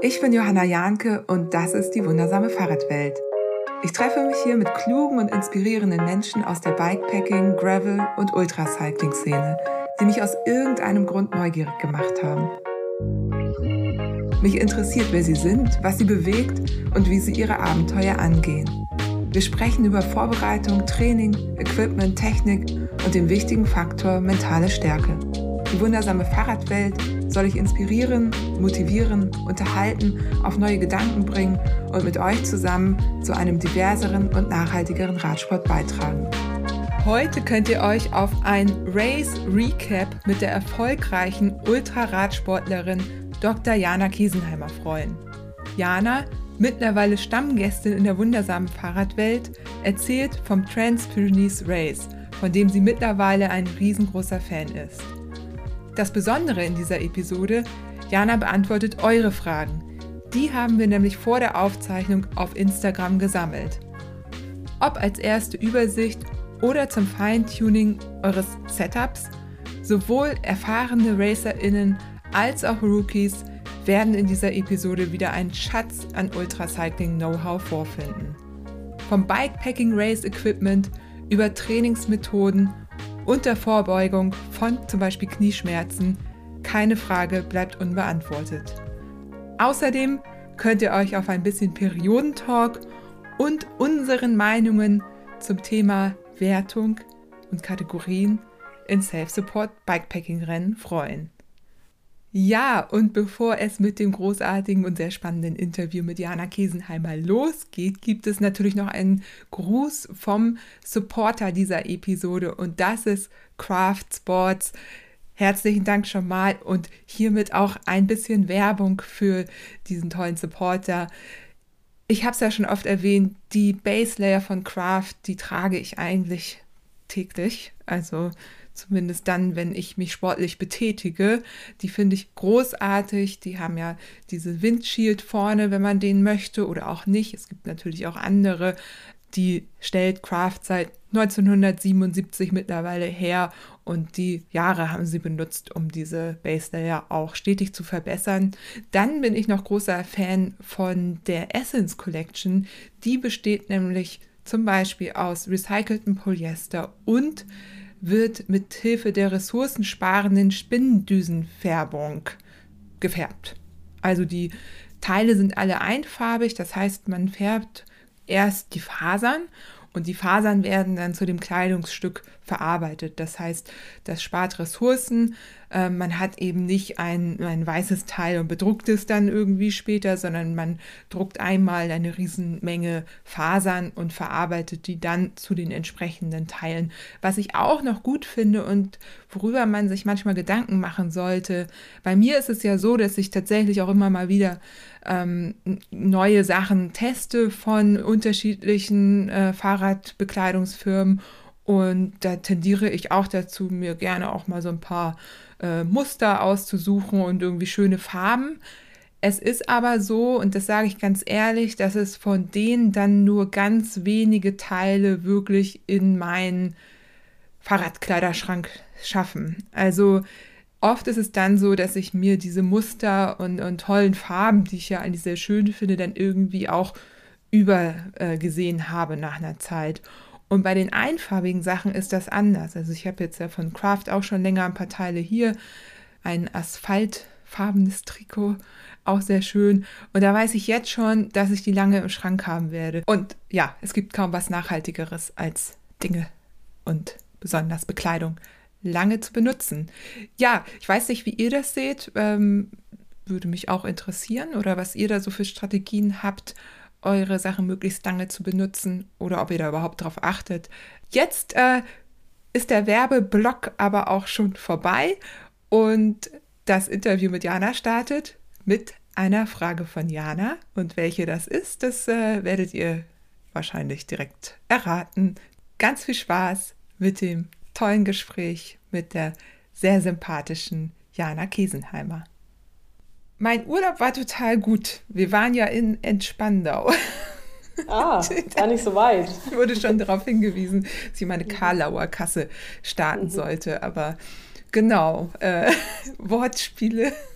Ich bin Johanna Jahnke und das ist die wundersame Fahrradwelt. Ich treffe mich hier mit klugen und inspirierenden Menschen aus der Bikepacking-, Gravel- und Ultracycling-Szene, die mich aus irgendeinem Grund neugierig gemacht haben. Mich interessiert, wer sie sind, was sie bewegt und wie sie ihre Abenteuer angehen. Wir sprechen über Vorbereitung, Training, Equipment, Technik und den wichtigen Faktor mentale Stärke. Die wundersame Fahrradwelt soll ich inspirieren, motivieren, unterhalten, auf neue Gedanken bringen und mit euch zusammen zu einem diverseren und nachhaltigeren Radsport beitragen. Heute könnt ihr euch auf ein Race Recap mit der erfolgreichen Ultraradsportlerin Dr. Jana Kiesenheimer freuen. Jana, mittlerweile Stammgästin in der wundersamen Fahrradwelt, erzählt vom Trans-Pyrenees Race, von dem sie mittlerweile ein riesengroßer Fan ist. Das Besondere in dieser Episode, Jana beantwortet eure Fragen. Die haben wir nämlich vor der Aufzeichnung auf Instagram gesammelt. Ob als erste Übersicht oder zum Feintuning eures Setups, sowohl erfahrene RacerInnen als auch Rookies werden in dieser Episode wieder einen Schatz an Ultracycling-Know-how vorfinden. Vom Bikepacking-Race-Equipment über Trainingsmethoden und der Vorbeugung von zum Beispiel Knieschmerzen, keine Frage bleibt unbeantwortet. Außerdem könnt ihr euch auf ein bisschen Periodentalk und unseren Meinungen zum Thema Wertung und Kategorien in Self-Support Bikepacking-Rennen freuen. Ja, und bevor es mit dem großartigen und sehr spannenden Interview mit Jana Kiesenheimer losgeht, gibt es natürlich noch einen Gruß vom Supporter dieser Episode und das ist Craft Sports. Herzlichen Dank schon mal und hiermit auch ein bisschen Werbung für diesen tollen Supporter. Ich habe es ja schon oft erwähnt, die Base Layer von Craft, die trage ich eigentlich täglich, also zumindest dann, wenn ich mich sportlich betätige. Die finde ich großartig. Die haben ja diese Windshield vorne, wenn man den möchte oder auch nicht. Es gibt natürlich auch andere. Die stellt Craft seit 1977 mittlerweile her und die Jahre haben sie benutzt, um diese Base Layer auch stetig zu verbessern. Dann bin ich noch großer Fan von der Essence Collection. Die besteht nämlich zum Beispiel aus recyceltem Polyester und wird mit Hilfe der ressourcensparenden Spinnendüsenfärbung gefärbt. Also die Teile sind alle einfarbig, das heißt, man färbt erst die Fasern und die Fasern werden dann zu dem Kleidungsstück verarbeitet. Das heißt, das spart Ressourcen. Man hat eben nicht ein weißes Teil und bedruckt es dann irgendwie später, sondern man druckt einmal eine Riesenmenge Fasern und verarbeitet die dann zu den entsprechenden Teilen. Was ich auch noch gut finde und worüber man sich manchmal Gedanken machen sollte, bei mir ist es ja so, dass ich tatsächlich auch immer mal wieder neue Sachen teste von unterschiedlichen Fahrradbekleidungsfirmen und da tendiere ich auch dazu, mir gerne auch mal so ein paar Muster auszusuchen und irgendwie schöne Farben. Es ist aber so, und das sage ich ganz ehrlich, dass es von denen dann nur ganz wenige Teile wirklich in meinen Fahrradkleiderschrank schaffen. Also oft ist es dann so, dass ich mir diese Muster und tollen Farben, die ich ja eigentlich sehr schön finde, dann irgendwie auch übergesehen habe nach einer Zeit. Und bei den einfarbigen Sachen ist das anders. Also ich habe jetzt ja von Craft auch schon länger ein paar Teile hier. Ein asphaltfarbenes Trikot, auch sehr schön. Und da weiß ich jetzt schon, dass ich die lange im Schrank haben werde. Und ja, es gibt kaum was Nachhaltigeres als Dinge und besonders Bekleidung lange zu benutzen. Ja, ich weiß nicht, wie ihr das seht. Würde mich auch interessieren oder was ihr da so für Strategien habt, eure Sachen möglichst lange zu benutzen oder ob ihr da überhaupt drauf achtet. Jetzt ist der Werbeblock aber auch schon vorbei und das Interview mit Jana startet mit einer Frage von Jana. Und welche das ist, das werdet ihr wahrscheinlich direkt erraten. Ganz viel Spaß mit dem tollen Gespräch mit der sehr sympathischen Jana Kiesenheimer. Mein Urlaub war total gut. Wir waren ja in Spandau. Ah, gar nicht so weit. Ich wurde schon darauf hingewiesen, dass ich meine Karlauer Kasse starten sollte. Aber genau, Wortspiele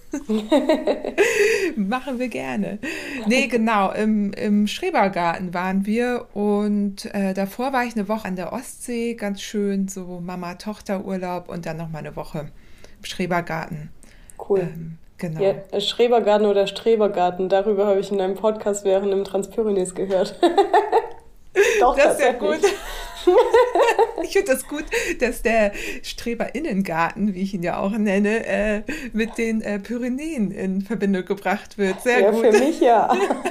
Machen wir gerne. Nee, genau, im Schrebergarten waren wir und davor war ich eine Woche an der Ostsee, ganz schön, so Mama-Tochter-Urlaub und dann nochmal eine Woche im Schrebergarten. Cool. Ja, Genau. Schrebergarten oder Strebergarten, darüber habe ich in einem Podcast während dem Transpyrenees gehört. Doch, Das ist ja gut. tatsächlich. Ich finde das gut, dass der Streberinnengarten, wie ich ihn ja auch nenne, mit den Pyrenäen in Verbindung gebracht wird. Sehr Ja, gut. für mich ja.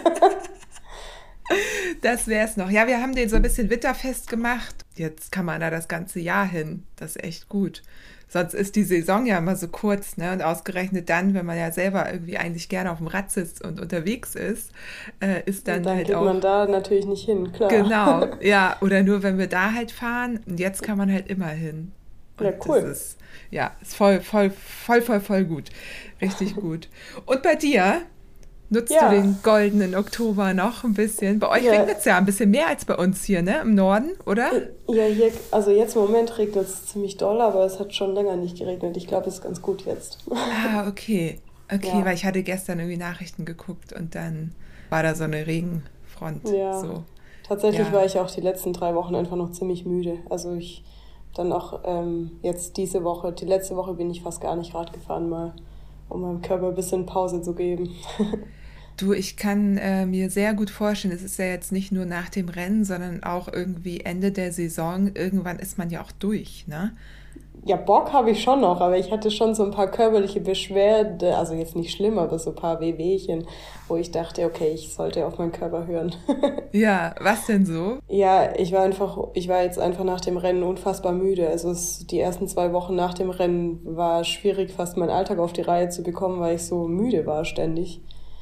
Das wäre es noch. Ja, wir haben den so ein bisschen witterfest gemacht. Jetzt kann man da das ganze Jahr hin. Das ist echt gut. Sonst ist die Saison ja immer so kurz, ne? Und ausgerechnet dann, wenn man ja selber irgendwie eigentlich gerne auf dem Rad sitzt und unterwegs ist Und dann dann halt geht man auch, da natürlich nicht hin, klar. genau, ja, oder nur wenn wir da halt fahren. Und jetzt kann man halt immer hin. Ja, Und das cool. ist voll, voll, voll, voll, voll gut. Richtig gut. Und bei dir? Nutzt du Ja, den goldenen Oktober noch ein bisschen? Bei euch ja, regnet es ja ein bisschen mehr als bei uns hier, ne? Im Norden, oder? ja, hier, also jetzt im Moment regnet es ziemlich doll, aber es hat schon länger nicht geregnet. Ich glaube, es ist ganz gut jetzt. Ah, okay. Okay, Ja, weil ich hatte gestern irgendwie Nachrichten geguckt und dann war da so eine Regenfront. ja. So, Tatsächlich war ja. ich auch die letzten 3 Wochen einfach noch ziemlich müde. Also ich dann auch jetzt diese Woche, die letzte Woche bin ich fast gar nicht Rad gefahren mal, um meinem Körper ein bisschen Pause zu geben. Du, ich kann mir sehr gut vorstellen, es ist ja jetzt nicht nur nach dem Rennen, sondern auch irgendwie Ende der Saison. Irgendwann ist man ja auch durch, ne? Ja, Bock habe ich schon noch, aber ich hatte schon so ein paar körperliche Beschwerden, also jetzt nicht schlimm, aber so ein paar Wehwehchen, wo ich dachte, okay, ich sollte auf meinen Körper hören. Ja, was denn so? Ja, ich war jetzt einfach nach dem Rennen unfassbar müde. Also die ersten 2 Wochen nach dem Rennen war schwierig, fast meinen Alltag auf die Reihe zu bekommen, weil ich so müde war ständig.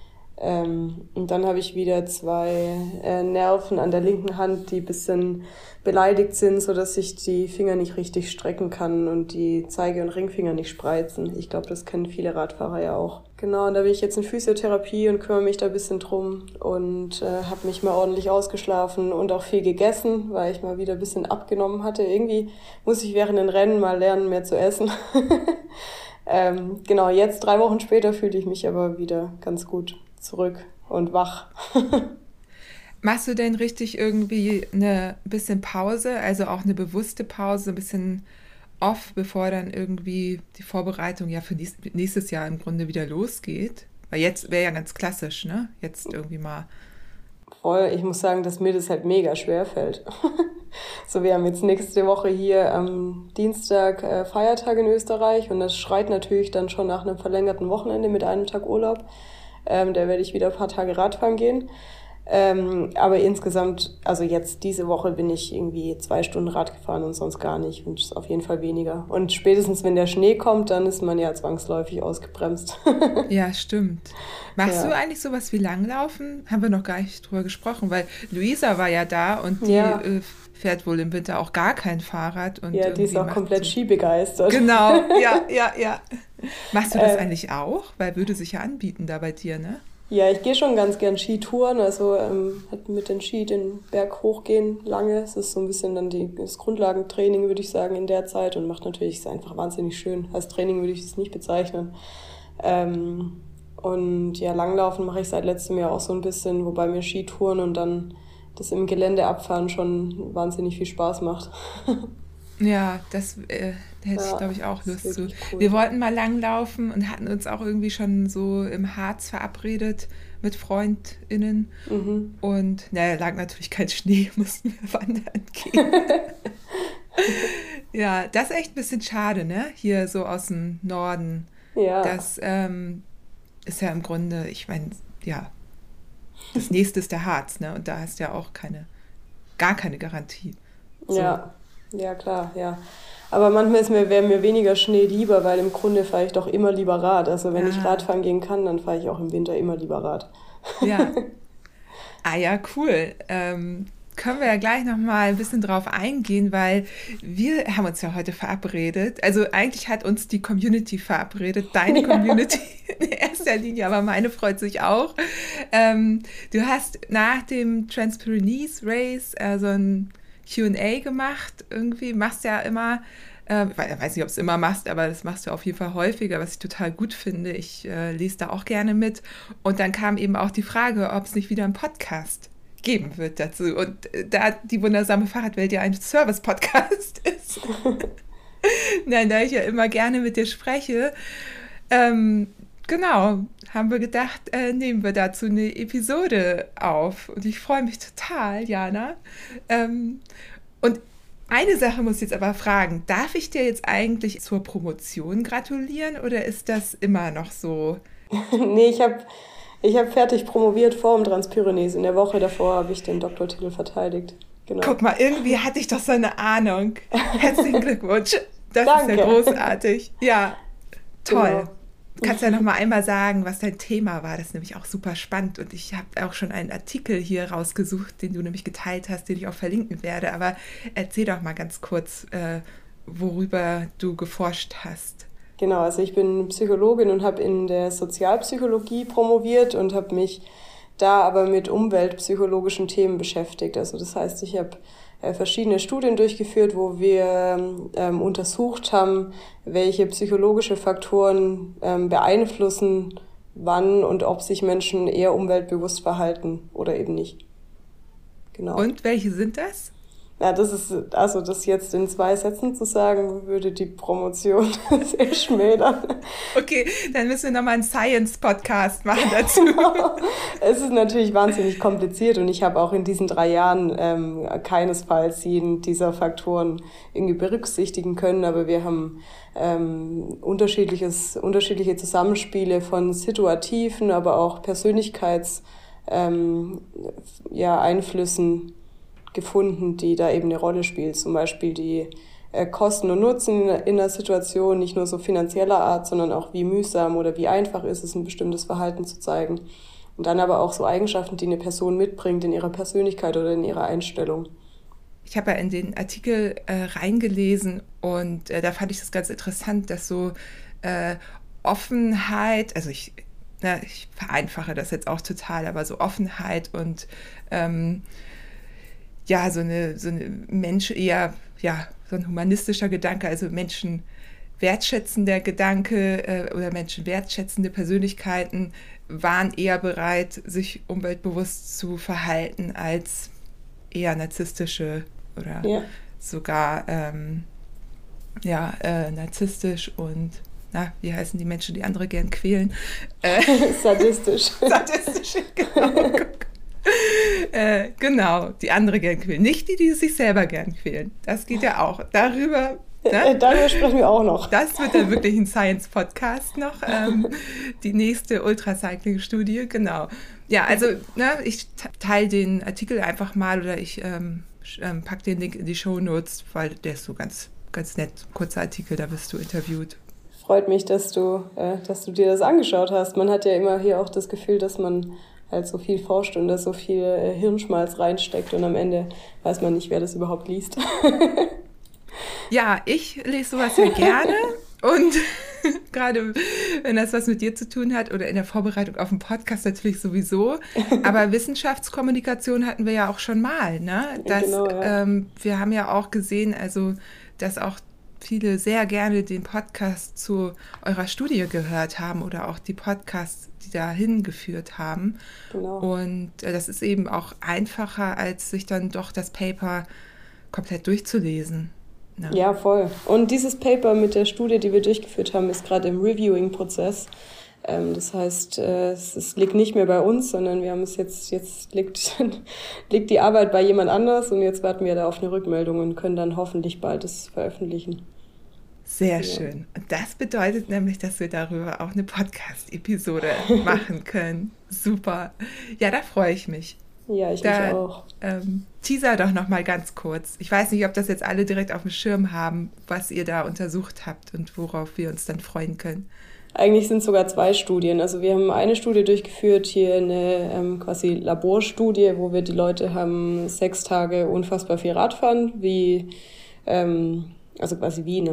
Und dann habe ich wieder 2 Nerven an der linken Hand, die ein bisschen beleidigt sind, sodass ich die Finger nicht richtig strecken kann und die Zeige- und Ringfinger nicht spreizen. Ich glaube, das kennen viele Radfahrer ja auch. Genau, und da bin ich jetzt in Physiotherapie und kümmere mich da ein bisschen drum und habe mich mal ordentlich ausgeschlafen und auch viel gegessen, weil ich mal wieder ein bisschen abgenommen hatte. Irgendwie muss ich während den Rennen mal lernen, mehr zu essen. Genau, jetzt 3 Wochen später fühle ich mich aber wieder ganz gut zurück und wach. Machst du denn richtig irgendwie eine bisschen Pause, also auch eine bewusste Pause, ein bisschen off, bevor dann irgendwie die Vorbereitung ja für nächstes Jahr im Grunde wieder losgeht? Weil jetzt wäre ja ganz klassisch, ne? Jetzt irgendwie mal. Voll, ich muss sagen, dass mir das halt mega schwer fällt. So, wir haben jetzt nächste Woche hier am Dienstag Feiertag in Österreich und das schreit natürlich dann schon nach einem verlängerten Wochenende mit einem Tag Urlaub. Da werde ich wieder ein paar Tage Radfahren gehen. Aber insgesamt, also jetzt diese Woche bin ich irgendwie 2 Stunden Rad gefahren und sonst gar nicht und es ist auf jeden Fall weniger. Und spätestens, wenn der Schnee kommt, dann ist man ja zwangsläufig ausgebremst. Ja, stimmt. Machst du Ja, eigentlich sowas wie Langlaufen? Haben wir noch gar nicht drüber gesprochen, weil Luisa war ja da und die ja, fährt wohl im Winter auch gar kein Fahrrad und ja, die ist irgendwie auch macht komplett so. skibegeistert. Genau, ja, ja, ja. Machst du das Äh, eigentlich auch? Weil würde sich ja anbieten da bei dir, ne? Ja, ich gehe schon ganz gern Skitouren, also halt mit den Ski den Berg hochgehen lange. Es ist so ein bisschen dann das Grundlagentraining, würde ich sagen, in der Zeit und macht natürlich, ist einfach wahnsinnig schön. Als Training würde ich es nicht bezeichnen. Ähm, und ja, Langlaufen mache ich seit letztem Jahr auch so ein bisschen, wobei mir Skitouren und dann das im Gelände abfahren schon wahnsinnig viel Spaß macht. Ja, das hätte ich, Ja, glaube ich, auch ist Lust zu. wirklich cool. Wir wollten mal langlaufen und hatten uns auch irgendwie schon so im Harz verabredet mit FreundInnen. Mhm. Und naja, lag natürlich kein Schnee, mussten wir wandern gehen. Ja, das ist echt ein bisschen schade, ne? Hier so aus dem Norden. Ja, Das ist ja im Grunde, ich meine, ja, das nächste ist der Harz, ne? Und da hast du ja auch gar keine Garantie. So. ja, ja, klar, ja. Aber manchmal wäre mir weniger Schnee lieber, weil im Grunde fahre ich doch immer lieber Rad. Also wenn ich Ah, Radfahren gehen kann, dann fahre ich auch im Winter immer lieber Rad. ja. Ah ja, cool. Können wir ja gleich nochmal ein bisschen drauf eingehen, weil wir haben uns ja heute verabredet. Also eigentlich hat uns die Community verabredet, deine Ja, Community in erster Linie, aber meine freut sich auch. Du hast nach dem Transpyrenees Race so ein Q&A gemacht irgendwie, machst ja immer Ich weiß nicht, ob du es immer machst, aber das machst du auf jeden Fall häufiger, was ich total gut finde. Ich lese da auch gerne mit. Und dann kam eben auch die Frage, ob es nicht wieder einen Podcast geben wird dazu. Und da die wundersame Fahrradwelt ja ein Service-Podcast ist. Nein, da ich ja immer gerne mit dir spreche, genau, haben wir gedacht, nehmen wir dazu eine Episode auf. Und ich freue mich total, Jana. Und eine Sache muss ich jetzt aber fragen, darf ich dir jetzt eigentlich zur Promotion gratulieren oder ist das immer noch so? Nee, ich hab fertig promoviert vor dem Transpyrenees. In der Woche davor habe ich den Doktortitel verteidigt. Genau. Guck mal, irgendwie hatte ich doch so eine Ahnung. Herzlichen Glückwunsch. Das Danke. Ist ja großartig. Ja, toll. Genau. Kannst ja noch mal einmal sagen, was dein Thema war. Das ist nämlich auch super spannend. Und ich habe auch schon einen Artikel hier rausgesucht, den du nämlich geteilt hast, den ich auch verlinken werde. Aber erzähl doch mal ganz kurz, worüber du geforscht hast. Genau, also ich bin Psychologin und habe in der Sozialpsychologie promoviert und habe mich da aber mit umweltpsychologischen Themen beschäftigt. Also das heißt, ich habe verschiedene Studien durchgeführt, wo wir untersucht haben, welche psychologische Faktoren beeinflussen, wann und ob sich Menschen eher umweltbewusst verhalten oder eben nicht. Genau. Und welche sind das? Ja, das jetzt in 2 Sätzen zu sagen, würde die Promotion sehr schmälern. Okay, dann müssen wir nochmal einen Science-Podcast machen dazu. Es ist natürlich wahnsinnig kompliziert und ich habe auch in diesen 3 Jahren keinesfalls jeden dieser Faktoren irgendwie berücksichtigen können, aber wir haben unterschiedliche Zusammenspiele von situativen, aber auch Einflüssen gefunden, die da eben eine Rolle spielen. Zum Beispiel die Kosten und Nutzen in einer Situation, nicht nur so finanzieller Art, sondern auch wie mühsam oder wie einfach ist es, ein bestimmtes Verhalten zu zeigen. Und dann aber auch so Eigenschaften, die eine Person mitbringt in ihrer Persönlichkeit oder in ihrer Einstellung. Ich habe ja in den Artikel reingelesen und da fand ich das ganz interessant, dass so Offenheit, also ich vereinfache das jetzt auch total, aber so Offenheit und so eine Mensch eher, so ein humanistischer Gedanke, also Menschen wertschätzender Gedanke oder Menschen wertschätzende Persönlichkeiten waren eher bereit, sich umweltbewusst zu verhalten als eher narzisstische oder sogar narzisstisch und wie heißen die Menschen, die andere gern quälen? Sadistisch. Sadistisch, genau. Genau, die andere gern quälen. Nicht die sich selber gern quälen. Das geht ja auch. Darüber sprechen wir auch noch. Das wird dann wirklich ein Science-Podcast noch. Die nächste Ultracycling-Studie, genau. Ja, also ich teile den Artikel einfach mal oder ich packe den Link in die Shownotes, weil der ist so ganz, ganz nett. Kurzer Artikel, da wirst du interviewt. Freut mich, dass du dir das angeschaut hast. Man hat ja immer hier auch das Gefühl, dass man halt so viel forscht und da so viel Hirnschmalz reinsteckt und am Ende weiß man nicht, wer das überhaupt liest. Ja, ich lese sowas ja gerne und gerade wenn das was mit dir zu tun hat oder in der Vorbereitung auf den Podcast natürlich sowieso, aber Wissenschaftskommunikation hatten wir ja auch schon mal, ne? Genau, ja. Wir haben ja auch gesehen, also dass auch viele sehr gerne den Podcast zu eurer Studie gehört haben oder auch die Podcasts, die dahin geführt haben. Genau. Und das ist eben auch einfacher, als sich dann doch das Paper komplett durchzulesen. Ne? Ja, voll. Und dieses Paper mit der Studie, die wir durchgeführt haben, ist gerade im Reviewing-Prozess. Das heißt, es liegt nicht mehr bei uns, sondern wir haben es jetzt liegt die Arbeit bei jemand anders und jetzt warten wir da auf eine Rückmeldung und können dann hoffentlich bald das veröffentlichen. Sehr schön. Und das bedeutet nämlich, dass wir darüber auch eine Podcast-Episode machen können. Super. Ja, da freue ich mich. Ja, mich auch. Teaser doch noch mal ganz kurz. Ich weiß nicht, ob das jetzt alle direkt auf dem Schirm haben, was ihr da untersucht habt und worauf wir uns dann freuen können. Eigentlich sind es sogar 2 Studien. Also wir haben eine Studie durchgeführt, hier eine quasi Laborstudie, wo wir die Leute haben 6 Tage unfassbar viel Radfahren, also quasi wie in einem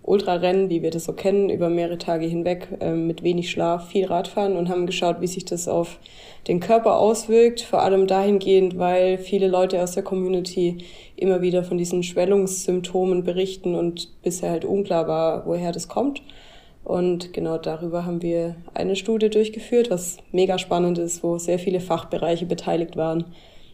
Ultrarennen, wie wir das so kennen, über mehrere Tage hinweg, mit wenig Schlaf, viel Radfahren und haben geschaut, wie sich das auf den Körper auswirkt, vor allem dahingehend, weil viele Leute aus der Community immer wieder von diesen Schwellungssymptomen berichten und bisher halt unklar war, woher das kommt. Und genau darüber haben wir eine Studie durchgeführt, was mega spannend ist, wo sehr viele Fachbereiche beteiligt waren.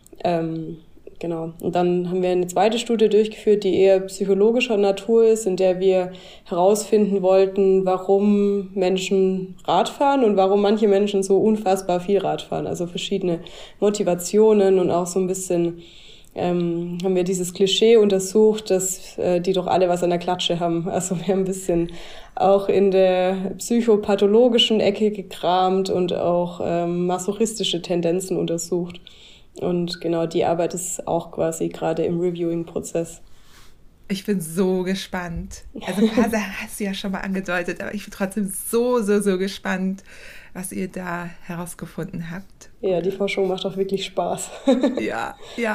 Genau. Und dann haben wir eine zweite Studie durchgeführt, die eher psychologischer Natur ist, in der wir herausfinden wollten, warum Menschen Rad fahren und warum manche Menschen so unfassbar viel Rad fahren. Also verschiedene Motivationen und auch so ein bisschen haben wir dieses Klischee untersucht, dass die doch alle was an der Klatsche haben. Also wir haben ein bisschen auch in der psychopathologischen Ecke gekramt und auch masochistische Tendenzen untersucht. Und genau, die Arbeit ist auch quasi gerade im Reviewing-Prozess. Ich bin so gespannt. Also ein paar Sachen hast du ja schon mal angedeutet, aber ich bin trotzdem so gespannt, was ihr da herausgefunden habt. Ja, die Forschung macht auch wirklich Spaß. Ja,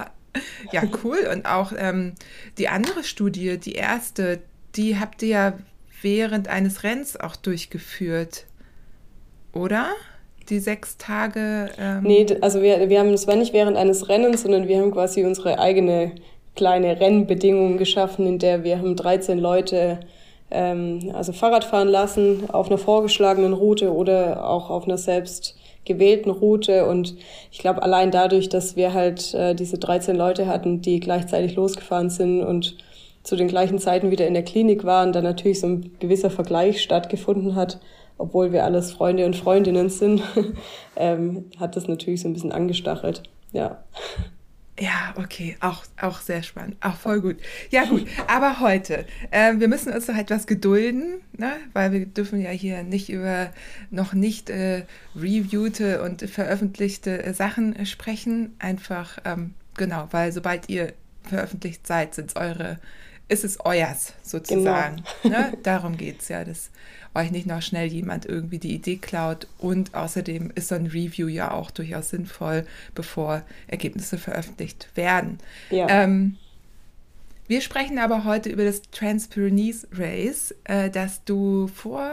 cool. Und auch die andere Studie, die erste, die habt ihr ja während eines Rennens auch durchgeführt, oder? Die 6 Tage... Nee, also wir haben, es war nicht während eines Rennens, sondern wir haben quasi unsere eigene kleine Rennbedingung geschaffen, in der wir haben 13 Leute also Fahrrad fahren lassen auf einer vorgeschlagenen Route oder auch auf einer selbst gewählten Route. Und ich glaube, allein dadurch, dass wir halt diese 13 Leute hatten, die gleichzeitig losgefahren sind und zu den gleichen Zeiten wieder in der Klinik waren, da natürlich so ein gewisser Vergleich stattgefunden hat, obwohl wir alles Freunde und Freundinnen sind, hat das natürlich so ein bisschen angestachelt, ja. Ja, okay, auch sehr spannend, auch voll gut. Ja gut, aber heute, wir müssen uns noch etwas gedulden, ne? Weil wir dürfen ja hier nicht über noch nicht reviewte und veröffentlichte Sachen sprechen, einfach, genau, weil sobald ihr veröffentlicht seid, ist es euers sozusagen. Genau. Ne? Darum geht's ja, dass euch nicht noch schnell jemand irgendwie die Idee klaut, und außerdem ist so ein Review ja auch durchaus sinnvoll, bevor Ergebnisse veröffentlicht werden. Ja. Wir sprechen aber heute über das Trans-Pyrenees Race, das du vor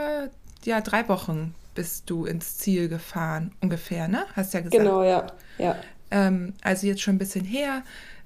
3 Wochen bist du ins Ziel gefahren, ungefähr, ne? Hast ja gesagt. Genau, ja. Also jetzt schon ein bisschen her.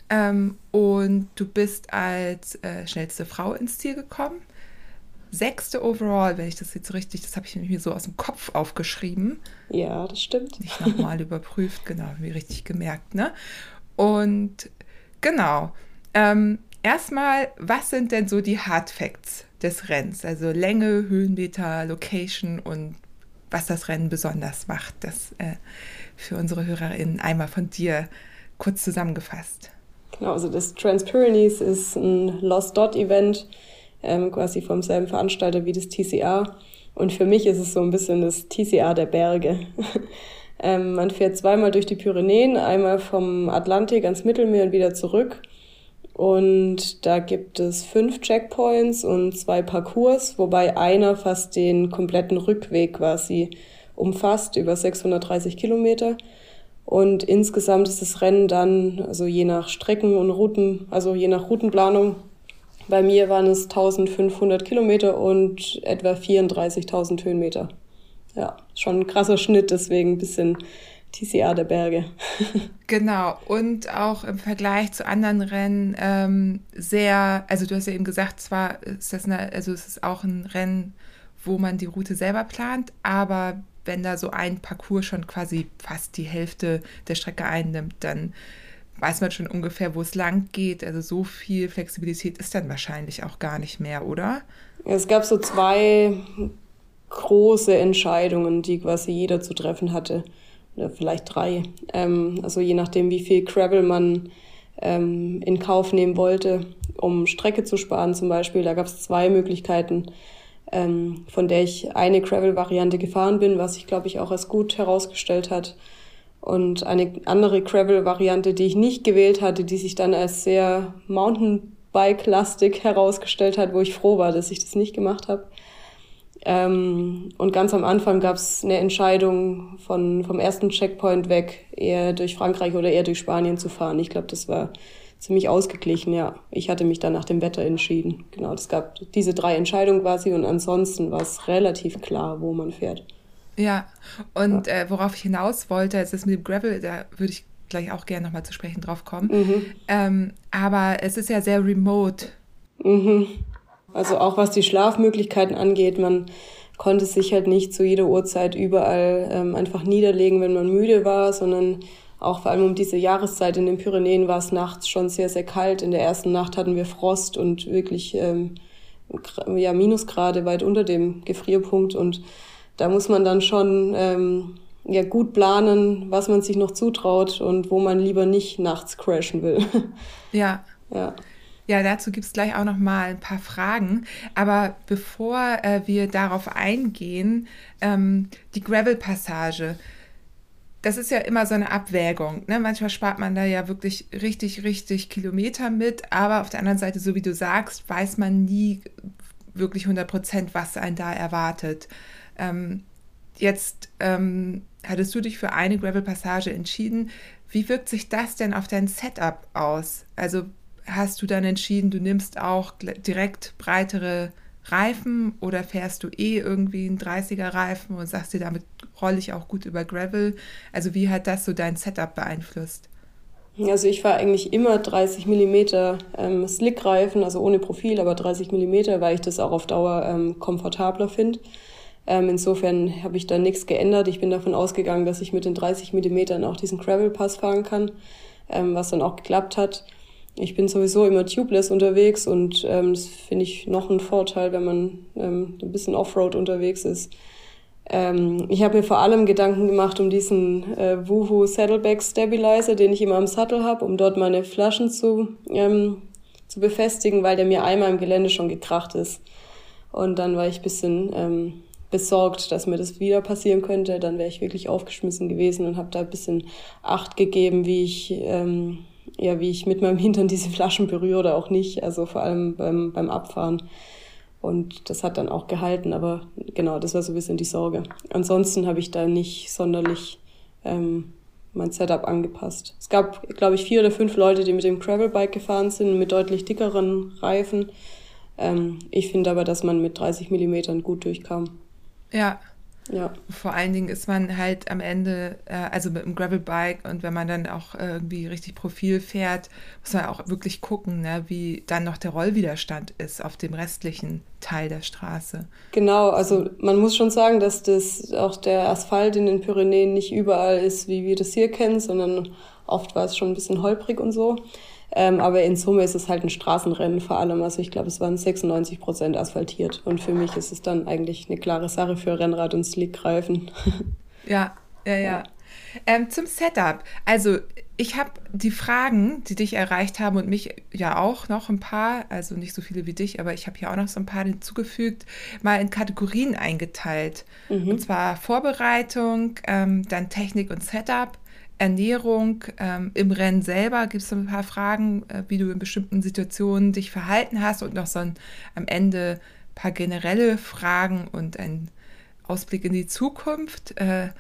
Und du bist als schnellste Frau ins Ziel gekommen. 6. overall, wenn ich das jetzt richtig, das habe ich mir so aus dem Kopf aufgeschrieben. Ja, das stimmt. Nicht nochmal überprüft, genau, mir richtig gemerkt, ne? Und genau, erstmal, was sind denn so die Hard Facts des Rennens? Also Länge, Höhenmeter, Location und was das Rennen besonders macht. Das für unsere HörerInnen einmal von dir kurz zusammengefasst. Genau, also das Trans-Pyrenees ist ein Lost-Dot-Event, quasi vom selben Veranstalter wie das TCR. Und für mich ist es so ein bisschen das TCR der Berge. Man fährt zweimal durch die Pyrenäen, einmal vom Atlantik ans Mittelmeer und wieder zurück. Und da gibt es 5 Checkpoints und 2 Parcours, wobei einer fast den kompletten Rückweg quasi umfasst, über 630 Kilometer. Und insgesamt ist das Rennen dann, also je nach Strecken und Routen, also je nach Routenplanung, bei mir waren es 1500 Kilometer und etwa 34.000 Höhenmeter. Ja, schon ein krasser Schnitt, deswegen ein bisschen TCR der Berge. Genau, und auch im Vergleich zu anderen Rennen sehr, also du hast ja eben gesagt, zwar ist das es ist auch ein Rennen, wo man die Route selber plant, aber wenn da so ein Parcours schon quasi fast die Hälfte der Strecke einnimmt, dann weiß man schon ungefähr, wo es lang geht. Also so viel Flexibilität ist dann wahrscheinlich auch gar nicht mehr, oder? Es gab so 2 große Entscheidungen, die quasi jeder zu treffen hatte. Oder vielleicht 3. Also je nachdem, wie viel Gravel man in Kauf nehmen wollte, um Strecke zu sparen zum Beispiel. Da gab es 2 Möglichkeiten, von der ich eine Gravel-Variante gefahren bin, was sich, glaube ich, auch als gut herausgestellt hat. Und eine andere Gravel-Variante, die ich nicht gewählt hatte, die sich dann als sehr Mountainbike-lastig herausgestellt hat, wo ich froh war, dass ich das nicht gemacht habe. Und ganz am Anfang gab es eine Entscheidung vom ersten Checkpoint weg, eher durch Frankreich oder eher durch Spanien zu fahren. Ich glaube, das war ziemlich ausgeglichen, ja. Ich hatte mich dann nach dem Wetter entschieden. Genau, es gab diese 3 Entscheidungen quasi und ansonsten war es relativ klar, wo man fährt. Ja, und worauf ich hinaus wollte, ist das mit dem Gravel, da würde ich gleich auch gerne nochmal zu sprechen drauf kommen. Aber es ist ja sehr remote. Also auch was die Schlafmöglichkeiten angeht, man konnte sich halt nicht zu jeder Uhrzeit überall einfach niederlegen, wenn man müde war, sondern auch vor allem um diese Jahreszeit in den Pyrenäen war es nachts schon sehr, sehr kalt. In der ersten Nacht hatten wir Frost und wirklich Minusgrade weit unter dem Gefrierpunkt. Und da muss man dann schon gut planen, was man sich noch zutraut und wo man lieber nicht nachts crashen will. Ja. Ja. Ja, dazu gibt es gleich auch noch mal ein paar Fragen. Aber bevor wir darauf eingehen, die Gravel-Passage, das ist ja immer so eine Abwägung. Ne? Manchmal spart man da ja wirklich richtig, richtig Kilometer mit. Aber auf der anderen Seite, so wie du sagst, weiß man nie wirklich 100%, was einen da erwartet. Jetzt hattest du dich für eine Gravel-Passage entschieden. Wie wirkt sich das denn auf dein Setup aus? Also hast du dann entschieden, du nimmst auch direkt breitere Reifen oder fährst du irgendwie einen 30er-Reifen und sagst dir, damit rolle ich auch gut über Gravel? Also wie hat das so dein Setup beeinflusst? Also ich fahre eigentlich immer 30 mm Slick-Reifen, also ohne Profil, aber 30 mm, weil ich das auch auf Dauer komfortabler finde. Insofern habe ich da nichts geändert. Ich bin davon ausgegangen, dass ich mit den 30 mm auch diesen Gravel-Pass fahren kann, was dann auch geklappt hat. Ich bin sowieso immer tubeless unterwegs und das finde ich noch ein Vorteil, wenn man ein bisschen Offroad unterwegs ist. Ich habe mir vor allem Gedanken gemacht um diesen Woohoo Saddleback Stabilizer, den ich immer am Sattel habe, um dort meine Flaschen zu befestigen, weil der mir einmal im Gelände schon gekracht ist. Und dann war ich ein bisschen besorgt, dass mir das wieder passieren könnte. Dann wäre ich wirklich aufgeschmissen gewesen und habe da ein bisschen Acht gegeben, wie ich mit meinem Hintern diese Flaschen berühre oder auch nicht, also vor allem beim Abfahren. Und das hat dann auch gehalten, aber genau, das war so ein bisschen die Sorge. Ansonsten habe ich da nicht sonderlich mein Setup angepasst. Es gab, glaube ich, 4 oder 5 Leute, die mit dem Gravelbike gefahren sind, mit deutlich dickeren Reifen. Ich finde aber, dass man mit 30 mm gut durchkam. Ja. Ja. Vor allen Dingen ist man halt am Ende, also mit dem Gravelbike und wenn man dann auch irgendwie richtig Profil fährt, muss man auch wirklich gucken, ne, wie dann noch der Rollwiderstand ist auf dem restlichen Teil der Straße. Genau, also man muss schon sagen, dass das auch der Asphalt in den Pyrenäen nicht überall ist, wie wir das hier kennen, sondern oft war es schon ein bisschen holprig und so. Aber in Summe ist es halt ein Straßenrennen vor allem. Also ich glaube, es waren 96% asphaltiert. Und für mich ist es dann eigentlich eine klare Sache für Rennrad und Slickreifen. Ja. Zum Setup. Also ich habe die Fragen, die dich erreicht haben und mich ja auch noch ein paar, also nicht so viele wie dich, aber ich habe hier auch noch so ein paar hinzugefügt, mal in Kategorien eingeteilt. Und zwar Vorbereitung, dann Technik und Setup, Ernährung, im Rennen selber gibt es so ein paar Fragen, wie du in bestimmten Situationen dich verhalten hast und noch so am Ende ein paar generelle Fragen und ein Ausblick in die Zukunft.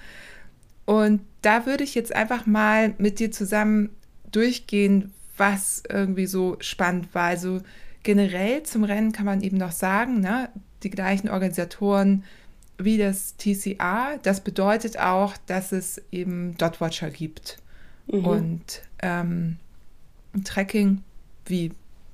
Und da würde ich jetzt einfach mal mit dir zusammen durchgehen, was irgendwie so spannend war. Also generell zum Rennen kann man eben noch sagen, ne, die gleichen Organisatoren wie das TCR. Das bedeutet auch, dass es eben Dot-Watcher gibt. Und Tracking, wie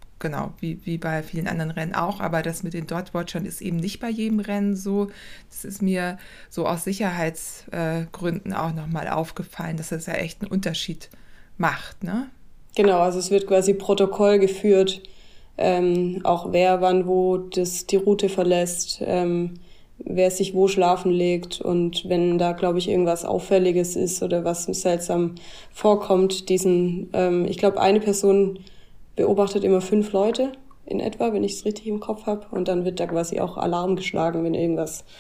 bei vielen anderen Rennen auch, aber das mit den Dot-Watchern ist eben nicht bei jedem Rennen so. Das ist mir so aus Sicherheitsgründen auch nochmal aufgefallen, dass das ja echt einen Unterschied macht, ne? Genau, also es wird quasi Protokoll geführt, auch wer wann wo die Route verlässt, wer sich wo schlafen legt und wenn da, glaube ich, irgendwas Auffälliges ist oder was seltsam vorkommt, ich glaube, eine Person beobachtet immer 5 Leute in etwa, wenn ich es richtig im Kopf habe und dann wird da quasi auch Alarm geschlagen, wenn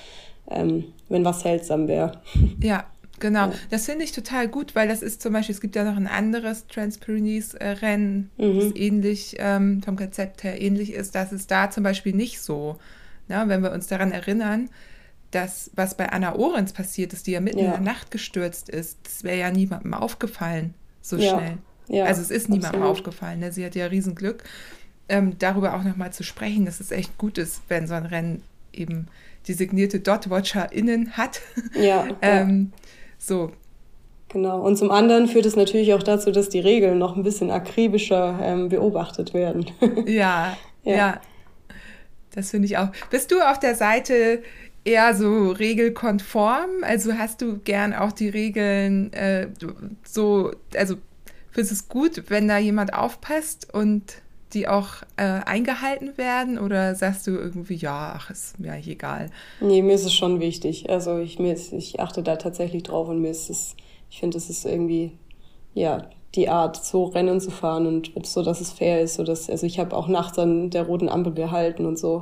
was seltsam wäre. Ja, genau. Ja. Das finde ich total gut, weil das ist zum Beispiel, es gibt ja noch ein anderes Trans-Pyrenees-Rennen, das ähnlich, vom Konzept her ähnlich ist, dass es da zum Beispiel nicht so. Ja, wenn wir uns daran erinnern, dass was bei Anna Ohrens passiert ist, die ja mitten in der Nacht gestürzt ist, das wäre ja niemandem aufgefallen so schnell. Ja, Also es ist niemandem absolut. aufgefallen. Ne? Sie hat ja Riesenglück. Darüber auch nochmal zu sprechen, dass es echt gut ist, wenn so ein Rennen eben designierte Dot-WatcherInnen hat. Ja, ja. So, Genau. Und zum anderen führt es natürlich auch dazu, dass die Regeln noch ein bisschen akribischer beobachtet werden. ja, Ja. ja, das finde ich auch. Bist du auf der Seite eher so regelkonform? Also hast du gern auch die Regeln so, also findest du es gut, wenn da jemand aufpasst und die auch eingehalten werden? Oder sagst du irgendwie, ja, ach, ist mir eigentlich egal? Nee, mir ist es schon wichtig. Also ich achte da tatsächlich drauf und ich finde, es ist irgendwie, ja, die Art, so Rennen zu fahren und so, dass es fair ist, also ich habe auch nachts an der roten Ampel gehalten und so.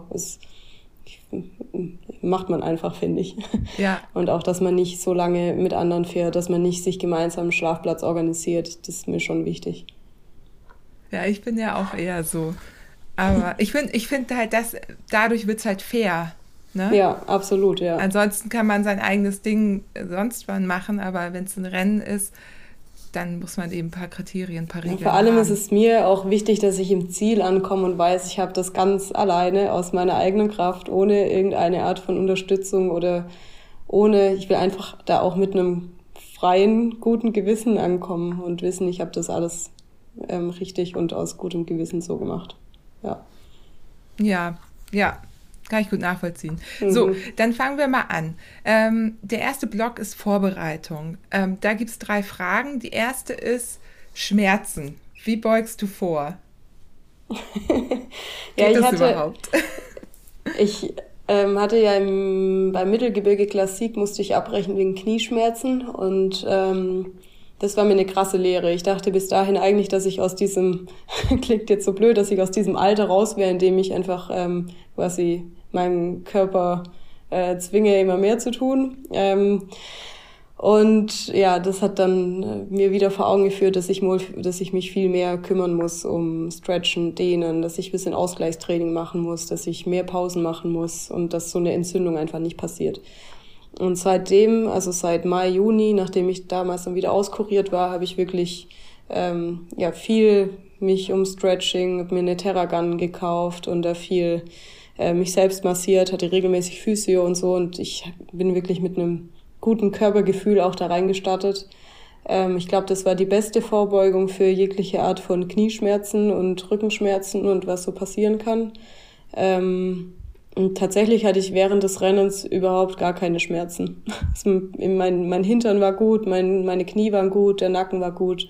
Macht man einfach, finde ich. Ja, Und auch, dass man nicht so lange mit anderen fährt, dass man nicht sich gemeinsam einen Schlafplatz organisiert, das ist mir schon wichtig. ja, ich bin ja auch eher so. Aber ich finde halt, dass dadurch wird es halt fair. Ne? Ja, absolut, ja. Ansonsten kann man sein eigenes Ding sonst wann machen, aber wenn es ein Rennen ist, dann muss man eben ein paar Kriterien, ein paar Ja, vor Regeln allem ist haben. es mir auch wichtig, dass ich im Ziel ankomme und weiß, ich habe das ganz alleine aus meiner eigenen Kraft, ohne irgendeine Art von Unterstützung oder ich will einfach da auch mit einem freien, guten Gewissen ankommen und wissen, ich habe das alles richtig und aus gutem Gewissen so gemacht. Ja. Ja, ja, kann ich gut nachvollziehen. So, Mhm. dann fangen wir mal an. Der erste Block ist Vorbereitung. Da gibt es 3 Fragen. Die erste ist Schmerzen. Wie beugst du vor? Ja, Geht das überhaupt? ich hatte ja beim Mittelgebirge Klassik musste ich abbrechen wegen Knieschmerzen und das war mir eine krasse Lehre. Ich dachte bis dahin eigentlich, dass ich aus diesem, klingt jetzt so blöd, dass ich aus diesem Alter raus wäre, in dem ich einfach quasi meinen Körper zwinge, immer mehr zu tun. Und ja, das hat dann mir wieder vor Augen geführt, dass ich mich viel mehr kümmern muss um Stretchen, Dehnen, dass ich ein bisschen Ausgleichstraining machen muss, dass ich mehr Pausen machen muss und dass so eine Entzündung einfach nicht passiert. Und seitdem, also seit Mai, Juni, nachdem ich damals dann wieder auskuriert war, habe ich wirklich viel mich um Stretching, habe mir eine Theragun gekauft und da viel mich selbst massiert, hatte regelmäßig Physio und so und ich bin wirklich mit einem guten Körpergefühl auch da reingestartet. Ich glaube, das war die beste Vorbeugung für jegliche Art von Knieschmerzen und Rückenschmerzen und was so passieren kann. Und tatsächlich hatte ich während des Rennens überhaupt gar keine Schmerzen. Mein Hintern war gut, meine Knie waren gut, der Nacken war gut.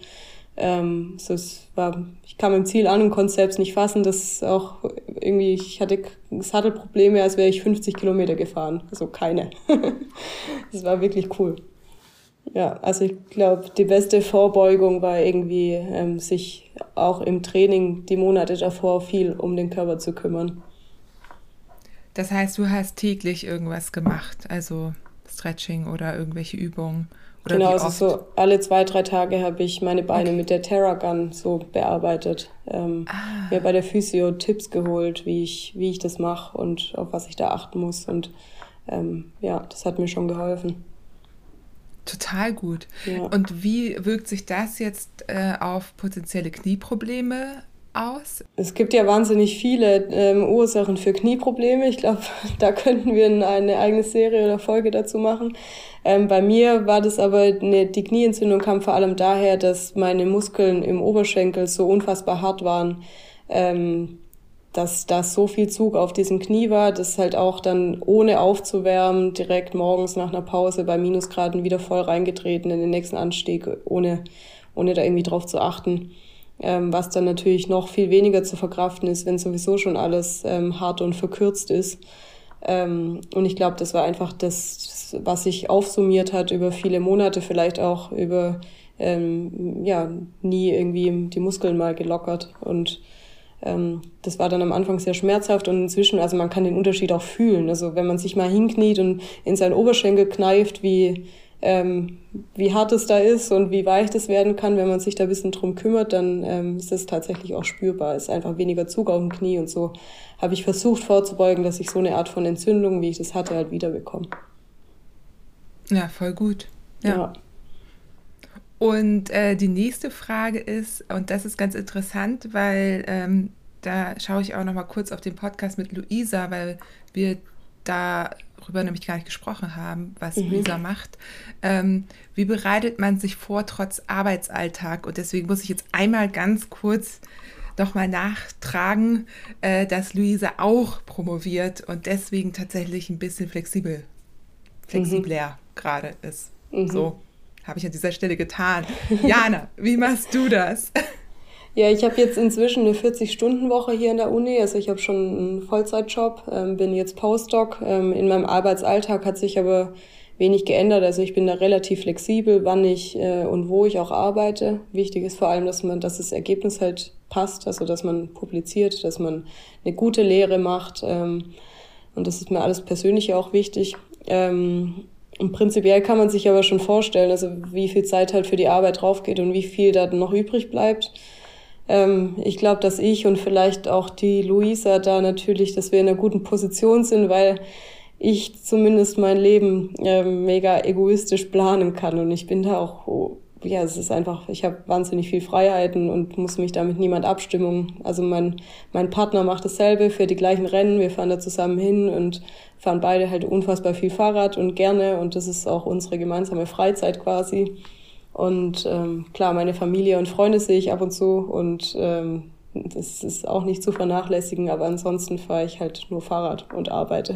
Ich kam im Ziel an und konnte es selbst nicht fassen, dass auch irgendwie, ich hatte Sattelprobleme, als wäre ich 50 Kilometer gefahren. Also keine. Das war wirklich cool. Ja, also ich glaube, die beste Vorbeugung war irgendwie, sich auch im Training die Monate davor viel um den Körper zu kümmern. Das heißt, du hast täglich irgendwas gemacht, also Stretching oder irgendwelche Übungen oder Genau, wie also oft? so alle 2, 3 Tage habe ich meine Beine Okay. mit der Theragun so bearbeitet. Mir bei der Physio Tipps geholt, wie ich das mache und auf was ich da achten muss. Und ja, das hat mir schon geholfen. Total gut. Ja. Und wie wirkt sich das jetzt auf potenzielle Knieprobleme aus? Es gibt ja wahnsinnig viele Ursachen für Knieprobleme. Ich glaube, da könnten wir eine eigene Serie oder Folge dazu machen. Bei mir war das aber, die Knieentzündung kam vor allem daher, dass meine Muskeln im Oberschenkel so unfassbar hart waren, dass da so viel Zug auf diesem Knie war, dass halt auch dann ohne aufzuwärmen direkt morgens nach einer Pause bei Minusgraden wieder voll reingetreten in den nächsten Anstieg, ohne da irgendwie drauf zu achten. Was dann natürlich noch viel weniger zu verkraften ist, wenn sowieso schon alles hart und verkürzt ist. Und ich glaube, das war einfach das, was sich aufsummiert hat über viele Monate, vielleicht auch über nie irgendwie die Muskeln mal gelockert. Und das war dann am Anfang sehr schmerzhaft und inzwischen, also man kann den Unterschied auch fühlen. Also wenn man sich mal hinkniet und in seinen Oberschenkel kneift, wie hart es da ist und wie weich das werden kann, wenn man sich da ein bisschen drum kümmert, dann ist das tatsächlich auch spürbar. Es ist einfach weniger Zug auf dem Knie und so habe ich versucht vorzubeugen, dass ich so eine Art von Entzündung, wie ich das hatte, halt wiederbekomme. Ja, voll gut. Ja. Ja. Und die nächste Frage ist, und das ist ganz interessant, weil da schaue ich auch noch mal kurz auf den Podcast mit Luisa, weil wir darüber nämlich gar nicht gesprochen haben, was Luisa macht. Wie bereitet man sich vor trotz Arbeitsalltag? Und deswegen muss ich jetzt einmal ganz kurz noch mal nachtragen, dass Luisa auch promoviert und deswegen tatsächlich ein bisschen flexibler gerade ist. So habe ich an dieser Stelle getan. Jana, wie machst du das? Ja, ich habe jetzt inzwischen eine 40-Stunden-Woche hier in der Uni. Also ich habe schon einen Vollzeitjob, bin jetzt Postdoc. In meinem Arbeitsalltag hat sich aber wenig geändert. Also ich bin da relativ flexibel, wann ich und wo ich auch arbeite. Wichtig ist vor allem, dass das Ergebnis halt passt, also dass man publiziert, dass man eine gute Lehre macht. Und das ist mir alles persönlich auch wichtig. Und prinzipiell kann man sich aber schon vorstellen, also wie viel Zeit halt für die Arbeit draufgeht und wie viel da noch übrig bleibt. Ich glaube, dass ich und vielleicht auch die Luisa da natürlich, dass wir in einer guten Position sind, weil ich zumindest mein Leben mega egoistisch planen kann. Und ich bin da auch, ja, es ist einfach, ich habe wahnsinnig viel Freiheiten und muss mich da mit niemand abstimmen. Also mein Partner macht dasselbe für die gleichen Rennen. Wir fahren da zusammen hin und fahren beide halt unfassbar viel Fahrrad und gerne. Und das ist auch unsere gemeinsame Freizeit quasi. Und klar, meine Familie und Freunde sehe ich ab und zu und das ist auch nicht zu vernachlässigen, aber ansonsten fahre ich halt nur Fahrrad und arbeite.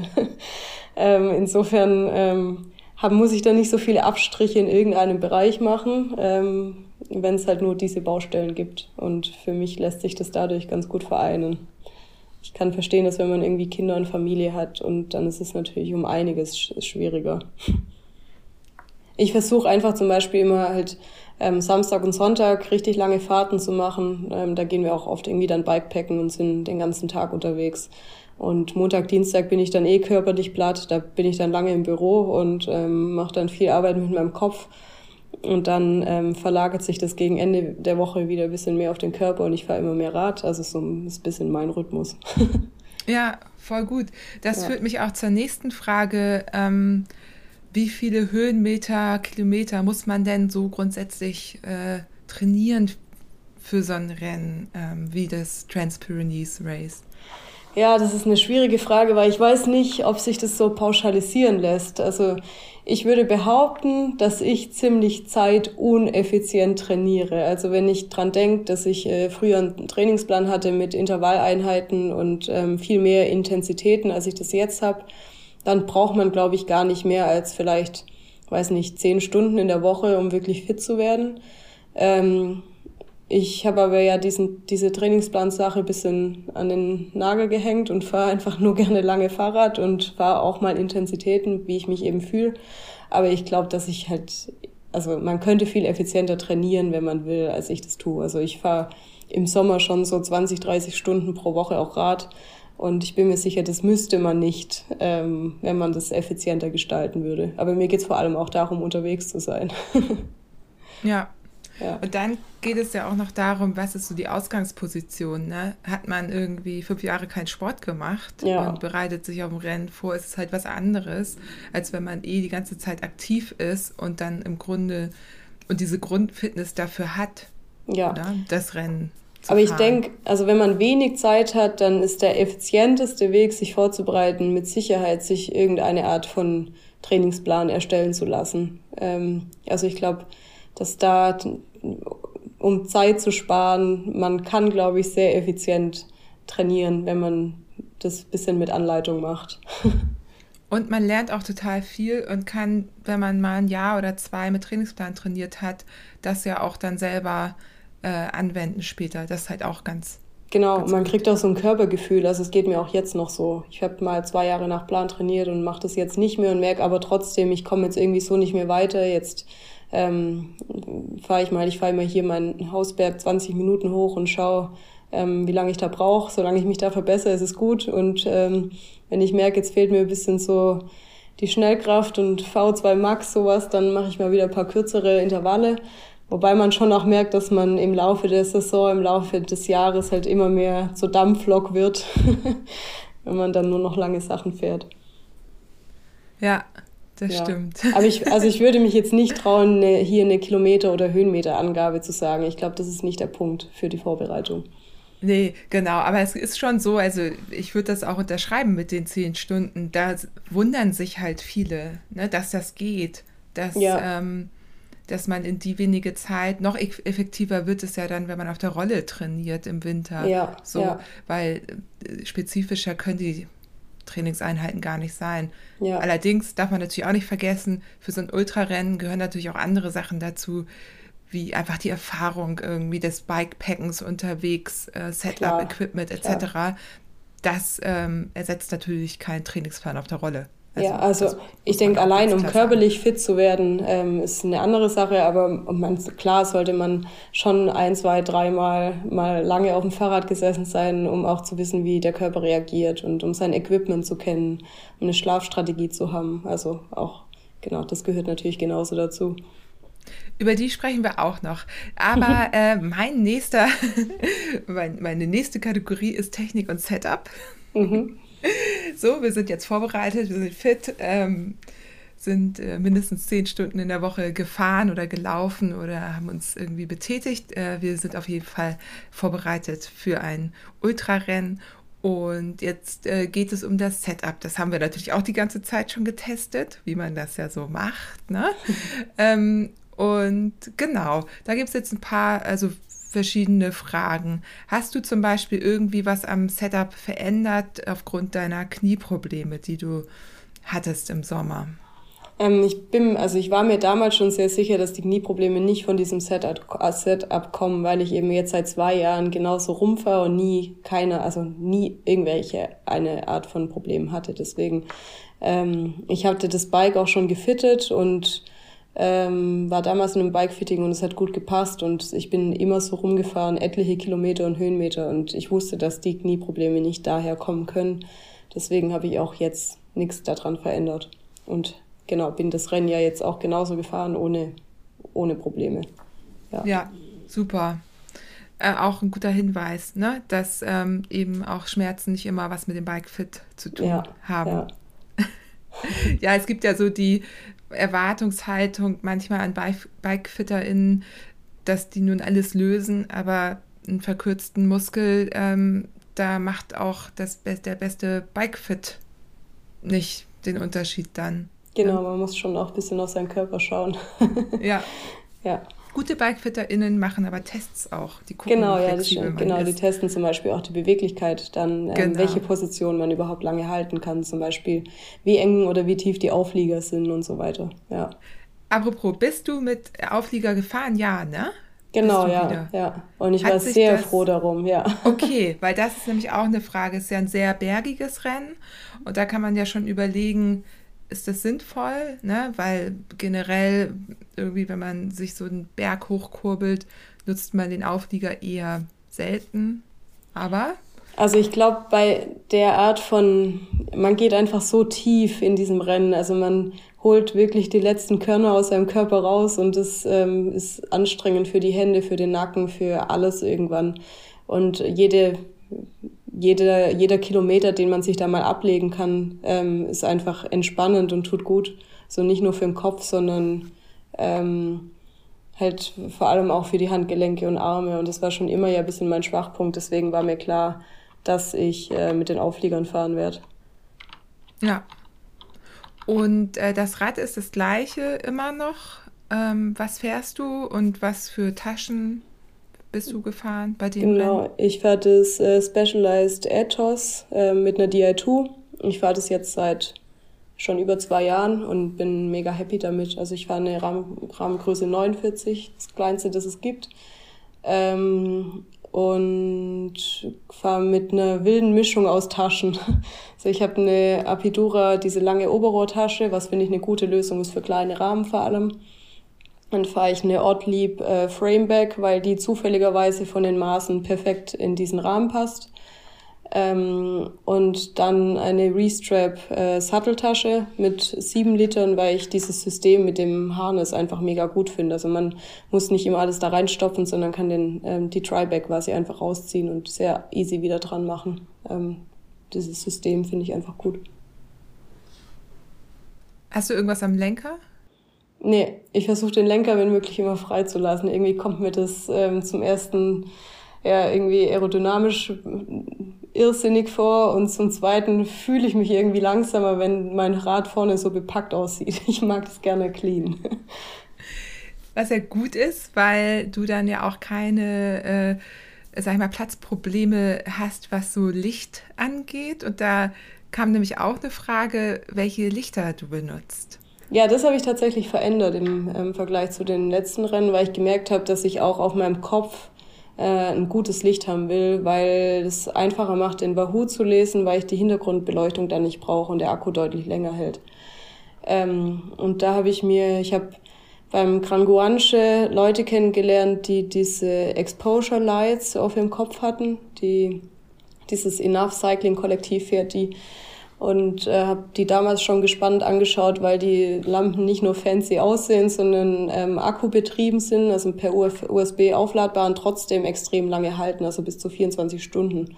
Insofern muss ich da nicht so viele Abstriche in irgendeinem Bereich machen, wenn es halt nur diese Baustellen gibt. Und für mich lässt sich das dadurch ganz gut vereinen. Ich kann verstehen, dass wenn man irgendwie Kinder und Familie hat, und dann ist es natürlich um einiges schwieriger. Ich versuche einfach zum Beispiel immer halt Samstag und Sonntag richtig lange Fahrten zu machen. Da gehen wir auch oft irgendwie dann Bikepacken und sind den ganzen Tag unterwegs. Und Montag, Dienstag bin ich dann körperlich platt. Da bin ich dann lange im Büro und mache dann viel Arbeit mit meinem Kopf. Und dann verlagert sich das gegen Ende der Woche wieder ein bisschen mehr auf den Körper und ich fahre immer mehr Rad. Also so ist ein bisschen mein Rhythmus. Ja, voll gut. Das führt mich auch zur nächsten Frage. Wie viele Höhenmeter, Kilometer muss man denn so grundsätzlich trainieren für so ein Rennen wie das Trans-Pyrenees Race? Ja, das ist eine schwierige Frage, weil ich weiß nicht, ob sich das so pauschalisieren lässt. Also ich würde behaupten, dass ich ziemlich zeituneffizient trainiere. Also wenn ich dran denke, dass ich früher einen Trainingsplan hatte mit Intervalleinheiten und viel mehr Intensitäten, als ich das jetzt habe, dann braucht man, glaube ich, gar nicht mehr als vielleicht, 10 Stunden in der Woche, um wirklich fit zu werden. Ich habe aber ja diese Trainingsplansache ein bisschen an den Nagel gehängt und fahre einfach nur gerne lange Fahrrad und fahre auch mal Intensitäten, wie ich mich eben fühle. Aber ich glaube, dass man könnte viel effizienter trainieren, wenn man will, als ich das tue. Also ich fahre im Sommer schon so 20, 30 Stunden pro Woche auch Rad. Und ich bin mir sicher, das müsste man nicht, wenn man das effizienter gestalten würde. Aber mir geht's vor allem auch darum, unterwegs zu sein. Ja. Und dann geht es ja auch noch darum, was ist so die Ausgangsposition, ne? Hat man irgendwie 5 Jahre keinen Sport gemacht und bereitet sich auf ein Rennen vor, ist es halt was anderes, als wenn man die ganze Zeit aktiv ist und dann im Grunde und diese Grundfitness dafür hat, oder? Das Rennen zu fahren. Aber ich denke, also wenn man wenig Zeit hat, dann ist der effizienteste Weg, sich vorzubereiten, mit Sicherheit sich irgendeine Art von Trainingsplan erstellen zu lassen. Also ich glaube, dass da, um Zeit zu sparen, man kann, glaube ich, sehr effizient trainieren, wenn man das ein bisschen mit Anleitung macht. Und man lernt auch total viel und kann, wenn man mal ein Jahr oder 2 mit Trainingsplan trainiert hat, das ja auch dann selber anwenden später. Das ist halt auch ganz man kriegt auch so ein Körpergefühl. Also es geht mir auch jetzt noch so. Ich habe mal 2 Jahre nach Plan trainiert und mache das jetzt nicht mehr und merke aber trotzdem, ich komme jetzt irgendwie so nicht mehr weiter. Jetzt fahre ich immer hier meinen Hausberg 20 Minuten hoch und schaue, wie lange ich da brauche. Solange ich mich da verbessere, ist es gut. Und wenn ich merke, jetzt fehlt mir ein bisschen so die Schnellkraft und V2 Max, sowas, dann mache ich mal wieder ein paar kürzere Intervalle. Wobei man schon auch merkt, dass man im Laufe der Saison, im Laufe des Jahres halt immer mehr so Dampflok wird, wenn man dann nur noch lange Sachen fährt. Ja, das ja. stimmt. Aber ich würde mich jetzt nicht trauen, hier eine Kilometer- oder Höhenmeterangabe zu sagen. Ich glaube, das ist nicht der Punkt für die Vorbereitung. Nee, genau, aber es ist schon so, also ich würde das auch unterschreiben mit den 10 Stunden. Da wundern sich halt viele, ne, dass das geht, Ja, dass man in die wenige Zeit, noch effektiver wird es ja dann, wenn man auf der Rolle trainiert im Winter, ja, so, ja, weil spezifischer können die Trainingseinheiten gar nicht sein. ja, Allerdings darf man natürlich auch nicht vergessen, für so ein Ultrarennen gehören natürlich auch andere Sachen dazu, wie einfach die Erfahrung irgendwie des Bikepackens unterwegs, Setup, klar, Equipment klar. etc. Das ersetzt natürlich keinen Trainingsplan auf der Rolle. Ja, Also also das ich muss man denke, auch allein ganz um klar sagen. körperlich fit zu werden, ist eine andere Sache, aber klar sollte man schon ein, zwei, dreimal mal lange auf dem Fahrrad gesessen sein, um auch zu wissen, wie der Körper reagiert und um sein Equipment zu kennen, um eine Schlafstrategie zu haben. Also auch, genau, das gehört natürlich genauso dazu. Über die sprechen wir auch noch. Aber meine nächste Kategorie ist Technik und Setup. Mhm. So, wir sind jetzt vorbereitet, wir sind fit, sind mindestens 10 Stunden in der Woche gefahren oder gelaufen oder haben uns irgendwie betätigt. Wir sind auf jeden Fall vorbereitet für ein Ultrarennen. Und jetzt geht es um das Setup. Das haben wir natürlich auch die ganze Zeit schon getestet, wie man das ja so macht. Ne? Und genau, da gibt es jetzt ein paar, also verschiedene Fragen. Hast du zum Beispiel irgendwie was am Setup verändert aufgrund deiner Knieprobleme, die du hattest im Sommer? Ich war mir damals schon sehr sicher, dass die Knieprobleme nicht von diesem Setup kommen, weil ich eben jetzt seit 2 Jahren genauso rumfahre und nie irgendwelche eine Art von Problem hatte. Deswegen, ich hatte das Bike auch schon gefittet und war damals in einem Bikefitting und es hat gut gepasst und ich bin immer so rumgefahren, etliche Kilometer und Höhenmeter und ich wusste, dass die Knieprobleme nicht daher kommen können. Deswegen habe ich auch jetzt nichts daran verändert. Und genau, bin das Rennen ja jetzt auch genauso gefahren, ohne Probleme. Ja, Ja, super. Auch ein guter Hinweis, ne? Dass eben auch Schmerzen nicht immer was mit dem Bikefit zu tun ja, haben. ja, Ja, es gibt ja so die Erwartungshaltung manchmal an BikefitterInnen, dass die nun alles lösen, aber einen verkürzten Muskel, da macht auch der beste Bikefit nicht den Unterschied dann. Ne? genau, man muss schon auch ein bisschen auf seinen Körper schauen. Ja, Ja, gute BikefitterInnen machen aber Tests auch. Die gucken, wie genau, ja, das flexibel stimmt. man Genau, die ist. testen zum Beispiel auch die Beweglichkeit, dann welche Genau. Position man überhaupt lange halten kann, zum Beispiel wie eng oder wie tief die Auflieger sind und so weiter. Ja, Apropos, bist du mit Auflieger gefahren? Ja, ne? Bist genau, du ja, wieder? ja. Und ich war Hat sich sehr froh das darum, ja. Okay, weil das ist nämlich auch eine Frage. Es ist ja ein sehr bergiges Rennen und da kann man ja schon überlegen, ist das sinnvoll, ne? Weil generell irgendwie, wenn man sich so einen Berg hochkurbelt, nutzt man den Auflieger eher selten. Aber Also ich glaube, bei der Art man geht einfach so tief in diesem Rennen. Also man holt wirklich die letzten Körner aus seinem Körper raus und das ist anstrengend für die Hände, für den Nacken, für alles irgendwann. Und jeder Kilometer, den man sich da mal ablegen kann, ist einfach entspannend und tut gut. So nicht nur für den Kopf, sondern ähm, halt vor allem auch für die Handgelenke und Arme. Und das war schon immer ja ein bisschen mein Schwachpunkt. Deswegen war mir klar, dass ich mit den Aufliegern fahren werde. ja, und das Rad ist das gleiche immer noch. Was fährst du und was für Taschen bist du gefahren bei dem Rennen? Genau, ich fahre das Specialized Atos mit einer Di2. Ich fahre das jetzt seit schon über 2 Jahren und bin mega happy damit. Also ich fahre eine Rahmengröße 49, das kleinste, das es gibt. Und fahre mit einer wilden Mischung aus Taschen. Also ich habe eine Apidura, diese lange Oberrohrtasche, was finde ich eine gute Lösung ist für kleine Rahmen vor allem. Dann fahre ich eine Ortlieb Frameback, weil die zufälligerweise von den Maßen perfekt in diesen Rahmen passt. Und dann eine Restrap Satteltasche mit 7 Litern, weil ich dieses System mit dem Harness einfach mega gut finde. Also man muss nicht immer alles da reinstopfen, sondern kann die Tryback quasi einfach rausziehen und sehr easy wieder dran machen. Dieses System finde ich einfach gut. Hast du irgendwas am Lenker? Nee, ich versuche den Lenker, wenn möglich, immer freizulassen. Irgendwie kommt mir das zum ersten irgendwie aerodynamisch irrsinnig vor und zum zweiten fühle ich mich irgendwie langsamer, wenn mein Rad vorne so bepackt aussieht. Ich mag das gerne clean. Was ja gut ist, weil du dann ja auch keine, sag ich mal, Platzprobleme hast, was so Licht angeht. Und da kam nämlich auch eine Frage, welche Lichter du benutzt. Ja, das habe ich tatsächlich verändert im Vergleich zu den letzten Rennen, weil ich gemerkt habe, dass ich auch auf meinem Kopf ein gutes Licht haben will, weil es einfacher macht, den Wahoo zu lesen, weil ich die Hintergrundbeleuchtung dann nicht brauche und der Akku deutlich länger hält. Und da ich habe beim Gran Guanche Leute kennengelernt, die diese Exposure Lights auf ihrem Kopf hatten, dieses Enough Cycling Kollektiv fährt die. Und habe die damals schon gespannt angeschaut, weil die Lampen nicht nur fancy aussehen, sondern akkubetrieben sind, also per USB aufladbar und trotzdem extrem lange halten, also bis zu 24 Stunden.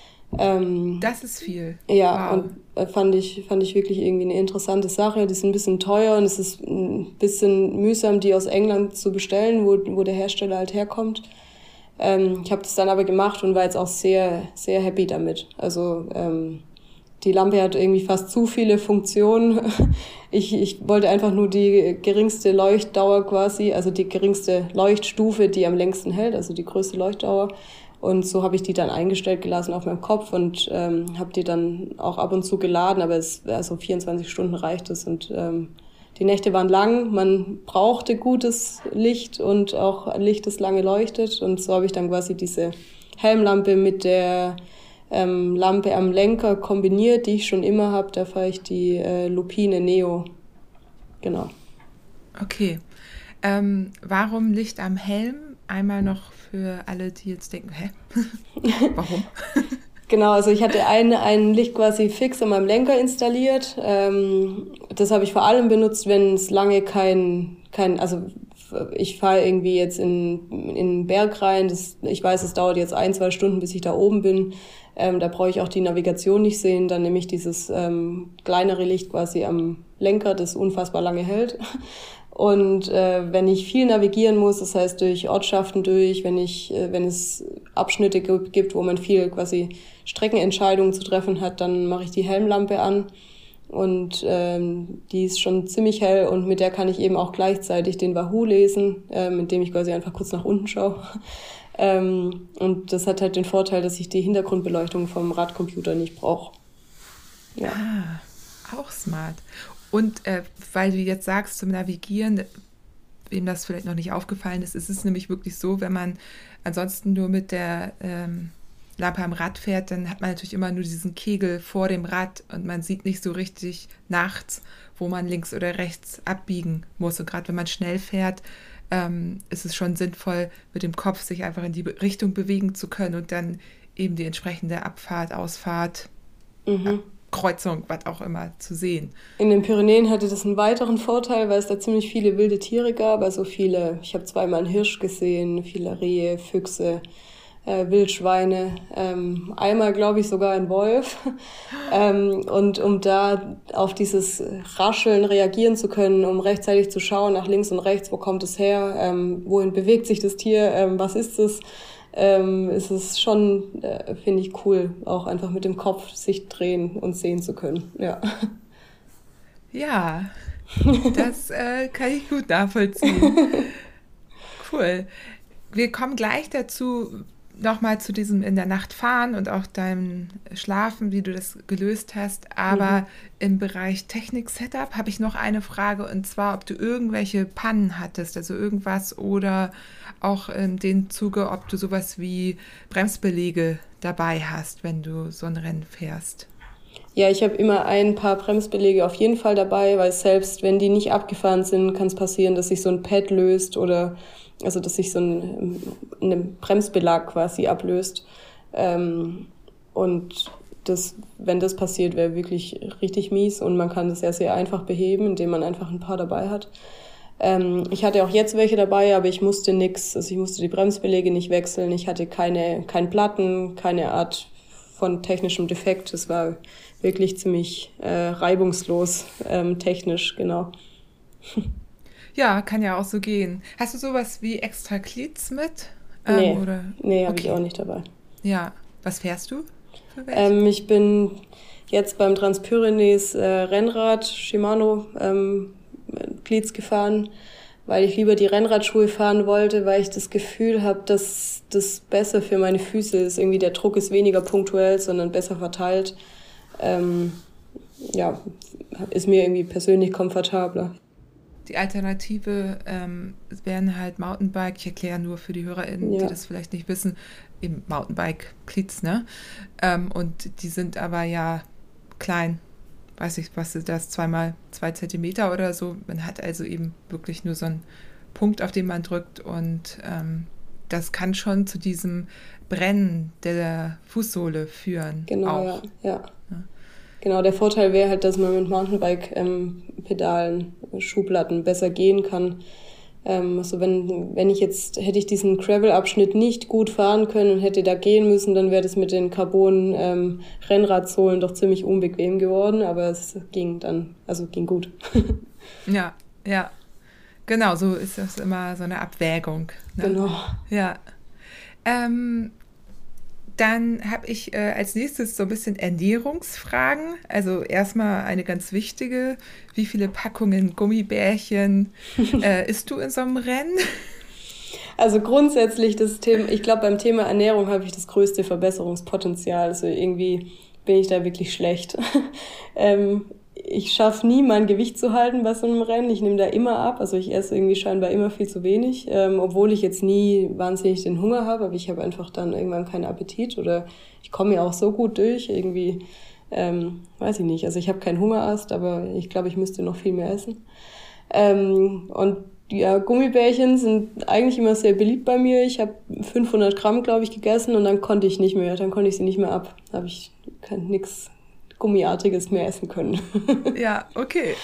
Das ist viel. Ja, wow. Und fand ich wirklich irgendwie eine interessante Sache. Die sind ein bisschen teuer und es ist ein bisschen mühsam, die aus England zu bestellen, wo der Hersteller halt herkommt. Ich habe das dann aber gemacht und war jetzt auch sehr, sehr happy damit. Also die Lampe hat irgendwie fast zu viele Funktionen. Ich wollte einfach nur die geringste Leuchtdauer quasi, also die geringste Leuchtstufe, die am längsten hält, also die größte Leuchtdauer. Und so habe ich die dann eingestellt gelassen auf meinem Kopf und habe die dann auch ab und zu geladen, aber also 24 Stunden reicht es. Und die Nächte waren lang, man brauchte gutes Licht und auch Licht, das lange leuchtet. Und so habe ich dann quasi diese Helmlampe mit der Lampe am Lenker kombiniert, die ich schon immer habe. Da fahre ich die Lupine Neo. Genau. Okay. Warum Licht am Helm? Einmal noch für alle, die jetzt denken, hä? Warum? Genau, also ich hatte ein Licht quasi fix an meinem Lenker installiert. Das habe ich vor allem benutzt, wenn es lange also ich fahre irgendwie jetzt in den Berg rein. Ich weiß, es dauert jetzt 1-2 Stunden, bis ich da oben bin. Da brauche ich auch die Navigation nicht sehen. Dann nehme ich dieses kleinere Licht quasi am Lenker, das unfassbar lange hält. Und wenn ich viel navigieren muss, das heißt durch Ortschaften wenn es Abschnitte gibt, wo man viel quasi Streckenentscheidungen zu treffen hat, dann mache ich die Helmlampe an. Und die ist schon ziemlich hell und mit der kann ich eben auch gleichzeitig den Wahoo lesen, indem ich quasi einfach kurz nach unten schaue. Und das hat halt den Vorteil, dass ich die Hintergrundbeleuchtung vom Radcomputer nicht brauche. Ja. Auch smart. Und weil du jetzt sagst, zum Navigieren, wem das vielleicht noch nicht aufgefallen ist, ist es nämlich wirklich so, wenn man ansonsten nur mit der Lampe am Rad fährt, dann hat man natürlich immer nur diesen Kegel vor dem Rad und man sieht nicht so richtig nachts, wo man links oder rechts abbiegen muss. Und gerade wenn man schnell fährt, ist es schon sinnvoll, mit dem Kopf sich einfach in die Richtung bewegen zu können und dann eben die entsprechende Abfahrt, Ausfahrt, Kreuzung, was auch immer, zu sehen. In den Pyrenäen hatte das einen weiteren Vorteil, weil es da ziemlich viele wilde Tiere gab. Also ich habe zweimal einen Hirsch gesehen, viele Rehe, Füchse, Wildschweine, einmal glaube ich sogar ein Wolf. Und um da auf dieses Rascheln reagieren zu können, um rechtzeitig zu schauen nach links und rechts, wo kommt es her, wohin bewegt sich das Tier, was ist es, ist es schon, finde ich cool, auch einfach mit dem Kopf sich drehen und sehen zu können. Ja, ja, das kann ich gut nachvollziehen. Cool. Wir kommen gleich dazu, nochmal zu diesem in der Nacht fahren und auch deinem Schlafen, wie du das gelöst hast. Aber im Bereich Technik-Setup habe ich noch eine Frage, und zwar, ob du irgendwelche Pannen hattest, also irgendwas, oder auch in dem Zuge, ob du sowas wie Bremsbeläge dabei hast, wenn du so ein Rennen fährst. Ja, ich habe immer ein paar Bremsbeläge auf jeden Fall dabei, weil selbst wenn die nicht abgefahren sind, kann es passieren, dass sich so ein Pad löst oder also dass sich so ein Bremsbelag quasi ablöst. Und wenn das passiert, wäre wirklich richtig mies und man kann das ja sehr einfach beheben, indem man einfach ein paar dabei hat. Ich hatte auch jetzt welche dabei, aber ich musste nichts, also ich musste die Bremsbeläge nicht wechseln, ich hatte kein Platten, keine Art von technischem Defekt. Es war wirklich ziemlich reibungslos, technisch, genau. Ja, kann ja auch so gehen. Hast du sowas wie extra Cleats mit? Nee, Oder? nee, habe ich Okay. auch nicht dabei. Ja. Was fährst du für welche? Ich bin jetzt beim Transpyrenees Rennrad Shimano Cleats gefahren, weil ich lieber die Rennradschuhe fahren wollte, weil ich das Gefühl habe, dass das besser für meine Füße ist. Irgendwie der Druck ist weniger punktuell, sondern besser verteilt. Ja, ist mir irgendwie persönlich komfortabler. Die Alternative wären halt Mountainbike. Ich erkläre nur für die HörerInnen, die Ja, das vielleicht nicht wissen, eben Mountainbike-Cleats, ne? Und die sind aber ja klein. Weiß ich, was ist das? 2x2 Zentimeter oder so. Man hat also eben wirklich nur so einen Punkt, auf den man drückt. Und das kann schon zu diesem Brennen der Fußsohle führen. genau, Auch. ja. Ne? Genau, der Vorteil wäre halt, dass man mit Mountainbike-Pedalen, Schuhplatten besser gehen kann. Also wenn ich jetzt, hätte ich diesen Gravel-Abschnitt nicht gut fahren können und hätte da gehen müssen, dann wäre das mit den Carbon-Rennradsohlen doch ziemlich unbequem geworden, aber es ging dann, also ging gut. Ja, ja. Genau, so ist das immer so eine Abwägung. Ne? Genau. Ja. Ähm, Dann habe ich als nächstes so ein bisschen Ernährungsfragen. Also erstmal eine ganz wichtige. Wie viele Packungen Gummibärchen isst du in so einem Rennen? Also grundsätzlich das Thema, ich glaube, beim Thema Ernährung habe ich das größte Verbesserungspotenzial. Also irgendwie bin ich da wirklich schlecht. Ich schaffe nie, mein Gewicht zu halten bei so einem Rennen. Ich nehme da immer ab. Also ich esse irgendwie scheinbar immer viel zu wenig, obwohl ich jetzt nie wahnsinnig den Hunger habe. Aber ich habe einfach dann irgendwann keinen Appetit oder ich komme ja auch so gut durch. Irgendwie, weiß ich nicht. Also ich habe keinen Hungerast, aber ich glaube, ich müsste noch viel mehr essen. Und ja, Gummibärchen sind eigentlich immer sehr beliebt bei mir. Ich habe 500 Gramm, glaube ich, gegessen und dann konnte ich nicht mehr. Dann konnte ich sie nicht mehr ab. Da habe ich nichts Gummiartiges mehr essen können. Ja, okay.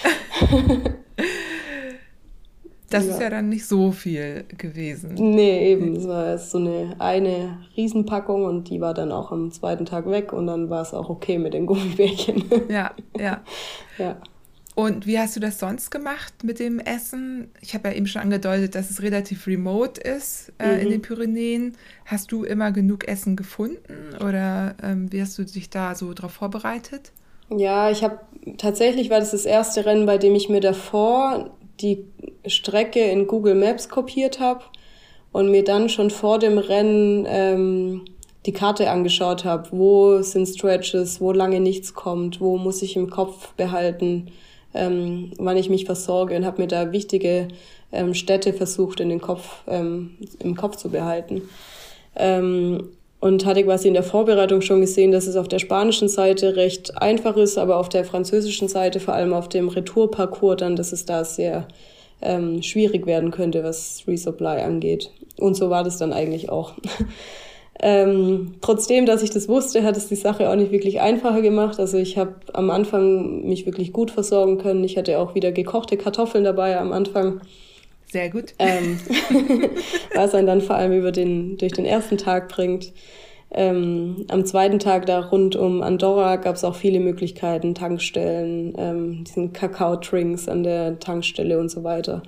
Das ist Ja. ja dann nicht so viel gewesen. Nee, eben. Es war erst so eine Riesenpackung und die war dann auch am zweiten Tag weg und dann war es auch okay mit den Gummibärchen. Ja, ja. Ja. Und wie hast du das sonst gemacht mit dem Essen? Ich habe ja eben schon angedeutet, dass es relativ remote ist in den Pyrenäen. Hast du immer genug Essen gefunden oder wie hast du dich da so drauf vorbereitet? Ja, tatsächlich war das erste Rennen, bei dem ich mir davor die Strecke in Google Maps kopiert habe und mir dann schon vor dem Rennen die Karte angeschaut habe. Wo sind Stretches, wo lange nichts kommt, wo muss ich im Kopf behalten, wann ich mich versorge und habe mir da wichtige Städte versucht im Kopf zu behalten. Und hatte quasi in der Vorbereitung schon gesehen, dass es auf der spanischen Seite recht einfach ist, aber auf der französischen Seite, vor allem auf dem Retourparcours dann, dass es da sehr schwierig werden könnte, was Resupply angeht. Und so war das dann eigentlich auch. Trotzdem, dass ich das wusste, hat es die Sache auch nicht wirklich einfacher gemacht. Also ich habe am Anfang mich wirklich gut versorgen können. Ich hatte auch wieder gekochte Kartoffeln dabei am Anfang. Sehr gut. Was einen dann vor allem durch den ersten Tag bringt. Am zweiten Tag da rund um Andorra gab es auch viele Möglichkeiten, Tankstellen, diesen Kakao-Drinks an der Tankstelle und so weiter.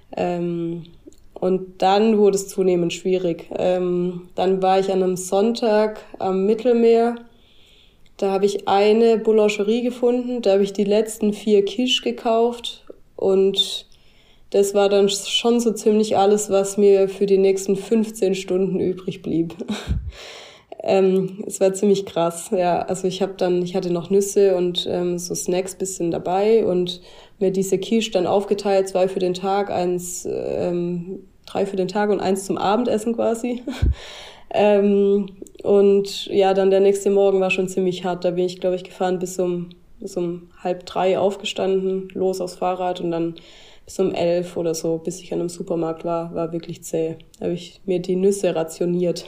Und dann wurde es zunehmend schwierig. Dann war ich an einem Sonntag am Mittelmeer. Da habe ich eine Boulangerie gefunden. Da habe ich die letzten 4 Quiche gekauft. Und das war dann schon so ziemlich alles, was mir für die nächsten 15 Stunden übrig blieb. Es war ziemlich krass. Ja, also ich hatte noch Nüsse und so Snacks bisschen dabei und mir diese Quiche dann aufgeteilt, 2 für den Tag, 3 für den Tag und 1 zum Abendessen quasi. Und ja, dann der nächste Morgen war schon ziemlich hart. Da bin ich, glaube ich, gefahren bis um 2:30 aufgestanden, los aufs Fahrrad und dann bis um 11 oder so, bis ich an einem Supermarkt war wirklich zäh. Da habe ich mir die Nüsse rationiert.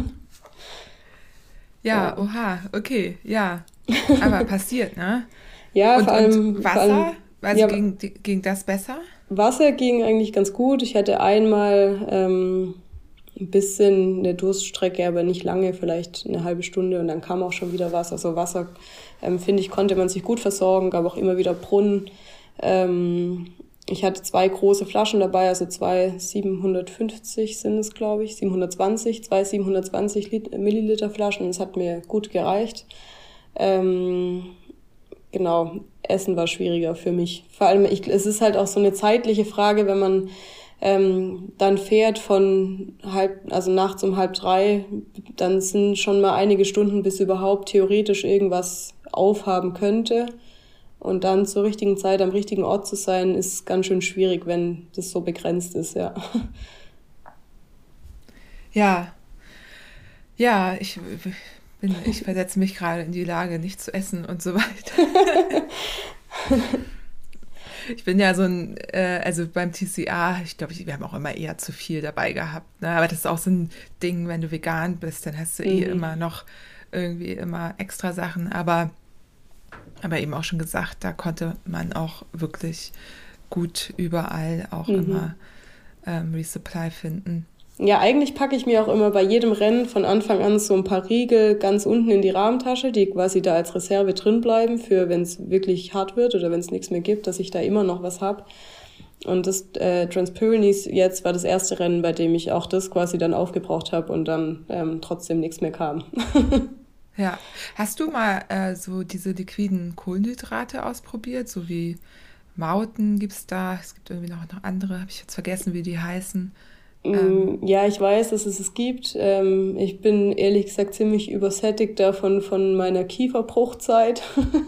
Ja, Ja. oha, okay, ja. Aber passiert, ne? Ja, Und, vor allem, Wasser? Also ja, ging das besser? Wasser ging eigentlich ganz gut. Ich hatte einmal ein bisschen eine Durststrecke, aber nicht lange, vielleicht eine halbe Stunde und dann kam auch schon wieder was. Also Wasser finde ich, konnte man sich gut versorgen, gab auch immer wieder Brunnen. Ich hatte 2 große Flaschen dabei, also 2 750 sind es, glaube ich, 2 720 Milliliter Flaschen. Das hat mir gut gereicht. Genau, Essen war schwieriger für mich. Vor allem, es ist halt auch so eine zeitliche Frage, wenn man dann fährt also nachts um 2:30, dann sind schon mal einige Stunden, bis überhaupt theoretisch irgendwas aufhaben könnte. Und dann zur richtigen Zeit am richtigen Ort zu sein, ist ganz schön schwierig, wenn das so begrenzt ist, ja. Ja, ja, ich versetze mich gerade in die Lage, nicht zu essen und so weiter. Ich bin ja also beim TCA, ich glaube, wir haben auch immer eher zu viel dabei gehabt, ne? Aber das ist auch so ein Ding, wenn du vegan bist, dann hast du immer noch irgendwie immer extra Sachen, aber eben auch schon gesagt, da konnte man auch wirklich gut überall auch immer Resupply finden. Ja, eigentlich packe ich mir auch immer bei jedem Rennen von Anfang an so ein paar Riegel ganz unten in die Rahmentasche, die quasi da als Reserve drin bleiben, für wenn es wirklich hart wird oder wenn es nichts mehr gibt, dass ich da immer noch was habe. Und das Transpyrenees jetzt war das erste Rennen, bei dem ich auch das quasi dann aufgebraucht habe und dann trotzdem nichts mehr kam. Ja. Hast du mal so diese liquiden Kohlenhydrate ausprobiert? So wie Mauten gibt's da. Es gibt irgendwie noch andere, habe ich jetzt vergessen, wie die heißen. Ja, ich weiß, dass es gibt. Ich bin ehrlich gesagt ziemlich übersättigt davon von meiner Kieferbruchzeit.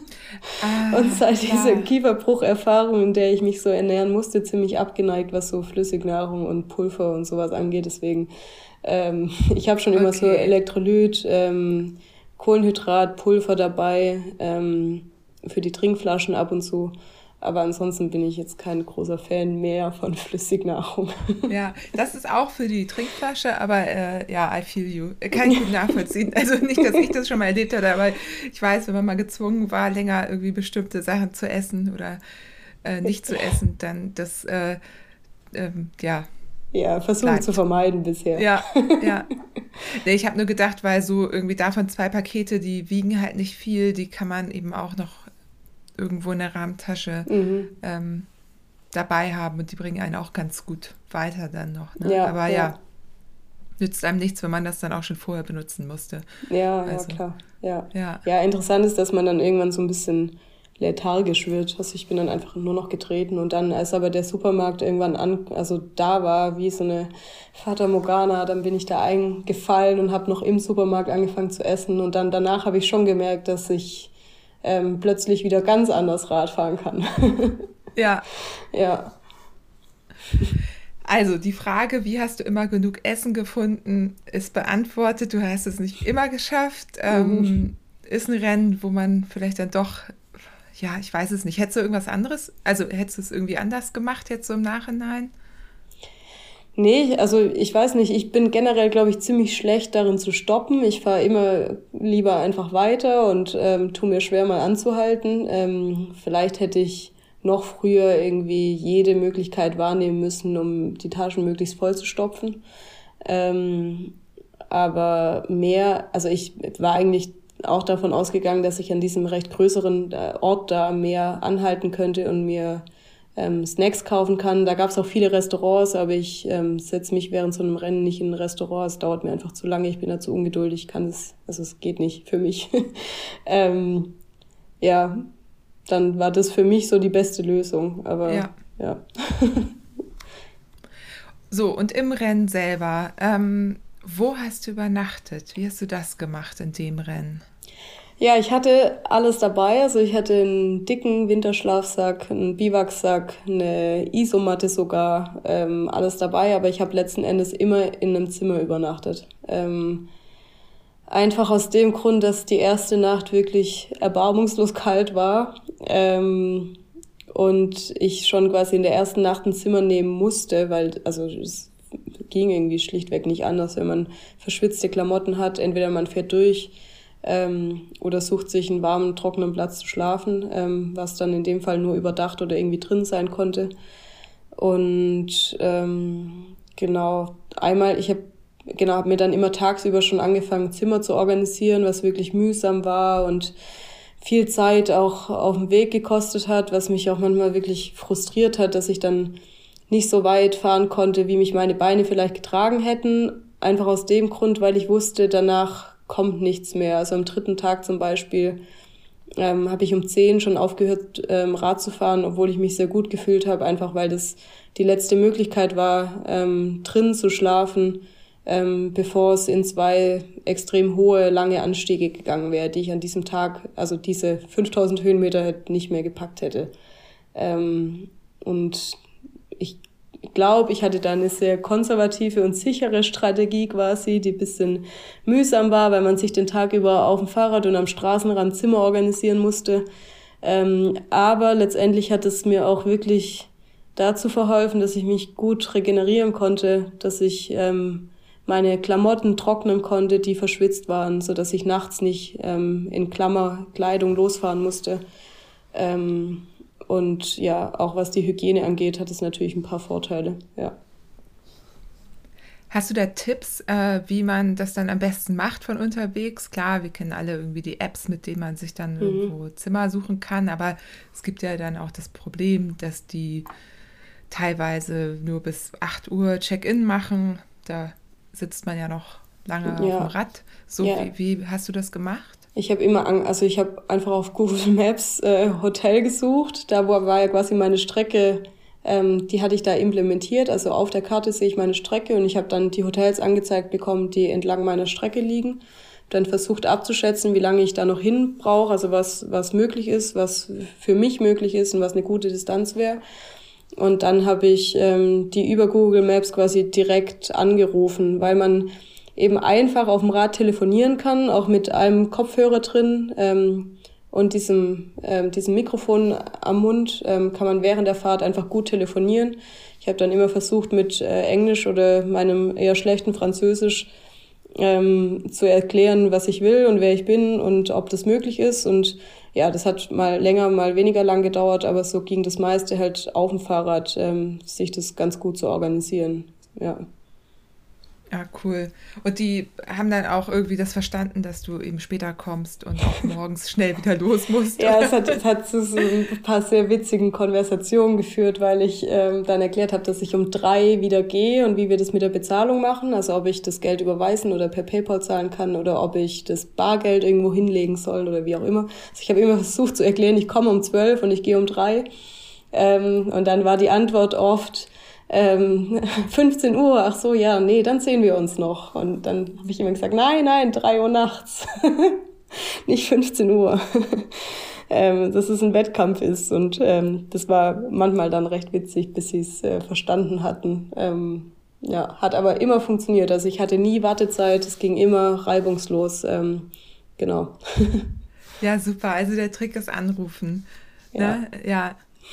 Und seit dieser Kieferbrucherfahrung, in der ich mich so ernähren musste, ziemlich abgeneigt, was so Flüssignahrung und Pulver und sowas angeht. Deswegen, ich habe schon immer so Elektrolyt, Kohlenhydrat, Pulver dabei, für die Trinkflaschen ab und zu. Aber ansonsten bin ich jetzt kein großer Fan mehr von Flüssignahrung. Ja, das ist auch für die Trinkflasche, aber ja, I feel you. Kann ich gut nachvollziehen. Also nicht, dass ich das schon mal erlebt habe, aber ich weiß, wenn man mal gezwungen war, länger irgendwie bestimmte Sachen zu essen oder nicht zu essen, dann das, ja. Ja, versuchen zu vermeiden bisher. Ja. Nee, ich habe nur gedacht, weil so irgendwie davon 2 Pakete, die wiegen halt nicht viel, die kann man eben auch noch irgendwo in der Rahmentasche dabei haben und die bringen einen auch ganz gut weiter dann noch. Ne? Ja, aber ja, nützt einem nichts, wenn man das dann auch schon vorher benutzen musste. Ja, klar. Ja, interessant ist, dass man dann irgendwann so ein bisschen lethargisch wird. Also ich bin dann einfach nur noch getreten und dann, als aber der Supermarkt irgendwann da war, wie so eine Fata Morgana, dann bin ich da eingefallen und habe noch im Supermarkt angefangen zu essen und dann danach habe ich schon gemerkt, dass ich plötzlich wieder ganz anders Rad fahren kann. Ja. Ja. Also die Frage, wie hast du immer genug Essen gefunden, ist beantwortet. Du hast es nicht immer geschafft. Ist ein Rennen, wo man vielleicht dann doch, ja, ich weiß es nicht. Hättest du irgendwas anderes, also hättest du es irgendwie anders gemacht jetzt so im Nachhinein? Nee, also ich weiß nicht, ich bin generell, glaube ich, ziemlich schlecht darin zu stoppen. Ich fahre immer lieber einfach weiter und tue mir schwer, mal anzuhalten. Vielleicht hätte ich noch früher irgendwie jede Möglichkeit wahrnehmen müssen, um die Taschen möglichst voll zu stopfen. Aber also ich war eigentlich auch davon ausgegangen, dass ich an diesem recht größeren Ort da mehr anhalten könnte und mir Snacks kaufen kann. Da gab es auch viele Restaurants, aber ich setze mich während so einem Rennen nicht in ein Restaurant. Es dauert mir einfach zu lange, ich bin da zu ungeduldig, es geht nicht für mich. Ja, dann war das für mich so die beste Lösung. Aber ja. So, und im Rennen selber, wo hast du übernachtet? Wie hast du das gemacht in dem Rennen? Ja, ich hatte alles dabei. Also ich hatte einen dicken Winterschlafsack, einen Biwaksack, eine Isomatte sogar, alles dabei. Aber ich habe letzten Endes immer in einem Zimmer übernachtet. Einfach aus dem Grund, dass die erste Nacht wirklich erbarmungslos kalt war. Und ich schon quasi in der ersten Nacht ein Zimmer nehmen musste, weil es ging irgendwie schlichtweg nicht anders, wenn man verschwitzte Klamotten hat. Entweder man fährt durch oder sucht sich einen warmen, trockenen Platz zu schlafen, was dann in dem Fall nur überdacht oder irgendwie drin sein konnte. Und genau, ich habe mir dann immer tagsüber schon angefangen, Zimmer zu organisieren, was wirklich mühsam war und viel Zeit auch auf dem Weg gekostet hat, was mich auch manchmal wirklich frustriert hat, dass ich dann nicht so weit fahren konnte, wie mich meine Beine vielleicht getragen hätten. Einfach aus dem Grund, weil ich wusste, danach kommt nichts mehr. Also am 3. Tag zum Beispiel habe ich um 10 schon aufgehört, Rad zu fahren, obwohl ich mich sehr gut gefühlt habe, einfach weil das die letzte Möglichkeit war, drin zu schlafen, bevor es in 2 extrem hohe, lange Anstiege gegangen wäre, die ich an diesem Tag, also diese 5000 Höhenmeter nicht mehr gepackt hätte. Und ich glaube, ich hatte da eine sehr konservative und sichere Strategie quasi, die ein bisschen mühsam war, weil man sich den Tag über auf dem Fahrrad und am Straßenrand Zimmer organisieren musste. Aber letztendlich hat es mir auch wirklich dazu verholfen, dass ich mich gut regenerieren konnte, dass ich meine Klamotten trocknen konnte, die verschwitzt waren, so dass ich nachts nicht in Klammerkleidung losfahren musste. Und ja, auch was die Hygiene angeht, hat es natürlich ein paar Vorteile, ja. Hast du da Tipps, wie man das dann am besten macht von unterwegs? Klar, wir kennen alle irgendwie die Apps, mit denen man sich dann irgendwo Zimmer suchen kann, aber es gibt ja dann auch das Problem, dass die teilweise nur bis 8 Uhr Check-in machen. Da sitzt man ja noch lange auf dem Rad. So, wie hast du das gemacht? Ich habe ich habe einfach auf Google Maps Hotel gesucht. Da war ja quasi meine Strecke, die hatte ich da implementiert. Also auf der Karte sehe ich meine Strecke und ich habe dann die Hotels angezeigt bekommen, die entlang meiner Strecke liegen. Dann versucht abzuschätzen, wie lange ich da noch hin brauche, also was möglich ist, was für mich möglich ist und was eine gute Distanz wäre. Und dann habe ich die über Google Maps quasi direkt angerufen, weil man eben einfach auf dem Rad telefonieren kann, auch mit einem Kopfhörer drin und diesem Mikrofon am Mund kann man während der Fahrt einfach gut telefonieren. Ich habe dann immer versucht, mit Englisch oder meinem eher schlechten Französisch zu erklären, was ich will und wer ich bin und ob das möglich ist. Und ja, das hat mal länger, mal weniger lang gedauert, aber so ging das meiste halt auf dem Fahrrad, sich das ganz gut zu organisieren, ja. Ja, cool. Und die haben dann auch irgendwie das verstanden, dass du eben später kommst und auch morgens schnell wieder los musst. Ja, es hat zu so ein paar sehr witzigen Konversationen geführt, weil ich dann erklärt habe, dass ich um 3 wieder gehe und wie wir das mit der Bezahlung machen. Also ob ich das Geld überweisen oder per PayPal zahlen kann oder ob ich das Bargeld irgendwo hinlegen soll oder wie auch immer. Also ich habe immer versucht zu erklären, ich komme um 12 und ich gehe um 3. Und dann war die Antwort oft 15 Uhr, ach so, ja, nee, dann sehen wir uns noch. Und dann habe ich immer gesagt, nein, 3 Uhr nachts, nicht 15 Uhr. Dass es ein Wettkampf ist. Und das war manchmal dann recht witzig, bis sie es verstanden hatten. Ja, hat aber immer funktioniert. Also ich hatte nie Wartezeit, es ging immer reibungslos. Genau. Ja, super. Also der Trick ist anrufen. Ja. Ne? Ja.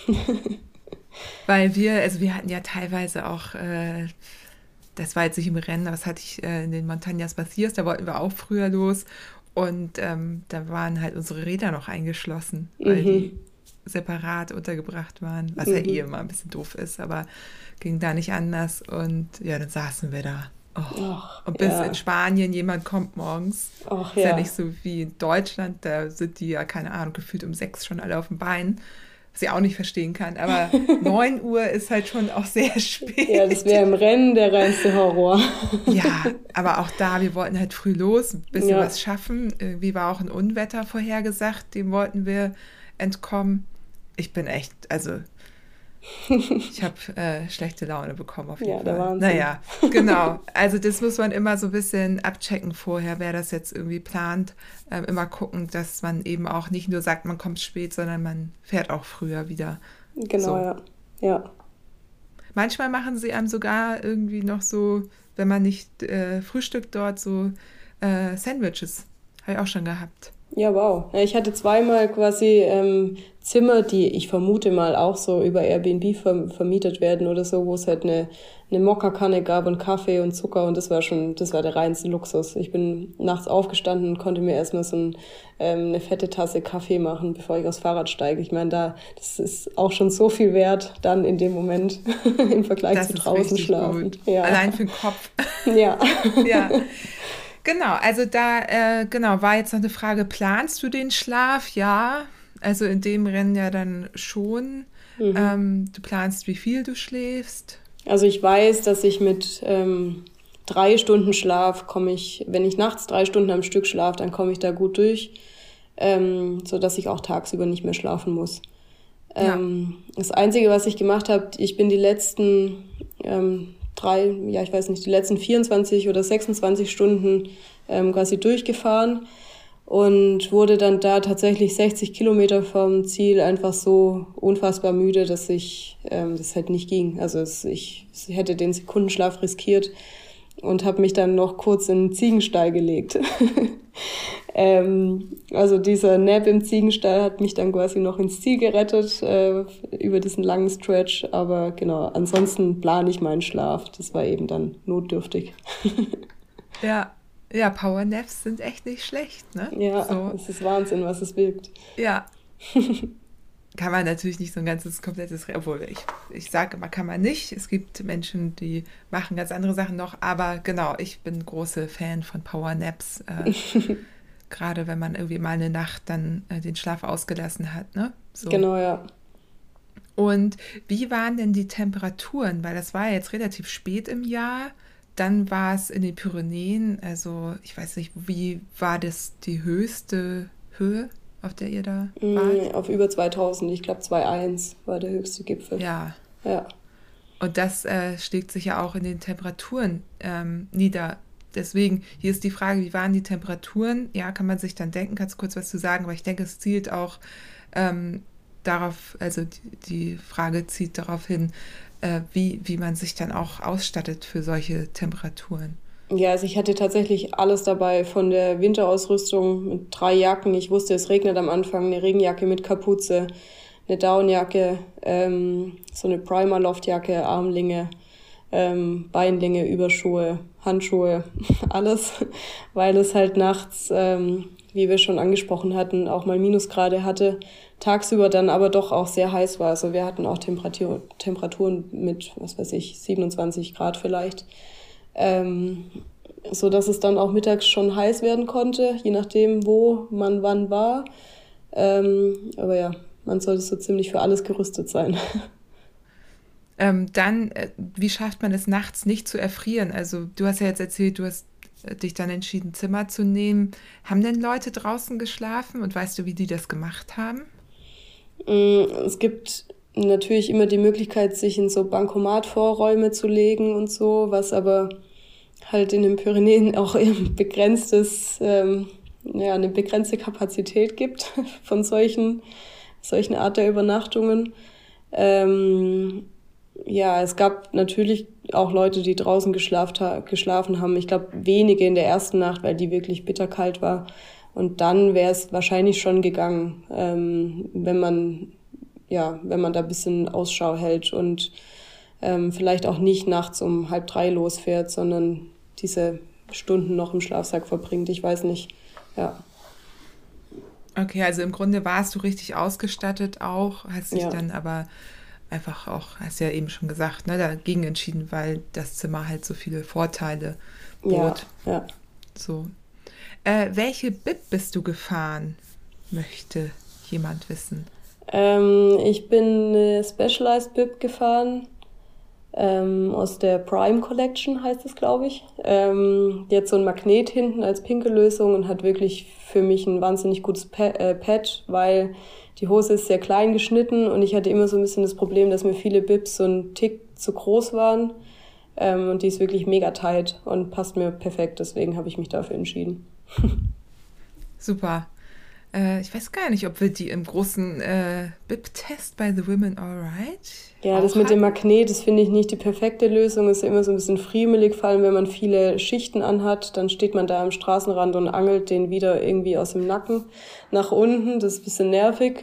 Weil wir hatten ja teilweise auch, das war jetzt nicht im Rennen, aber das hatte ich in den Montañas Vacías, da wollten wir auch früher los und da waren halt unsere Räder noch eingeschlossen, weil die separat untergebracht waren, was ja eh immer ein bisschen doof ist, aber ging da nicht anders und ja, dann saßen wir da. Und bis in Spanien jemand kommt morgens, ist ja nicht so wie in Deutschland, da sind die ja, keine Ahnung, gefühlt um 6 schon alle auf dem Bein. Was ich auch nicht verstehen kann, aber 9 Uhr ist halt schon auch sehr spät. Ja, das wäre im Rennen der reinste Horror. Ja, aber auch da, wir wollten halt früh los, ein bisschen was schaffen. Irgendwie war auch ein Unwetter vorhergesagt, dem wollten wir entkommen. Ich bin echt, also ich habe schlechte Laune bekommen auf jeden Fall. Der Wahnsinn. Naja, genau. Also das muss man immer so ein bisschen abchecken vorher, wer das jetzt irgendwie plant. Immer gucken, dass man eben auch nicht nur sagt, man kommt spät, sondern man fährt auch früher wieder. Genau, so. Ja. Manchmal machen sie einem sogar irgendwie noch so, wenn man nicht frühstückt dort, so Sandwiches. Habe ich auch schon gehabt. Ja, wow. Ich hatte zweimal quasi Zimmer, die ich vermute mal auch so über Airbnb vermietet werden oder so, wo es halt eine Mokkakanne gab und Kaffee und Zucker und das war der reinste Luxus. Ich bin nachts aufgestanden und konnte mir erstmal so eine fette Tasse Kaffee machen, bevor ich aufs Fahrrad steige. Ich meine, das ist auch schon so viel wert dann in dem Moment im Vergleich zu draußen schlafen. Gut. Ja. Allein für den Kopf. Ja. Ja. Genau, also da genau war jetzt noch eine Frage, planst du den Schlaf? Ja, also in dem Rennen ja dann schon. Du planst, wie viel du schläfst. Also ich weiß, dass ich mit 3 Stunden Schlaf wenn ich nachts 3 Stunden am Stück schlafe, dann komme ich da gut durch, sodass ich auch tagsüber nicht mehr schlafen muss. Ja. Das Einzige, was ich gemacht habe, ich bin die letzten die letzten 24 oder 26 Stunden quasi durchgefahren und wurde dann da tatsächlich 60 Kilometer vom Ziel einfach so unfassbar müde, dass das halt nicht ging. Also ich hätte den Sekundenschlaf riskiert und habe mich dann noch kurz in den Ziegenstall gelegt. Also dieser Nap im Ziegenstall hat mich dann quasi noch ins Ziel gerettet über diesen langen Stretch. Aber genau, ansonsten plane ich meinen Schlaf. Das war eben dann notdürftig. Ja, Powernaps sind echt nicht schlecht, ne? Ja, So, es ist Wahnsinn, was es wirkt. ja. Kann man natürlich nicht so ein ganzes, komplettes, obwohl ich sage immer, kann man nicht. Es gibt Menschen, die machen ganz andere Sachen noch, aber genau, ich bin große Fan von Powernaps, gerade wenn man irgendwie mal eine Nacht dann den Schlaf ausgelassen hat, ne? So. Genau, ja. Und wie waren denn die Temperaturen? Weil das war ja jetzt relativ spät im Jahr. Dann war es in den Pyrenäen, also ich weiß nicht, wie war das die höchste Höhe, auf der ihr da wart? Auf über 2000, ich glaube 2,1 war der höchste Gipfel. Ja, Ja. und das schlägt sich ja auch in den Temperaturen nieder. Deswegen, hier ist die Frage, wie waren die Temperaturen? Ja, kann man sich dann denken, kannst du kurz was zu sagen, aber ich denke, es zielt auch darauf, also die Frage zielt darauf hin, wie man sich dann auch ausstattet für solche Temperaturen. Ja, also ich hatte tatsächlich alles dabei, von der Winterausrüstung mit 3 Jacken. Ich wusste, es regnet am Anfang, eine Regenjacke mit Kapuze, eine Downjacke, so eine Primer-Loftjacke, Armlinge, Beinlinge, Überschuhe, Handschuhe, alles, weil es halt nachts, wie wir schon angesprochen hatten, auch mal Minusgrade hatte, tagsüber dann aber doch auch sehr heiß war. Also wir hatten auch Temperaturen mit, 27 Grad vielleicht, so dass es dann auch mittags schon heiß werden konnte, je nachdem, wo man wann war. Aber ja, man sollte so ziemlich für alles gerüstet sein. Dann, wie schafft man es nachts nicht zu erfrieren? Also du hast ja jetzt erzählt, du hast dich dann entschieden, Zimmer zu nehmen. Haben denn Leute draußen geschlafen und weißt du, wie die das gemacht haben? Es gibt natürlich immer die Möglichkeit, sich in so Bankomatvorräume zu legen und so, was aber halt in den Pyrenäen auch eine begrenzte Kapazität gibt von solchen Art der Übernachtungen. Ja, es gab natürlich auch Leute, die draußen geschlafen haben. Ich glaube, wenige in der ersten Nacht, weil die wirklich bitterkalt war. Und dann wäre es wahrscheinlich schon gegangen, wenn man da ein bisschen Ausschau hält und vielleicht auch nicht nachts um 2:30 losfährt, sondern diese Stunden noch im Schlafsack verbringt. Ich weiß nicht. Ja. Okay, also im Grunde warst du richtig ausgestattet auch, hast dich Ja. dann aber einfach auch, hast ja eben schon gesagt, ne, dagegen entschieden, weil das Zimmer halt so viele Vorteile Ja. bot. Ja. So. Welche Bib bist du gefahren? Möchte jemand wissen. Ich bin eine Specialized Bib gefahren, aus der Prime Collection heißt es, glaube ich. Die hat so ein Magnet hinten als Pinkellösung und hat wirklich für mich ein wahnsinnig gutes Pad, weil die Hose ist sehr klein geschnitten und ich hatte immer so ein bisschen das Problem, dass mir viele Bibs so ein Tick zu groß waren. Und die ist wirklich mega tight und passt mir perfekt, deswegen habe ich mich dafür entschieden. Super. Ich weiß gar nicht, ob wir die im großen Bib-Test bei The Women Alright Ja, das auch mit dem hatten. Magnet, das finde ich nicht die perfekte Lösung. Ist ja immer so ein bisschen friemelig, vor allem wenn man viele Schichten anhat. Dann steht man da am Straßenrand und angelt den wieder irgendwie aus dem Nacken nach unten. Das ist ein bisschen nervig.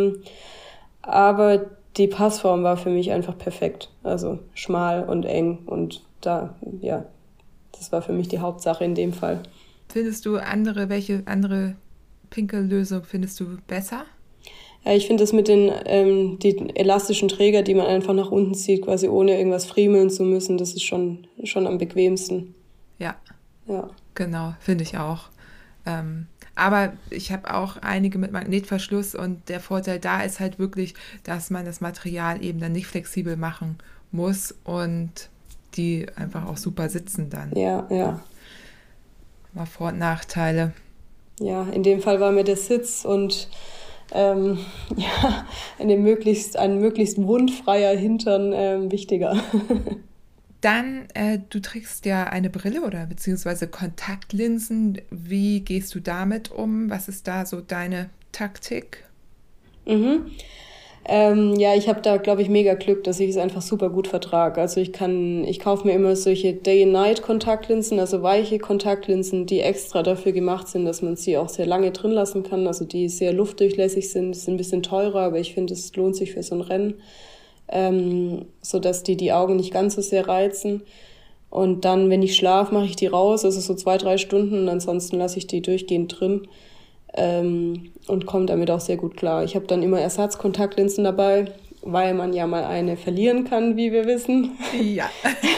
Aber die Passform war für mich einfach perfekt. Also schmal und eng und das war für mich die Hauptsache in dem Fall. Findest du welche andere Pinkellösung findest du besser? Ja, ich finde das mit den die elastischen Träger, die man einfach nach unten zieht, quasi ohne irgendwas friemeln zu müssen, das ist schon am bequemsten. Ja. Ja. genau, finde ich auch. Aber ich habe auch einige mit Magnetverschluss und der Vorteil da ist halt wirklich, dass man das Material eben dann nicht flexibel machen muss und die einfach auch super sitzen dann. Ja, Ja, ja. mal Vor- und Nachteile. Ja, in dem Fall war mir der Sitz und ähm, ja, ein möglichst wundfreier Hintern wichtiger. Dann, du trägst ja eine Brille oder beziehungsweise Kontaktlinsen. Wie gehst du damit um? Was ist da so deine Taktik? Mhm. Ja, ich habe da, glaube ich, mega Glück, dass ich es einfach super gut vertrage. Also ich kaufe mir immer solche Day-and-Night-Kontaktlinsen, also weiche Kontaktlinsen, die extra dafür gemacht sind, dass man sie auch sehr lange drin lassen kann, also die sehr luftdurchlässig sind. Die sind ein bisschen teurer, aber ich finde, es lohnt sich für so ein Rennen, so dass die Augen nicht ganz so sehr reizen. Und dann, wenn ich schlafe, mache ich die raus, also so 2, 3 Stunden, und ansonsten lasse ich die durchgehend drin. Und komme damit auch sehr gut klar. Ich habe dann immer Ersatzkontaktlinsen dabei, weil man ja mal eine verlieren kann, wie wir wissen. Ja.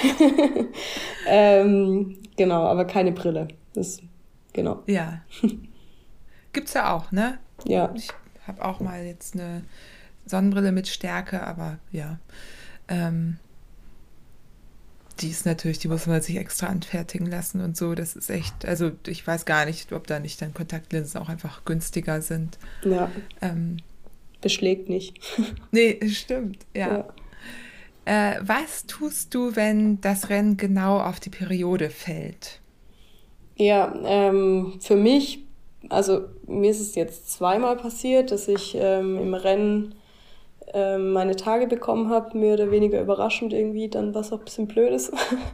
Genau, aber keine Brille. Das, genau. Ja, gibt's ja auch, ne? Ja, Ich habe auch mal jetzt eine Sonnenbrille mit Stärke, aber ja, ähm, die ist natürlich, die muss man sich extra anfertigen lassen und so. Das ist echt, also ich weiß gar nicht, ob da nicht dann Kontaktlinsen auch einfach günstiger sind. ja, Ähm, beschlägt nicht. nee, stimmt, ja. Ja, Was tust du, wenn das Rennen genau auf die Periode fällt? ja für mich, also mir ist es jetzt zweimal passiert, dass ich im Rennen meine Tage bekommen habe, mehr oder weniger überraschend irgendwie, dann was auch ein bisschen blöd ist.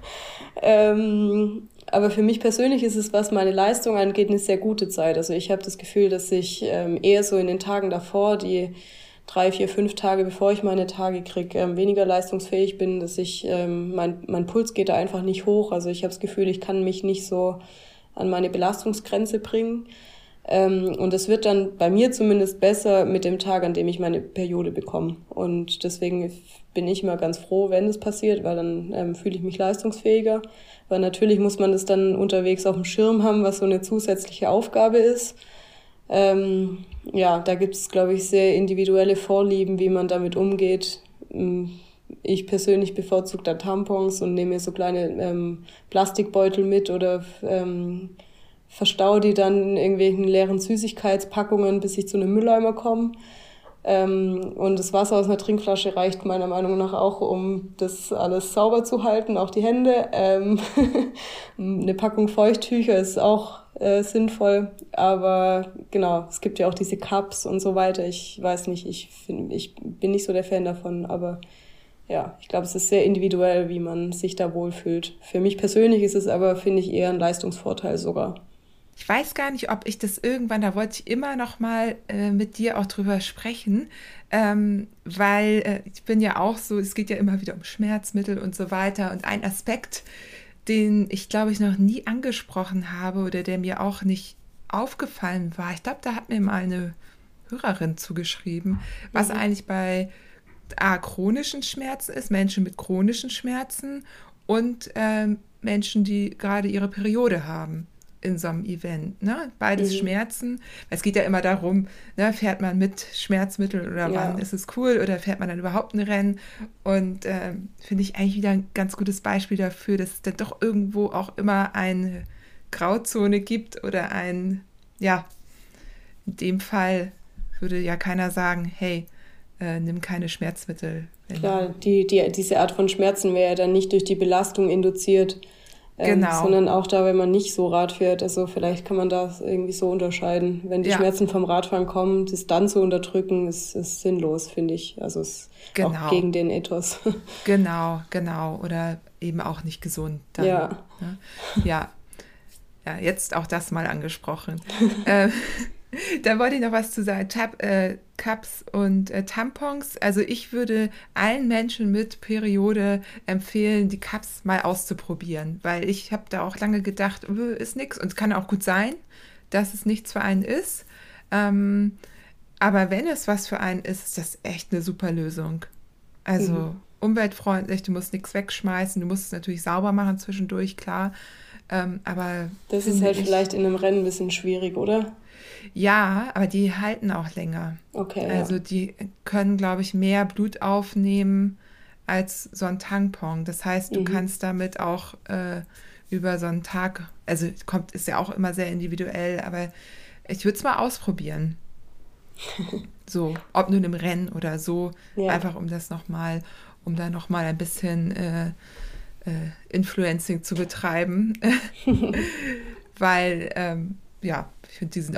Aber für mich persönlich ist es, was meine Leistung angeht, eine sehr gute Zeit. Also ich habe das Gefühl, dass ich eher so in den Tagen davor, die 3, 4, 5 Tage, bevor ich meine Tage kriege, weniger leistungsfähig bin, dass ich, mein Puls geht da einfach nicht hoch. Also ich habe das Gefühl, ich kann mich nicht so an meine Belastungsgrenze bringen. Und es wird dann bei mir zumindest besser mit dem Tag, an dem ich meine Periode bekomme. Und deswegen bin ich immer ganz froh, wenn es passiert, weil dann fühle ich mich leistungsfähiger. Weil natürlich muss man das dann unterwegs auf dem Schirm haben, was so eine zusätzliche Aufgabe ist. Ja, da gibt es, glaube ich, sehr individuelle Vorlieben, wie man damit umgeht. Ich persönlich bevorzuge da Tampons und nehme mir so kleine Plastikbeutel mit oder verstaue die dann in irgendwelchen leeren Süßigkeitspackungen, bis ich zu einem Mülleimer komme. Und das Wasser aus einer Trinkflasche reicht meiner Meinung nach auch, um das alles sauber zu halten, auch die Hände. Eine Packung Feuchttücher ist auch sinnvoll, aber genau, es gibt ja auch diese Cups und so weiter. Ich weiß nicht, ich bin nicht so der Fan davon, aber ja, ich glaube, es ist sehr individuell, wie man sich da wohlfühlt. Für mich persönlich ist es aber, finde ich, eher ein Leistungsvorteil sogar. Ich weiß gar nicht, ob ich das irgendwann, da wollte ich immer noch mal mit dir auch drüber sprechen, weil ich bin ja auch so, es geht ja immer wieder um Schmerzmittel und so weiter. Und ein Aspekt, den ich glaube ich noch nie angesprochen habe oder der mir auch nicht aufgefallen war, ich glaube, da hat mir mal eine Hörerin zugeschrieben, was Mhm. eigentlich bei chronischen Schmerzen ist, Menschen mit chronischen Schmerzen und Menschen, die gerade ihre Periode haben in so einem Event. Ne? Beides Mhm. Schmerzen. Es geht ja immer darum, ne, fährt man mit Schmerzmitteln oder wann Ja, ist es cool oder fährt man dann überhaupt ein Rennen? Und finde ich eigentlich wieder ein ganz gutes Beispiel dafür, dass es dann doch irgendwo auch immer eine Grauzone gibt oder ja, in dem Fall würde ja keiner sagen, hey, nimm keine Schmerzmittel, wenn du. klar, diese Art von Schmerzen wäre ja dann nicht durch die Belastung induziert, Genau, sondern auch da, wenn man nicht so Rad fährt. Also vielleicht kann man das irgendwie so unterscheiden. Wenn die ja, Schmerzen vom Radfahren kommen, das dann zu unterdrücken, ist sinnlos, finde ich. Also ist auch genau, gegen den Ethos. genau. Oder eben auch nicht gesund dann. Ja. Ne? Ja, ja, jetzt auch das mal angesprochen. Äh, Da wollte ich noch was zu sagen. Cups und Tampons. Also ich würde allen Menschen mit Periode empfehlen, die Cups mal auszuprobieren, weil ich habe da auch lange gedacht, ist nix und es kann auch gut sein, dass es nichts für einen ist. Ähm, aber wenn es was für einen ist, ist das echt eine super Lösung. Mhm. Also umweltfreundlich, du musst nichts wegschmeißen, du musst es natürlich sauber machen zwischendurch, klar. Aber das ist halt vielleicht in einem Rennen ein bisschen schwierig, oder? Ja, aber die halten auch länger. Okay, Also ja. die können, glaube ich, mehr Blut aufnehmen als so ein Tampon. Das heißt, du Mhm. kannst damit auch über so einen Tag, also ist ja auch immer sehr individuell, aber ich würde es mal ausprobieren. So, ob nun im Rennen oder so, Ja, einfach um da nochmal ein bisschen Influencing zu betreiben. Weil, ja, ich finde, die sind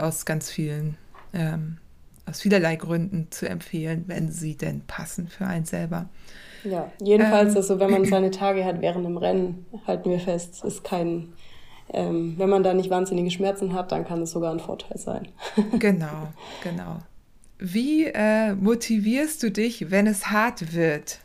aus vielerlei Gründen zu empfehlen, wenn sie denn passen für einen selber. ja. Jedenfalls, Ähm, also wenn man seine Tage hat während dem Rennen, halten wir fest, ist wenn man da nicht wahnsinnige Schmerzen hat, dann kann es sogar ein Vorteil sein. genau, genau. Wie motivierst du dich, wenn es hart wird?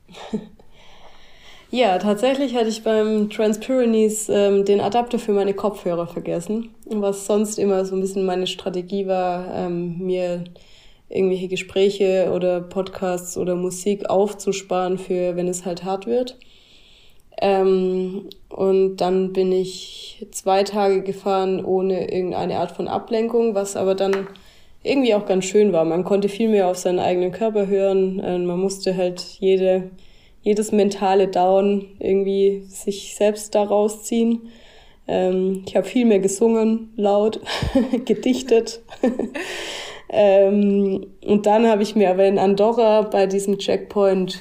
Ja, tatsächlich hatte ich beim Transpyrenees den Adapter für meine Kopfhörer vergessen, was sonst immer so ein bisschen meine Strategie war, mir irgendwelche Gespräche oder Podcasts oder Musik aufzusparen für, wenn es halt hart wird. Und dann bin ich 2 Tage gefahren ohne irgendeine Art von Ablenkung, was aber dann irgendwie auch ganz schön war. Man konnte viel mehr auf seinen eigenen Körper hören. Man musste halt jedes mentale Down irgendwie sich selbst da rausziehen. Ich habe viel mehr gesungen, laut, gedichtet. Und dann habe ich mir aber in Andorra bei diesem Checkpoint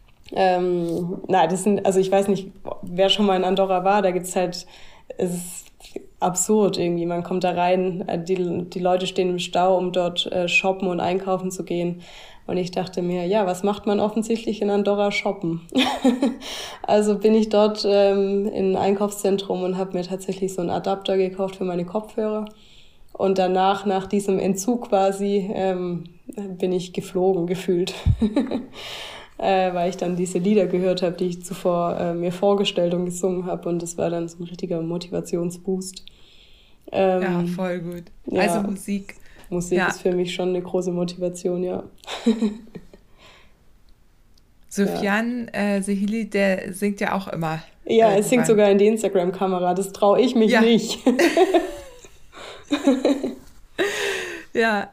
also ich weiß nicht, wer schon mal in Andorra war, da gibt's halt, es ist absurd irgendwie. Man kommt da rein, die Leute stehen im Stau, um dort shoppen und einkaufen zu gehen. Und ich dachte mir, ja, was macht man offensichtlich in Andorra? Shoppen. Also bin ich dort in ein Einkaufszentrum und habe mir tatsächlich so einen Adapter gekauft für meine Kopfhörer. Und danach, nach diesem Entzug quasi, bin ich geflogen gefühlt. Weil ich dann diese Lieder gehört habe, die ich zuvor mir vorgestellt und gesungen habe. Und das war dann so ein richtiger Motivationsboost. Ja, voll gut. Also Ja, Musik. Musik Ja, ist für mich schon eine große Motivation, ja. Ja, Sufjan Sehili, der singt ja auch immer ja, es singt irgendwann. sogar in die Instagram-Kamera, das traue ich mich Ja, nicht. ja.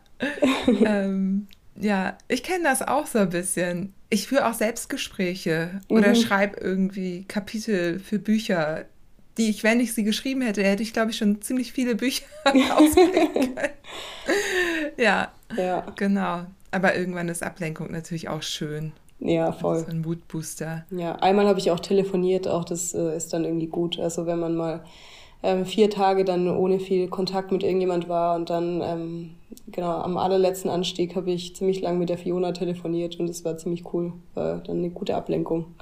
Ja, ich kenne das auch so ein bisschen. Ich führe auch Selbstgespräche oder Mhm. schreibe irgendwie Kapitel für Bücher, die ich, wenn ich sie geschrieben hätte, hätte ich, glaube ich, schon ziemlich viele Bücher rausbringen können. Ja, Ja, genau. Aber irgendwann ist Ablenkung natürlich auch schön. ja, Und voll. so ein Moodbooster. Ja, einmal habe ich auch telefoniert, auch das ist dann irgendwie gut. Also wenn man mal 4 Tage dann ohne viel Kontakt mit irgendjemand war und dann genau am allerletzten Anstieg habe ich ziemlich lang mit der Fiona telefoniert und das war ziemlich cool. War dann eine gute Ablenkung.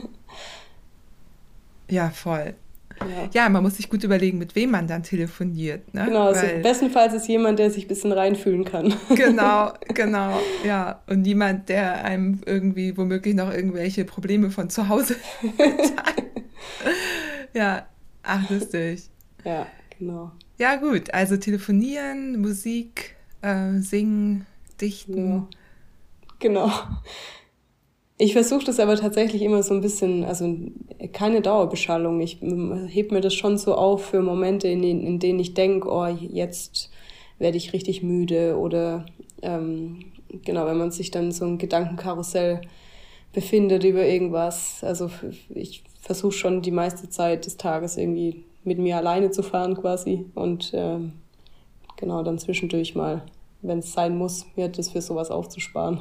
Ja, voll. Ja, Ja, man muss sich gut überlegen, mit wem man dann telefoniert, ne? genau. Also Weil, bestenfalls ist jemand, der sich ein bisschen reinfühlen kann. genau, genau, ja. Und niemand, der einem irgendwie womöglich noch irgendwelche Probleme von zu Hause mitteilt. Ja, ach, lustig. Ja, genau. Ja, gut, also telefonieren, Musik, singen, Ja, dichten. genau. Ich versuche das aber tatsächlich immer so ein bisschen, also keine Dauerbeschallung. Ich heb mir das schon so auf für Momente, in denen ich denke, oh, jetzt werde ich richtig müde oder genau, wenn man sich dann so ein Gedankenkarussell befindet über irgendwas. Also ich versuche schon die meiste Zeit des Tages irgendwie mit mir alleine zu fahren quasi und genau dann zwischendurch mal, wenn es sein muss, mir das für sowas aufzusparen.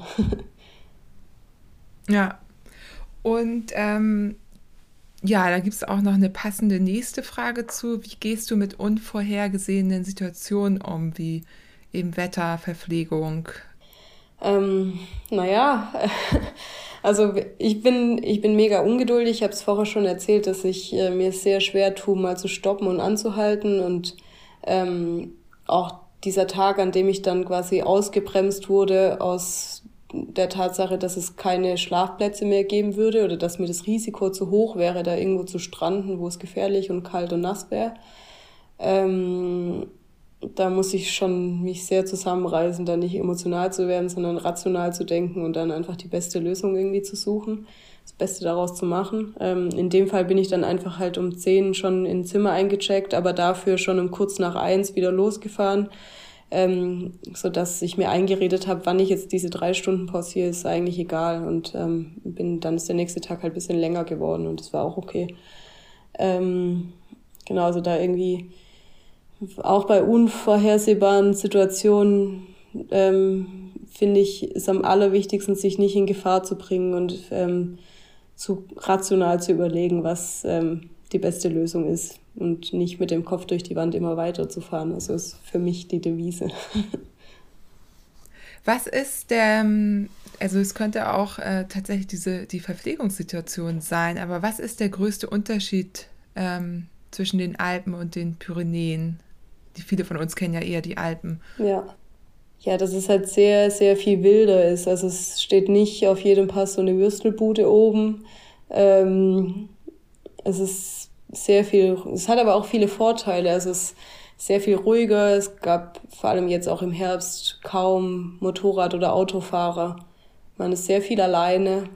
Ja, und ja, da gibt es auch noch eine passende nächste Frage zu. Wie gehst du mit unvorhergesehenen Situationen um, wie eben Wetter, Verpflegung? Ähm, naja, also ich bin mega ungeduldig. Ich habe es vorher schon erzählt, dass ich mir sehr schwer tue, mal zu stoppen und anzuhalten. Und auch dieser Tag, an dem ich dann quasi ausgebremst wurde aus der Tatsache, dass es keine Schlafplätze mehr geben würde oder dass mir das Risiko zu hoch wäre, da irgendwo zu stranden, wo es gefährlich und kalt und nass wäre. Ähm, Da muss ich schon mich sehr zusammenreißen, da nicht emotional zu werden, sondern rational zu denken und dann einfach die beste Lösung irgendwie zu suchen. das Beste daraus zu machen. In dem Fall bin ich dann einfach halt um 10 schon ins Zimmer eingecheckt, aber dafür schon um kurz nach 1 wieder losgefahren, sodass ich mir eingeredet habe, wann ich jetzt diese 3 Stunden pausiere, ist eigentlich egal. Und dann ist der nächste Tag halt ein bisschen länger geworden und das war auch okay. Genau, also da irgendwie auch bei unvorhersehbaren Situationen finde ich, ist am allerwichtigsten, sich nicht in Gefahr zu bringen und zu rational zu überlegen, was die beste Lösung ist und nicht mit dem Kopf durch die Wand immer weiterzufahren. Also ist für mich die Devise. Was ist also es könnte auch tatsächlich die Verpflegungssituation sein, aber was ist der größte Unterschied zwischen den Alpen und den Pyrenäen? Viele von uns kennen ja eher die Alpen. Ja, dass es halt sehr, sehr viel wilder ist. Also es steht nicht auf jedem Pass so eine Würstelbude oben. Es ist sehr viel, es hat aber auch viele Vorteile. Also es ist sehr viel ruhiger. Es gab vor allem jetzt auch im Herbst kaum Motorrad- oder Autofahrer. Man ist sehr viel alleine.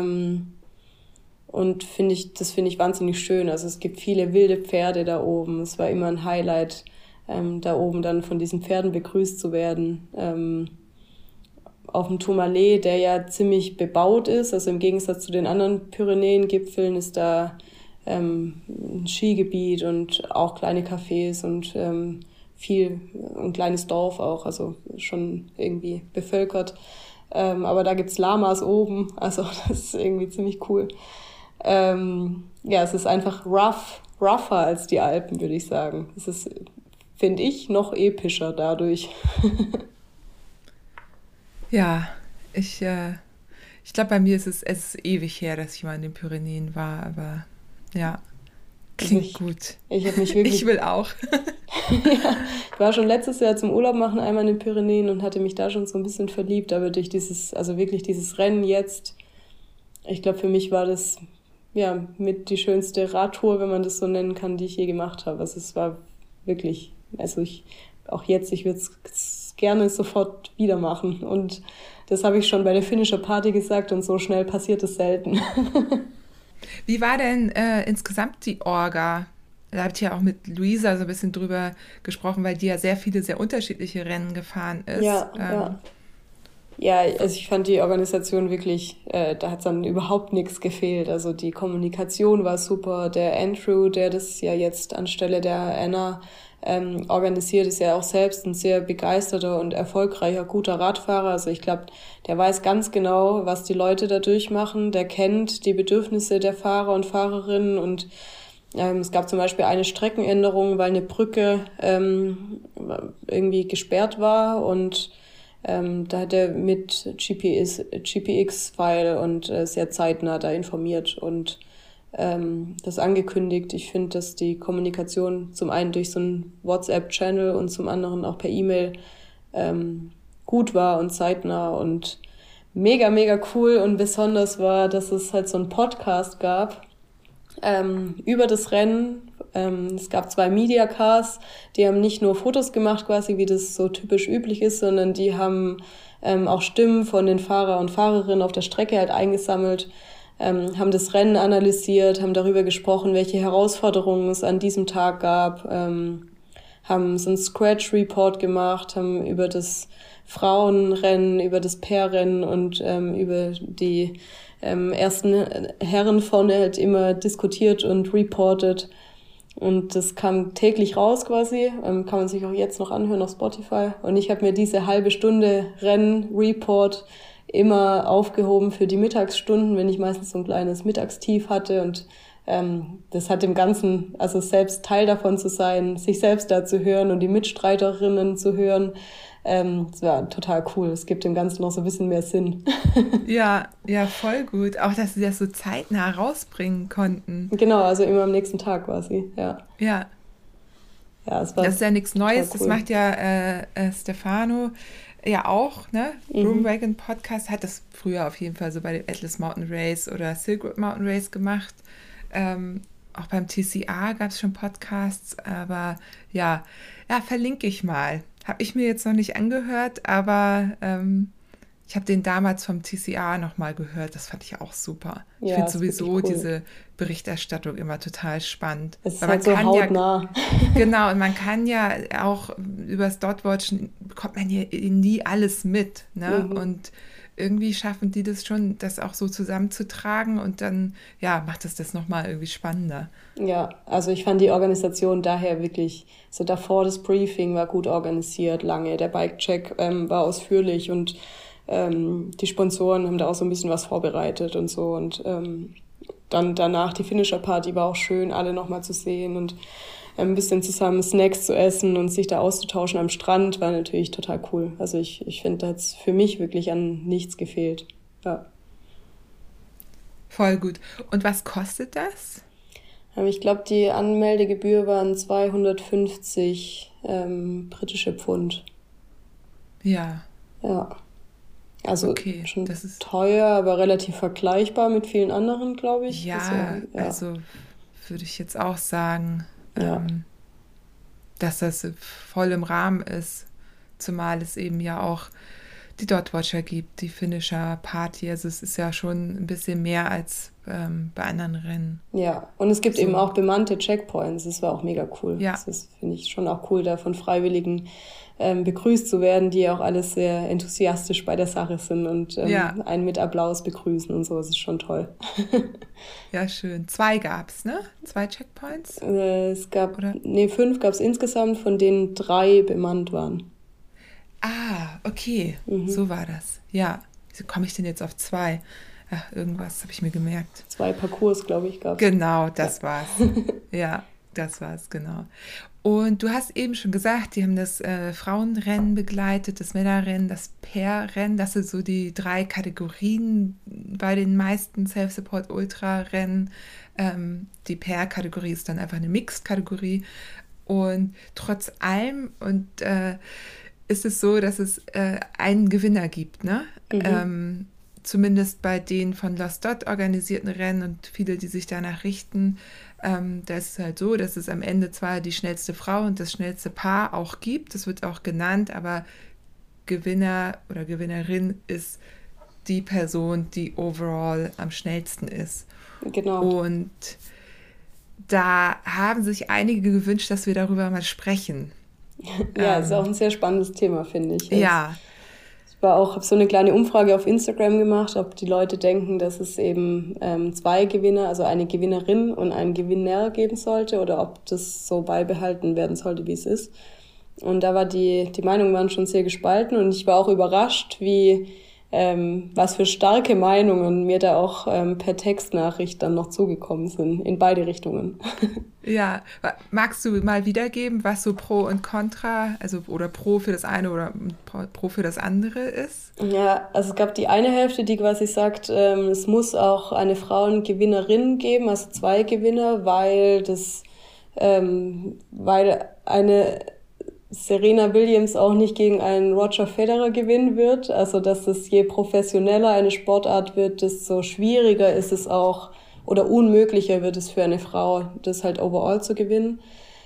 Und das finde ich wahnsinnig schön. Also es gibt viele wilde Pferde da oben. Es war immer ein Highlight, da oben dann von diesen Pferden begrüßt zu werden. Auf dem Tourmalet, der ja ziemlich bebaut ist, also im Gegensatz zu den anderen Pyrenäen-Gipfeln ist da ein Skigebiet und auch kleine Cafés und ein kleines Dorf auch, also schon irgendwie bevölkert. Aber da gibt's Lamas oben, also das ist irgendwie ziemlich cool. Es ist einfach rougher als die Alpen, würde ich sagen. Es ist, finde ich, noch epischer dadurch. Ja, ich glaube, bei mir ist es ist ewig her, dass ich mal in den Pyrenäen war, aber ja, klingt gut. Ich habe mich wirklich... Ich will auch. Ja, ich war schon letztes Jahr zum Urlaub machen einmal in den Pyrenäen und hatte mich da schon so ein bisschen verliebt, aber durch dieses Rennen jetzt, ich glaube, für mich war das ja mit die schönste Radtour, wenn man das so nennen kann, die ich je gemacht habe. Also es war wirklich, ich würde es gerne sofort wieder machen und das habe ich schon bei der Finisher Party gesagt und so schnell passiert es selten. Wie war denn insgesamt die Orga? Da habt ihr ja auch mit Luisa so ein bisschen drüber gesprochen, weil die ja sehr viele, sehr unterschiedliche Rennen gefahren ist. Ja, also ich fand die Organisation wirklich, da hat es dann überhaupt nichts gefehlt. Also die Kommunikation war super. Der Andrew, der das ja jetzt anstelle der Anna organisiert, ist ja auch selbst ein sehr begeisterter und erfolgreicher, guter Radfahrer. Also ich glaube, der weiß ganz genau, was die Leute da durchmachen. Der kennt die Bedürfnisse der Fahrer und Fahrerinnen und es gab zum Beispiel eine Streckenänderung, weil eine Brücke irgendwie gesperrt war und da hat er mit GPX-File und sehr zeitnah da informiert und das angekündigt. Ich finde, dass die Kommunikation zum einen durch so einen WhatsApp-Channel und zum anderen auch per E-Mail gut war und zeitnah und mega, mega cool. Und besonders war, dass es halt so einen Podcast gab über das Rennen. Es gab 2 Mediacasts, die haben nicht nur Fotos gemacht, quasi wie das so typisch üblich ist, sondern die haben auch Stimmen von den Fahrer und Fahrerinnen auf der Strecke halt eingesammelt, haben das Rennen analysiert, haben darüber gesprochen, welche Herausforderungen es an diesem Tag gab, haben so einen Scratch-Report gemacht, haben über das Frauenrennen, über das Pairrennen und über die ersten Herren vorne halt immer diskutiert und reportet. Und das kam täglich raus quasi, kann man sich auch jetzt noch anhören auf Spotify. Und ich habe mir diese halbe Stunde Rennen-Report immer aufgehoben für die Mittagsstunden, wenn ich meistens so ein kleines Mittagstief hatte. Und das hat dem Ganzen, also selbst Teil davon zu sein, sich selbst da zu hören und die Mitstreiterinnen zu hören, das war total cool. Es gibt dem Ganzen noch so ein bisschen mehr Sinn. Ja, voll gut. Auch, dass sie das so zeitnah rausbringen konnten. Genau, also immer am nächsten Tag quasi, ja. Ja, es war das ist ja nichts Neues. cool. Das macht ja Stefano ja auch, ne? Broomwagon Podcast hat das früher auf jeden Fall so bei dem Atlas Mountain Race oder Silk Road Mountain Race gemacht. Auch beim TCA gab es schon Podcasts, aber ja, verlinke ich mal. Habe ich mir jetzt noch nicht angehört, aber Ich habe den damals vom TCR nochmal gehört, das fand ich auch super. Ich Ja, finde ist wirklich sowieso cool. diese Berichterstattung immer total spannend. Es ist Weil man halt so kann ja, hautnah. genau, und man kann ja auch übers Dotwatchen, bekommt man ja nie alles mit, ne? Mhm. Und irgendwie schaffen die das schon, das auch so zusammenzutragen und dann, ja, macht es das nochmal irgendwie spannender. Ja, also ich fand die Organisation daher wirklich, so davor das Briefing war gut organisiert, lange, der Bike-Check war ausführlich und die Sponsoren haben da auch so ein bisschen was vorbereitet und so und dann danach die Finisher-Party war auch schön, alle nochmal zu sehen und ein bisschen zusammen Snacks zu essen und sich da auszutauschen am Strand war natürlich total cool. Also ich finde, da hat's für mich wirklich an nichts gefehlt. Ja. Voll gut. Und was kostet das? Ich glaube, die Anmeldegebühr waren 250 britische Pfund. Ja, Ja, also okay, schon das ist, teuer, aber relativ vergleichbar mit vielen anderen, glaube ich. Also ja, ja, also würde ich jetzt auch sagen, ja, ähm, dass das voll im Rahmen ist, zumal es eben ja auch die Dotwatcher gibt, die Finisher Party, also es ist ja schon ein bisschen mehr als bei anderen Rennen. ja. Und es gibt eben So, auch bemannte Checkpoints. Das war auch mega cool. ja, Das finde ich schon auch cool, da von Freiwilligen begrüßt zu werden, die auch alles sehr enthusiastisch bei der Sache sind und ja, einen mit Applaus begrüßen und so. Das ist schon toll. ja, schön. Zwei gab's, ne? Zwei Checkpoints, Es gab, oder? nee, 5 gab es insgesamt, von denen 3 bemannt waren. Ah, okay, Mhm. so war das. Ja, wieso komme ich denn jetzt auf zwei? Ach, irgendwas habe ich mir gemerkt. 2 Parcours, glaube ich, gab's. Genau, Ja. das war's. Ja, das war's, genau. Und du hast eben schon gesagt, die haben das Frauenrennen begleitet, das Männerrennen, das Pairrennen. Das sind so die drei Kategorien bei den meisten Self-Support-Ultra-Rennen. Die Pair-Kategorie ist dann einfach eine Mixed-Kategorie. Und trotz allem ist es so, dass es einen Gewinner gibt, ne? Mhm. Zumindest bei den von Lost Dot organisierten Rennen und viele, die sich danach richten, da ist es halt so, dass es am Ende zwar die schnellste Frau und das schnellste Paar auch gibt, das wird auch genannt, aber Gewinner oder Gewinnerin ist die Person, die overall am schnellsten ist. Genau. Und da haben sich einige gewünscht, dass wir darüber mal sprechen. Ja, ist auch Ähm, ein sehr spannendes Thema, finde ich. ja, Habe so eine kleine Umfrage auf Instagram gemacht, ob die Leute denken, dass es eben 2 Gewinner, also eine Gewinnerin und einen Gewinner geben sollte oder ob das so beibehalten werden sollte, wie es ist. Und da war die Meinungen waren schon sehr gespalten und ich war auch überrascht, was für starke Meinungen mir da auch per Textnachricht dann noch zugekommen sind, in beide Richtungen. ja. Magst du mal wiedergeben, was so Pro und Contra, also oder Pro für das eine oder Pro für das andere ist? Ja, also es gab die eine Hälfte, die quasi sagt, es muss auch eine Frauengewinnerin geben, also 2 Gewinner, weil eine Serena Williams auch nicht gegen einen Roger Federer gewinnen wird. Also dass es je professioneller eine Sportart wird, desto schwieriger ist es auch oder unmöglicher wird es für eine Frau, das halt overall zu gewinnen,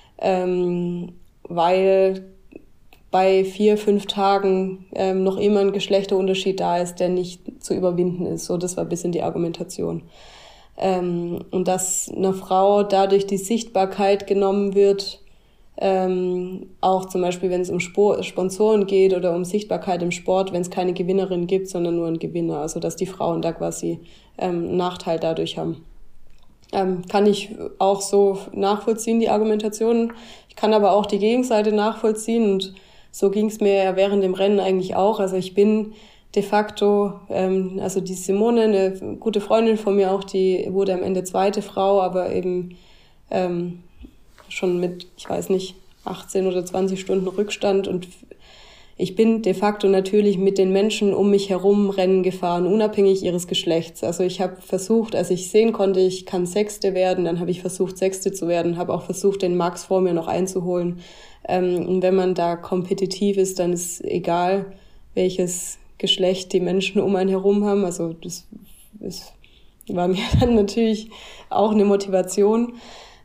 weil bei 4, 5 Tagen noch immer ein Geschlechterunterschied da ist, der nicht zu überwinden ist. So, das war ein bisschen die Argumentation. Und dass einer Frau dadurch die Sichtbarkeit genommen wird, auch zum Beispiel, wenn es um Sponsoren geht oder um Sichtbarkeit im Sport, wenn es keine Gewinnerin gibt, sondern nur einen Gewinner. Also dass die Frauen da quasi einen Nachteil dadurch haben. Kann ich auch so nachvollziehen, die Argumentation. Ich kann aber auch die Gegenseite nachvollziehen und so ging es mir ja während dem Rennen eigentlich auch. Also ich bin de facto, also die Simone, eine gute Freundin von mir auch, die wurde am Ende 2. Frau, aber eben schon mit, ich weiß nicht, 18 oder 20 Stunden Rückstand und ich bin de facto natürlich mit den Menschen um mich herum Rennen gefahren, unabhängig ihres Geschlechts. Also ich habe versucht, als ich sehen konnte, ich kann Sechste werden, dann habe ich versucht, Sechste zu werden, habe auch versucht, den Max vor mir noch einzuholen. Und wenn man da kompetitiv ist, dann ist egal, welches Geschlecht die Menschen um einen herum haben. Also das war mir dann natürlich auch eine Motivation.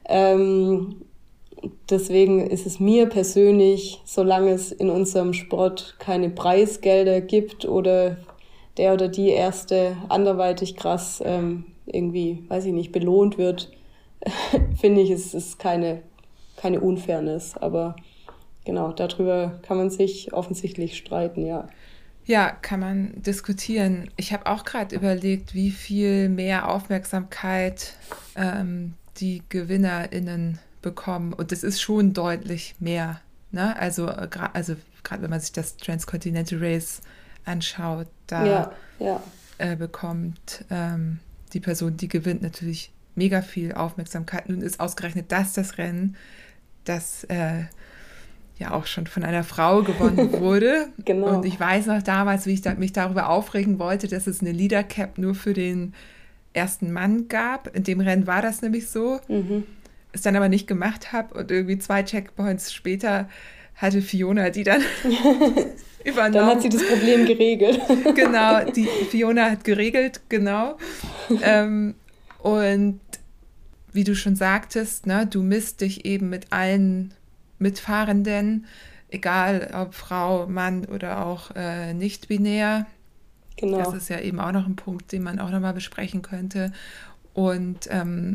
Deswegen ist es mir persönlich, solange es in unserem Sport keine Preisgelder gibt oder der oder die Erste anderweitig krass irgendwie, weiß ich nicht, belohnt wird, finde ich, es ist keine Unfairness. Aber genau, darüber kann man sich offensichtlich streiten, ja. Ja, kann man diskutieren. Ich habe auch gerade überlegt, wie viel mehr Aufmerksamkeit die GewinnerInnen bekommen. Und das ist schon deutlich mehr. Ne? Also gerade wenn man sich das Transcontinental Race anschaut, da bekommt die Person, die gewinnt, natürlich mega viel Aufmerksamkeit. Nun ist ausgerechnet das Rennen, das ja auch schon von einer Frau gewonnen wurde. Genau. Und ich weiß noch damals, wie ich mich darüber aufregen wollte, dass es eine Leader Cap nur für den ersten Mann gab. In dem Rennen war das nämlich so. Es dann aber nicht gemacht habe und irgendwie 2 Checkpoints später hatte Fiona die dann übernommen. Dann hat sie das Problem geregelt. Genau, die Fiona hat geregelt, genau. Und wie du schon sagtest, ne, du misst dich eben mit allen Mitfahrenden, egal ob Frau, Mann oder auch nicht-binär. Genau. Das ist ja eben auch noch ein Punkt, den man auch nochmal besprechen könnte. Und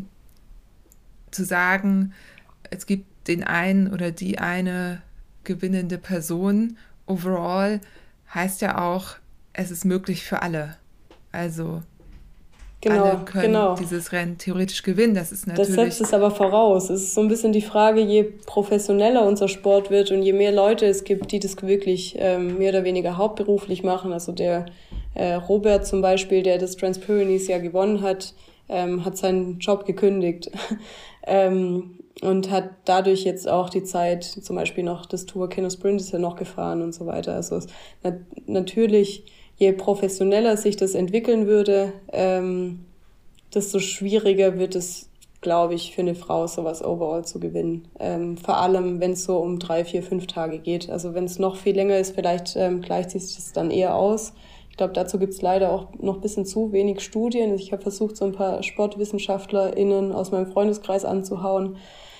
zu sagen, es gibt den einen oder die eine gewinnende Person overall, heißt ja auch, es ist möglich für alle. Also alle können dieses Rennen theoretisch gewinnen. Das ist natürlich. Das setzt es aber voraus. Es ist so ein bisschen die Frage, je professioneller unser Sport wird und je mehr Leute es gibt, die das wirklich mehr oder weniger hauptberuflich machen. Also der Robert zum Beispiel, der das Trans-Pyrenees ja gewonnen hat, hat seinen Job gekündigt und hat dadurch jetzt auch die Zeit, zum Beispiel noch das Tour Keno Sprint ist ja noch gefahren und so weiter. Also natürlich, je professioneller sich das entwickeln würde, desto schwieriger wird es, glaube ich, für eine Frau sowas overall zu gewinnen. Vor allem, wenn es so um 3, 4, 5 Tage geht. Also wenn es noch viel länger ist, vielleicht gleicht sich das dann eher aus. Ich glaube, dazu gibt es leider auch noch ein bisschen zu wenig Studien. Ich habe versucht, so ein paar SportwissenschaftlerInnen aus meinem Freundeskreis anzuhauen.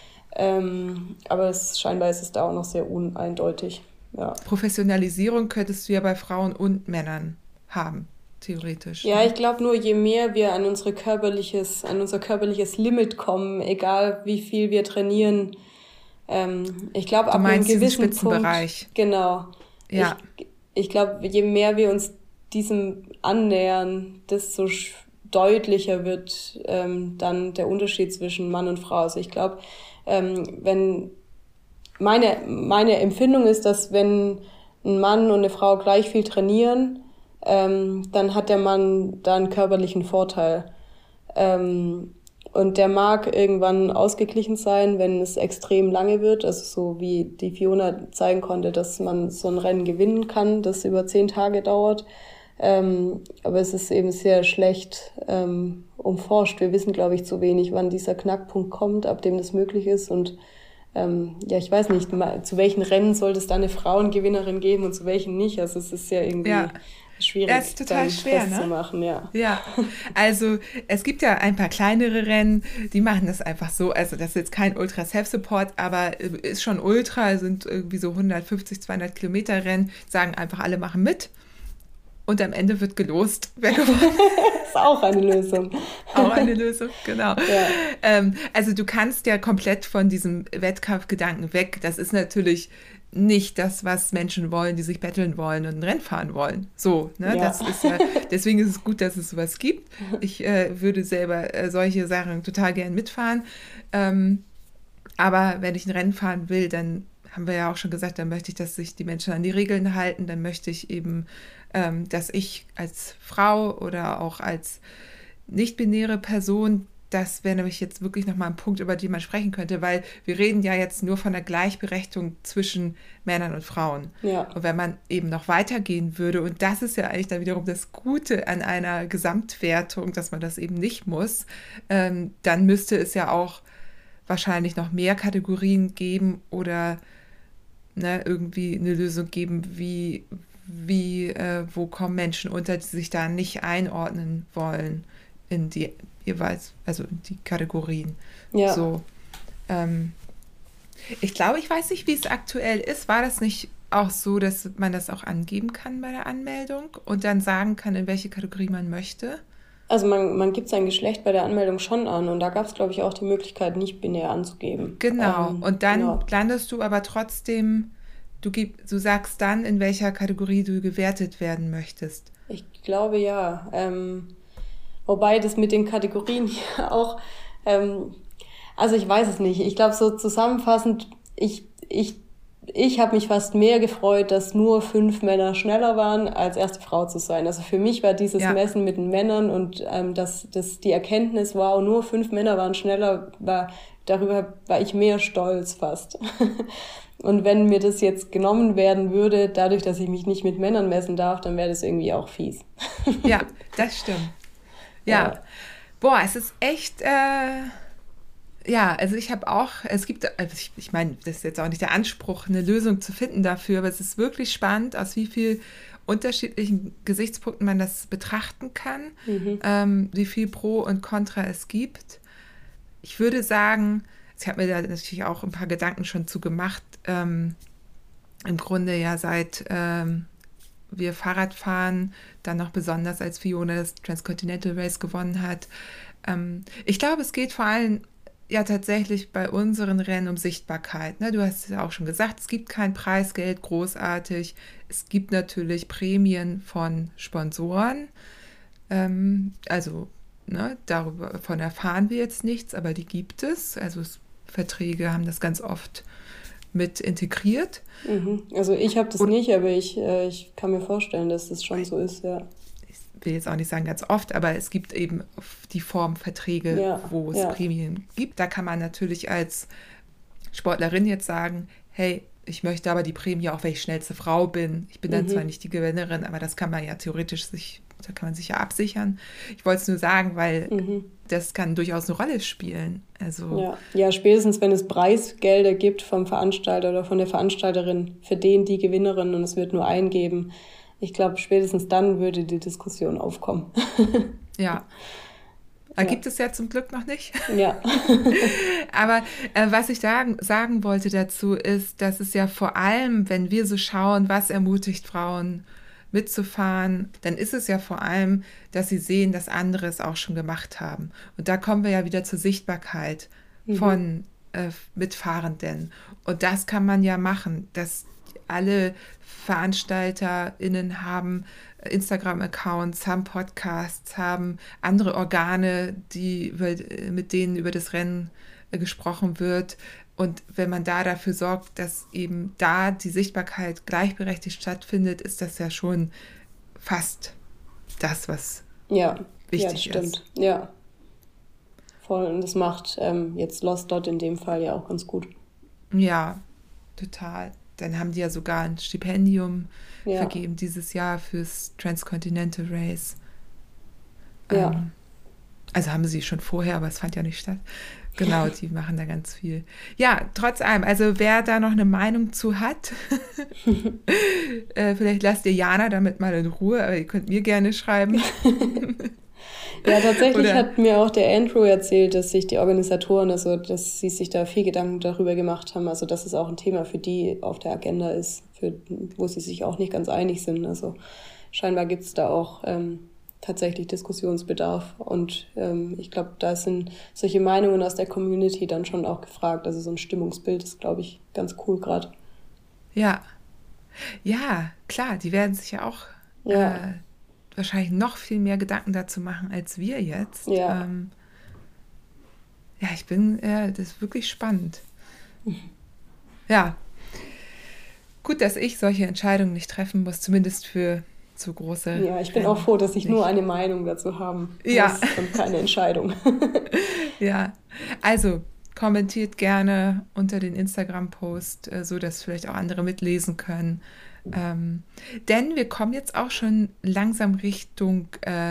Aber scheinbar ist es da auch noch sehr uneindeutig. Ja. Professionalisierung könntest du ja bei Frauen und Männern haben, theoretisch. Ja, ich glaube nur, je mehr wir an unser körperliches Limit kommen, egal wie viel wir trainieren, ich glaube, ab einem gewissen Spitzenbereich. Punkt, genau. Ja. Ich glaube, je mehr wir uns diesem annähern, desto deutlicher wird dann der Unterschied zwischen Mann und Frau. Also ich glaube, wenn meine Empfindung ist, dass wenn ein Mann und eine Frau gleich viel trainieren, dann hat der Mann da einen körperlichen Vorteil. Und der mag irgendwann ausgeglichen sein, wenn es extrem lange wird. Also so wie die Fiona zeigen konnte, dass man so ein Rennen gewinnen kann, das über 10 Tage dauert. Aber es ist eben sehr schlecht umforscht. Wir wissen, glaube ich, zu wenig, wann dieser Knackpunkt kommt, ab dem das möglich ist. Und ich weiß nicht, zu welchen Rennen sollte es da eine Frauengewinnerin geben und zu welchen nicht. Also es ist ja irgendwie schwierig, das ist total schwer, festzumachen. Ne? Ja, also es gibt ja ein paar kleinere Rennen, die machen das einfach so. Also das ist jetzt kein Ultra-Self-Support, aber ist schon Ultra, sind irgendwie so 150, 200 Kilometer Rennen, sagen einfach, alle machen mit. Und am Ende wird gelost, wer gewonnen hat. Ist auch eine Lösung. Auch eine Lösung, genau. Ja. Also du kannst ja komplett von diesem Wettkampfgedanken weg. Das ist natürlich nicht das, was Menschen wollen, die sich betteln wollen und ein Rennen fahren wollen. So, ne? Ja. Das ist ja, deswegen ist es gut, dass es sowas gibt. Ich würde selber solche Sachen total gern mitfahren. Aber wenn ich ein Rennen fahren will, dann haben wir ja auch schon gesagt, dann möchte ich, dass sich die Menschen an die Regeln halten. Dann möchte ich eben, dass ich als Frau oder auch als nicht-binäre Person, das wäre nämlich jetzt wirklich nochmal ein Punkt, über den man sprechen könnte, weil wir reden ja jetzt nur von der Gleichberechtigung zwischen Männern und Frauen. Ja. Und wenn man eben noch weitergehen würde, und das ist ja eigentlich dann wiederum das Gute an einer Gesamtwertung, dass man das eben nicht muss, dann müsste es ja auch wahrscheinlich noch mehr Kategorien geben oder irgendwie eine Lösung geben, wo kommen Menschen unter, die sich da nicht einordnen wollen in die jeweils, also in die Kategorien. Ja. So, ich glaube, ich weiß nicht, wie es aktuell ist. War das nicht auch so, dass man das auch angeben kann bei der Anmeldung und dann sagen kann, in welche Kategorie man möchte? Also man gibt sein Geschlecht bei der Anmeldung schon an und da gab es, glaube ich, auch die Möglichkeit, nicht binär anzugeben. Genau. Und dann Genau. landest du aber trotzdem, du sagst dann, in welcher Kategorie du gewertet werden möchtest. Ich glaube ja. Wobei das mit den Kategorien ja auch, also ich weiß es nicht. Ich glaube so zusammenfassend, ich habe mich fast mehr gefreut, dass nur 5 Männer schneller waren, als erste Frau zu sein. Also für mich war dieses Ja, Messen mit den Männern und dass die Erkenntnis, wow, nur 5 Männer waren schneller, darüber war ich mehr stolz fast. Und wenn mir das jetzt genommen werden würde, dadurch, dass ich mich nicht mit Männern messen darf, dann wäre das irgendwie auch fies. ja, das stimmt. Ja, Ja. boah, es ist echt, ja, also ich habe auch, es gibt, also ich meine, das ist jetzt auch nicht der Anspruch, eine Lösung zu finden dafür, aber es ist wirklich spannend, aus wie viel unterschiedlichen Gesichtspunkten man das betrachten kann, Mhm. wie viel Pro und Contra es gibt. Ich würde sagen, ich habe mir da natürlich auch ein paar Gedanken schon zu gemacht, im Grunde ja seit wir Fahrrad fahren, dann noch besonders als Fiona das Transcontinental Race gewonnen hat. Ich glaube, es geht vor allem ja tatsächlich bei unseren Rennen um Sichtbarkeit. Ne? Du hast es ja auch schon gesagt, es gibt kein Preisgeld, großartig. Es gibt natürlich Prämien von Sponsoren. Also ne, davon erfahren wir jetzt nichts, aber die gibt es. Also Verträge haben das ganz oft mit integriert. Mhm. Also ich habe das Und nicht, aber ich kann mir vorstellen, dass das schon so ist, ja. ich will jetzt auch nicht sagen ganz oft, aber es gibt eben die Form Verträge, Ja, wo es ja. Prämien gibt. Da kann man natürlich als Sportlerin jetzt sagen, hey, ich möchte aber die Prämie auch, weil ich schnellste Frau bin. Ich bin dann zwar Mhm. nicht die Gewinnerin, aber das kann man ja theoretisch da kann man sich ja absichern. Ich wollte es nur sagen, weil Mhm. das kann durchaus eine Rolle spielen. Also, Ja. Ja, spätestens wenn es Preisgelder gibt vom Veranstalter oder von der Veranstalterin für die Gewinnerin und es wird nur einen geben, ich glaube, spätestens dann würde die Diskussion aufkommen. ja, Ja. gibt es ja zum Glück noch nicht. Ja. Aber was ich sagen wollte dazu ist, dass es ja vor allem, wenn wir so schauen, was ermutigt Frauen mitzufahren, dann ist es ja vor allem, dass sie sehen, dass andere es auch schon gemacht haben. Und da kommen wir ja wieder zur Sichtbarkeit Mhm. von Mitfahrenden. Und das kann man ja machen, dass alle VeranstalterInnen haben Instagram-Accounts, haben Podcasts, haben andere Organe, mit denen über das Rennen gesprochen wird. Und wenn man da dafür sorgt, dass eben da die Sichtbarkeit gleichberechtigt stattfindet, ist das ja schon fast das, was Ja, ja, das wichtig ist. stimmt. Ja, voll. Und das macht jetzt Lost Dot in dem Fall ja auch ganz gut. Ja, total. Dann haben die ja sogar ein Stipendium Ja, vergeben dieses Jahr fürs Transcontinental Race. ja. Also haben sie schon vorher, aber es fand ja nicht statt. Genau, die machen da ganz viel. Ja, trotz allem, also wer da noch eine Meinung zu hat, vielleicht lasst ihr Jana damit mal in Ruhe, aber ihr könnt mir gerne schreiben. Ja, tatsächlich Oder, hat mir auch der Andrew erzählt, dass sich die Organisatoren, also dass sie sich da viel Gedanken darüber gemacht haben, also dass es auch ein Thema für die auf der Agenda ist, wo sie sich auch nicht ganz einig sind. Also scheinbar gibt es da auch tatsächlich Diskussionsbedarf und ich glaube, da sind solche Meinungen aus der Community dann schon auch gefragt. Also so ein Stimmungsbild ist, glaube ich, ganz cool gerade. ja, ja, klar, die werden sich ja auch Ja, wahrscheinlich noch viel mehr Gedanken dazu machen als wir jetzt. ja, Ja, das ist wirklich spannend. Ja, gut, dass ich solche Entscheidungen nicht treffen muss, zumindest für so große ja, ich bin auch Rennen froh, dass ich nur nicht. eine Meinung dazu haben Ja, muss und keine Entscheidung. ja. Also kommentiert gerne unter den Instagram-Post, so dass vielleicht auch andere mitlesen können. Denn wir kommen jetzt auch schon langsam Richtung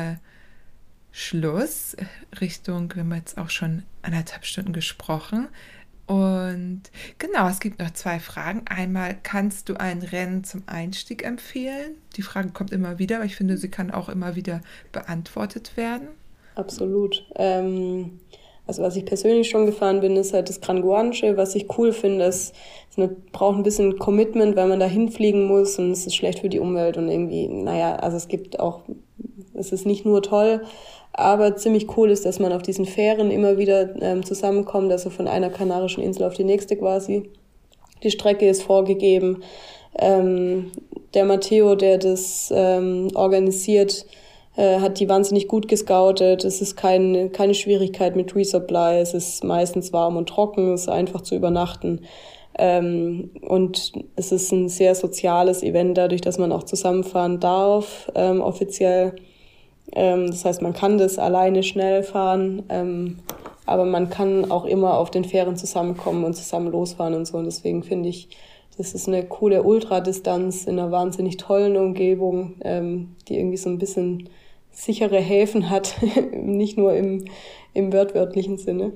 Schluss. Wir haben jetzt auch schon 1,5 Stunden gesprochen. Und genau, es gibt noch 2 Fragen. Einmal, kannst du ein Rennen zum Einstieg empfehlen? Die Frage kommt immer wieder, aber ich finde, sie kann auch immer wieder beantwortet werden. Absolut. Also was ich persönlich schon gefahren bin, ist halt das Gran Guanche. Was ich cool finde, braucht ein bisschen Commitment, weil man da hinfliegen muss und es ist schlecht für die Umwelt und irgendwie, also es ist nicht nur toll, aber ziemlich cool ist, dass man auf diesen Fähren immer wieder zusammenkommt, also von einer kanarischen Insel auf die nächste quasi. Die Strecke ist vorgegeben. Der Matteo, der das organisiert, hat die wahnsinnig gut gescoutet. Es ist keine Schwierigkeit mit Resupply. Es ist meistens warm und trocken. Es ist einfach zu übernachten. Und es ist ein sehr soziales Event, dadurch, dass man auch zusammenfahren darf, offiziell. Das heißt, man kann das alleine schnell fahren, aber man kann auch immer auf den Fähren zusammenkommen und zusammen losfahren und so. Und deswegen finde ich, das ist eine coole Ultradistanz in einer wahnsinnig tollen Umgebung, die irgendwie so ein bisschen sichere Häfen hat, nicht nur im wörtlichen Sinne.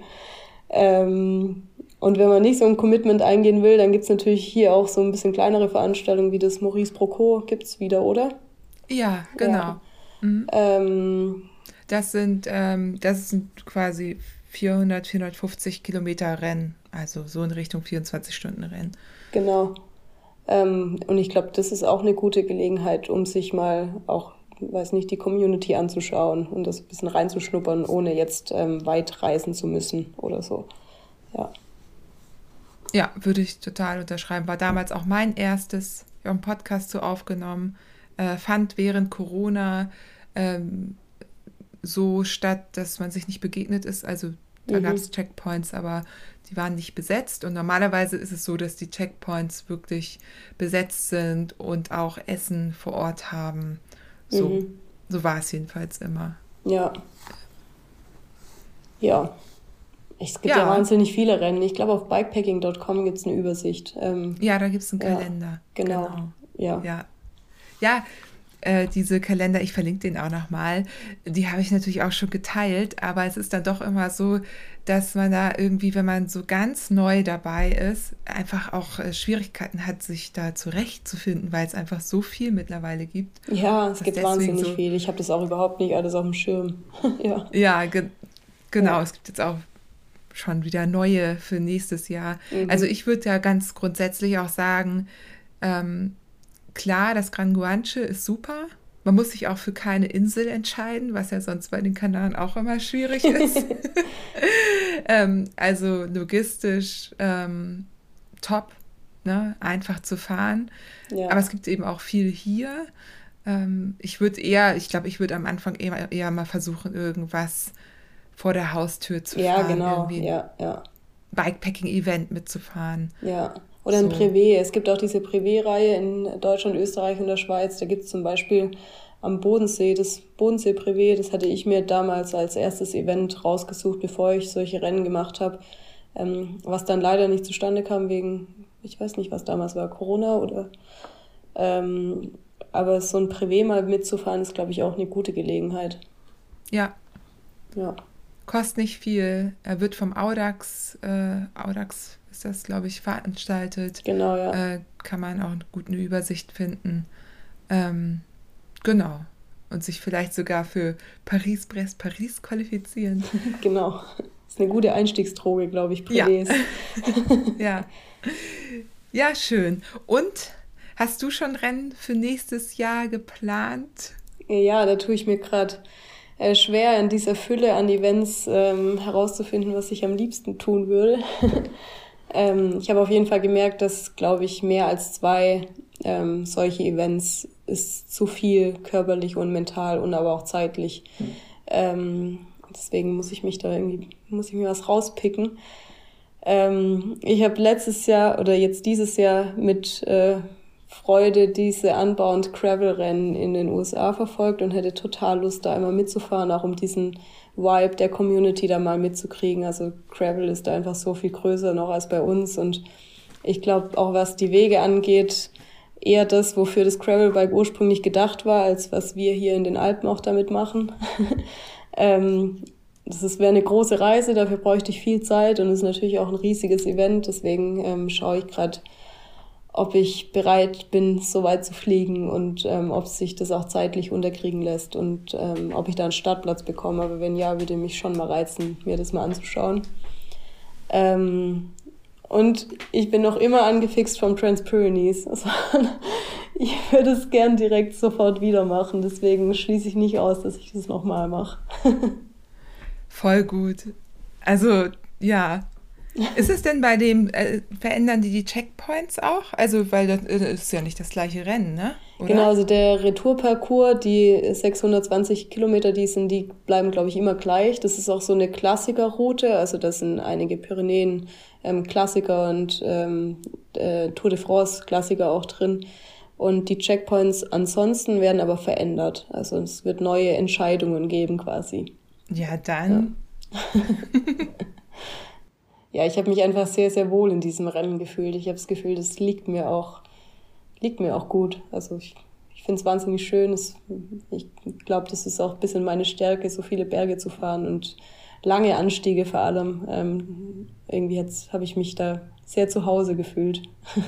Und wenn man nicht so ein Commitment eingehen will, dann gibt's natürlich hier auch so ein bisschen kleinere Veranstaltungen wie das Maurice Procot gibt's wieder, oder? Ja, genau. Ja. Mhm. Das sind quasi 450 Kilometer Rennen, also so in Richtung 24-Stunden-Rennen. Genau. Und ich glaube, das ist auch eine gute Gelegenheit, um sich mal auch, die Community anzuschauen und das ein bisschen reinzuschnuppern, ohne jetzt weit reisen zu müssen oder so. Ja. Ja, würde ich total unterschreiben. War damals auch mein erstes. Ich habe einen Podcast so aufgenommen. Fand während Corona so statt, dass man sich nicht begegnet ist. Also da gab es Checkpoints, aber die waren nicht besetzt. Und normalerweise ist es so, dass die Checkpoints wirklich besetzt sind und auch Essen vor Ort haben. So war es jedenfalls immer. Ja. Ja. Es gibt ja wahnsinnig viele Rennen. Ich glaube, auf bikepacking.com gibt es eine Übersicht. Ja, da gibt es einen Kalender. Genau. Ja, diese Kalender, ich verlinke den auch nochmal, die habe ich natürlich auch schon geteilt, aber es ist dann doch immer so, dass man da irgendwie, wenn man so ganz neu dabei ist, einfach auch Schwierigkeiten hat, sich da zurechtzufinden, weil es einfach so viel mittlerweile gibt. Ja, es gibt wahnsinnig viel. Ich habe das auch überhaupt nicht alles auf dem Schirm. Genau. Es gibt jetzt auch schon wieder neue für nächstes Jahr. Also ich würde ja ganz grundsätzlich auch sagen, klar, das Gran Guanche ist super. Man muss sich auch für keine Insel entscheiden, was ja sonst bei den Kanaren auch immer schwierig ist. Also logistisch top, ne? Einfach zu fahren. Ja. Aber es gibt eben auch viel hier. Ich würde am Anfang eher mal versuchen, irgendwas vor der Haustür zu fahren. Ja, genau. Bikepacking-Event mitzufahren. Ja. Oder ein Privé. Es gibt auch diese Privé-Reihe in Deutschland, Österreich und der Schweiz. Da gibt es zum Beispiel am Bodensee, das Bodensee-Privé, das hatte ich mir damals als erstes Event rausgesucht, bevor ich solche Rennen gemacht habe. Was dann leider nicht zustande kam wegen, ich weiß nicht, was damals war, Corona oder... aber so ein Privé mal mitzufahren, ist, glaube ich, auch eine gute Gelegenheit. Ja. Kostet nicht viel. Er wird vom Audax ist das, glaube ich, veranstaltet. Genau, ja. Kann man auch gut eine Übersicht finden. Genau. Und sich vielleicht sogar für Paris-Brest-Paris qualifizieren. Genau. Das ist eine gute Einstiegsdroge, glaube ich, Privés. Ja. Ja, schön. Und hast du schon Rennen für nächstes Jahr geplant? Ja, da tue ich mir gerade schwer, in dieser Fülle an Events herauszufinden, was ich am liebsten tun würde. Ich habe auf jeden Fall gemerkt, dass, glaube ich, mehr als 2 solche Events ist zu viel körperlich und mental und aber auch zeitlich. Deswegen muss ich mir was rauspicken. Ich habe letztes Jahr oder jetzt dieses Jahr mit Freude diese Unbound Gravel-Rennen in den USA verfolgt und hätte total Lust, da einmal mitzufahren, auch um diesen Vibe der Community da mal mitzukriegen. Also Gravel ist da einfach so viel größer noch als bei uns und ich glaube auch, was die Wege angeht, eher das, wofür das Gravelbike ursprünglich gedacht war, als was wir hier in den Alpen auch damit machen. Wäre eine große Reise, dafür bräuchte ich viel Zeit und es ist natürlich auch ein riesiges Event, deswegen schaue ich gerade, ob ich bereit bin, so weit zu fliegen und ob sich das auch zeitlich unterkriegen lässt und ob ich da einen Startplatz bekomme. Aber wenn ja, würde mich schon mal reizen, mir das mal anzuschauen. Und ich bin noch immer angefixt vom Transpyrenees. Also, ich würde es gern direkt sofort wieder machen. Deswegen schließe ich nicht aus, dass ich das nochmal mache. Voll gut. Also, ja. Ist es denn bei dem, verändern die Checkpoints auch? Also, weil das ist ja nicht das gleiche Rennen, ne? Oder? Genau, also der Retourparcours, die 620 Kilometer, die bleiben, glaube ich, immer gleich. Das ist auch so eine Klassikerroute. Also da sind einige Pyrenäen Klassiker und Tour de France Klassiker auch drin. Und die Checkpoints ansonsten werden aber verändert. Also es wird neue Entscheidungen geben quasi. Ja, dann. Ja. Ja, ich habe mich einfach sehr, sehr wohl in diesem Rennen gefühlt. Ich habe das Gefühl, das liegt mir auch gut. Also ich finde es wahnsinnig schön. Ich glaube, das ist auch ein bisschen meine Stärke, so viele Berge zu fahren und lange Anstiege vor allem. Irgendwie habe ich mich da sehr zu Hause gefühlt.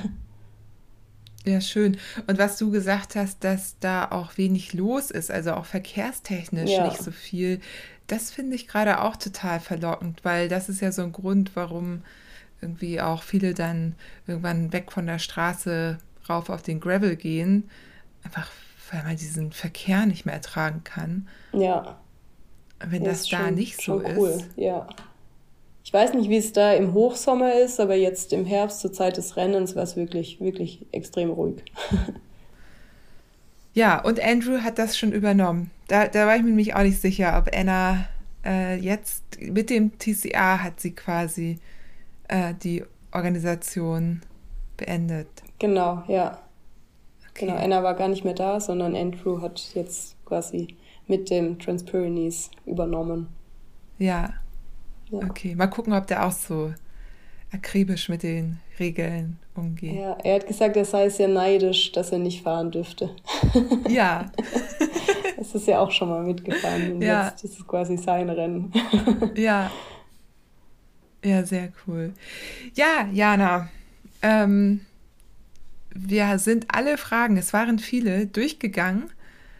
Ja, schön. Und was du gesagt hast, dass da auch wenig los ist, also auch verkehrstechnisch Ja, nicht so viel, das finde ich gerade auch total verlockend, weil das ist ja so ein Grund, warum irgendwie auch viele dann irgendwann weg von der Straße rauf auf den Gravel gehen, einfach weil man diesen Verkehr nicht mehr ertragen kann. ja, Wenn ja, das ist da nicht so schon cool. ist, Ja. Ich weiß nicht, wie es da im Hochsommer ist, aber jetzt im Herbst zur Zeit des Rennens war es wirklich, wirklich extrem ruhig. ja, und Andrew hat das schon übernommen. Da war ich mir nämlich auch nicht sicher, ob Anna jetzt mit dem TCA hat sie quasi die Organisation beendet. Genau, ja. Genau, Okay. Anna war gar nicht mehr da, sondern Andrew hat jetzt quasi mit dem Transpyrenees übernommen. Ja, Ja. okay. Mal gucken, ob der auch so akribisch mit den Regeln umgeht. Ja, er hat gesagt, er sei sehr neidisch, dass er nicht fahren dürfte. Ja, Es ist ja auch schon mal mitgefahren und ja, jetzt ist es quasi sein Rennen. ja, ja, sehr cool. Ja, Jana, ähm, wir sind alle Fragen, es waren viele, durchgegangen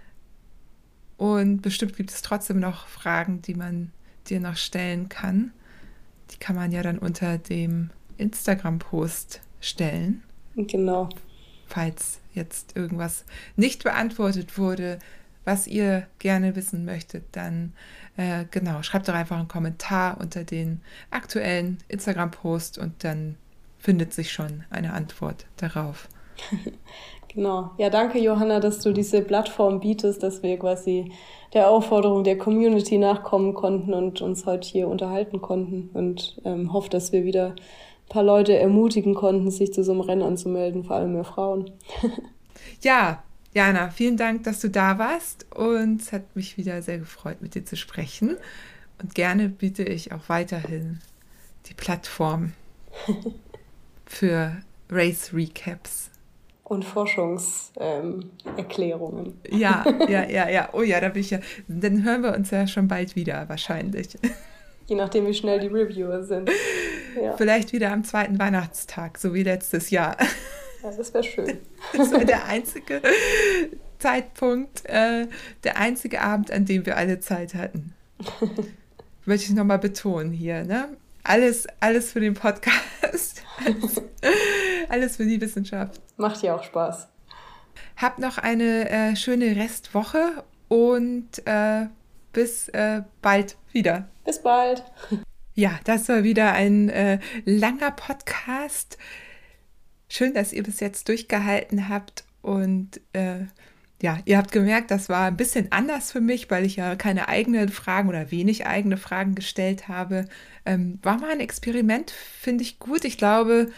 und bestimmt gibt es trotzdem noch Fragen, die man dir noch stellen kann. Die kann man ja dann unter dem Instagram-Post stellen, Genau. falls jetzt irgendwas nicht beantwortet wurde, was ihr gerne wissen möchtet, dann genau, schreibt doch einfach einen Kommentar unter den aktuellen Instagram-Post und dann findet sich schon eine Antwort darauf. Genau. Ja, danke Johanna, dass du diese Plattform bietest, dass wir quasi der Aufforderung der Community nachkommen konnten und uns heute hier unterhalten konnten und hoffe, dass wir wieder ein paar Leute ermutigen konnten, sich zu so einem Rennen anzumelden, vor allem mehr Frauen. Ja, Jana, vielen Dank, dass du da warst und es hat mich wieder sehr gefreut, mit dir zu sprechen. Und gerne biete ich auch weiterhin die Plattform für Race Recaps. Und Forschungserklärungen. Ja, ja, ja, ja. Oh ja, da bin ich ja. Dann hören wir uns ja schon bald wieder, wahrscheinlich. Je nachdem, wie schnell die Reviewer sind. Ja, Vielleicht wieder am zweiten Weihnachtstag, so wie letztes Jahr. ja, das wäre schön. Das war der einzige Zeitpunkt, der einzige Abend, an dem wir alle Zeit hatten. Möchte ich nochmal betonen hier, ne? Alles für den Podcast, alles für die Wissenschaft. Macht ja auch Spaß. Habt noch eine schöne Restwoche und bis bald wieder. Bis bald. Ja, das war wieder ein langer Podcast. Schön, dass ihr bis jetzt durchgehalten habt und ja, ihr habt gemerkt, das war ein bisschen anders für mich, weil ich ja keine eigenen Fragen oder wenig eigene Fragen gestellt habe. War mal ein Experiment, finde ich gut. Ich glaube,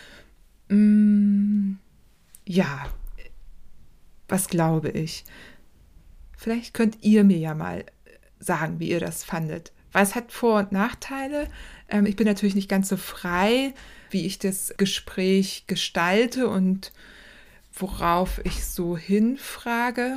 ja, was glaube ich? Vielleicht könnt ihr mir ja mal sagen, wie ihr das fandet. Weil es hat Vor- und Nachteile. Ich bin natürlich nicht ganz so frei, wie ich das Gespräch gestalte und worauf ich so hinfrage.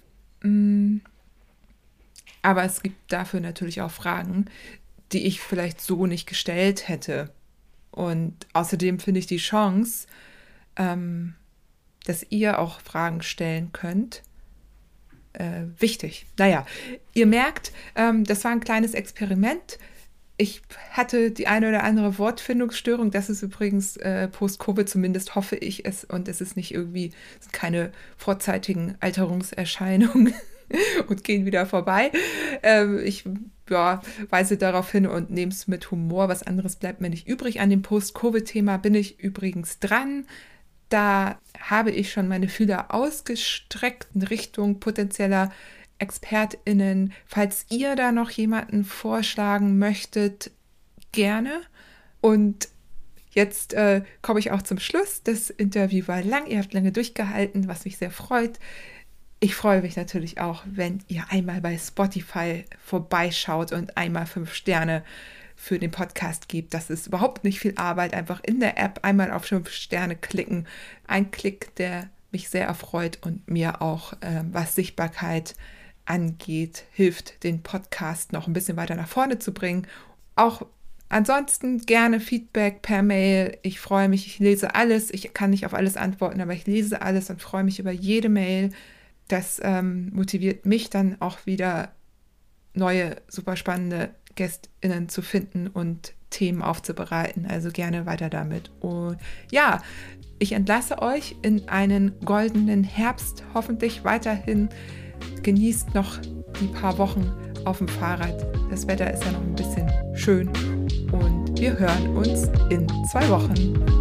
Aber es gibt dafür natürlich auch Fragen, die ich vielleicht so nicht gestellt hätte. Und außerdem finde ich die Chance, dass ihr auch Fragen stellen könnt. Wichtig. Naja, ihr merkt, das war ein kleines Experiment. Ich hatte die eine oder andere Wortfindungsstörung. Das ist übrigens Post-Covid, zumindest hoffe ich es. Und es ist nicht irgendwie, sind keine vorzeitigen Alterungserscheinungen und gehen wieder vorbei. Ich weise darauf hin und nehme es mit Humor. Was anderes bleibt mir nicht übrig. An dem Post-Covid-Thema bin ich übrigens dran. Da habe ich schon meine Fühler ausgestreckt in Richtung potenzieller ExpertInnen. Falls ihr da noch jemanden vorschlagen möchtet, gerne. Und jetzt komme ich auch zum Schluss. Das Interview war lang, ihr habt lange durchgehalten, was mich sehr freut. Ich freue mich natürlich auch, wenn ihr einmal bei Spotify vorbeischaut und einmal 5 Sterne für den Podcast gibt. Das ist überhaupt nicht viel Arbeit. Einfach in der App einmal auf 5 Sterne klicken. Ein Klick, der mich sehr erfreut und mir auch, was Sichtbarkeit angeht, hilft, den Podcast noch ein bisschen weiter nach vorne zu bringen. Auch ansonsten gerne Feedback per Mail. Ich freue mich, ich lese alles. Ich kann nicht auf alles antworten, aber ich lese alles und freue mich über jede Mail. Das motiviert mich dann auch wieder, neue, super spannende GästInnen zu finden und Themen aufzubereiten. Also gerne weiter damit. Und ja, ich entlasse euch in einen goldenen Herbst. Hoffentlich weiterhin. Genießt noch die paar Wochen auf dem Fahrrad. Das Wetter ist ja noch ein bisschen schön. Und wir hören uns in 2 Wochen.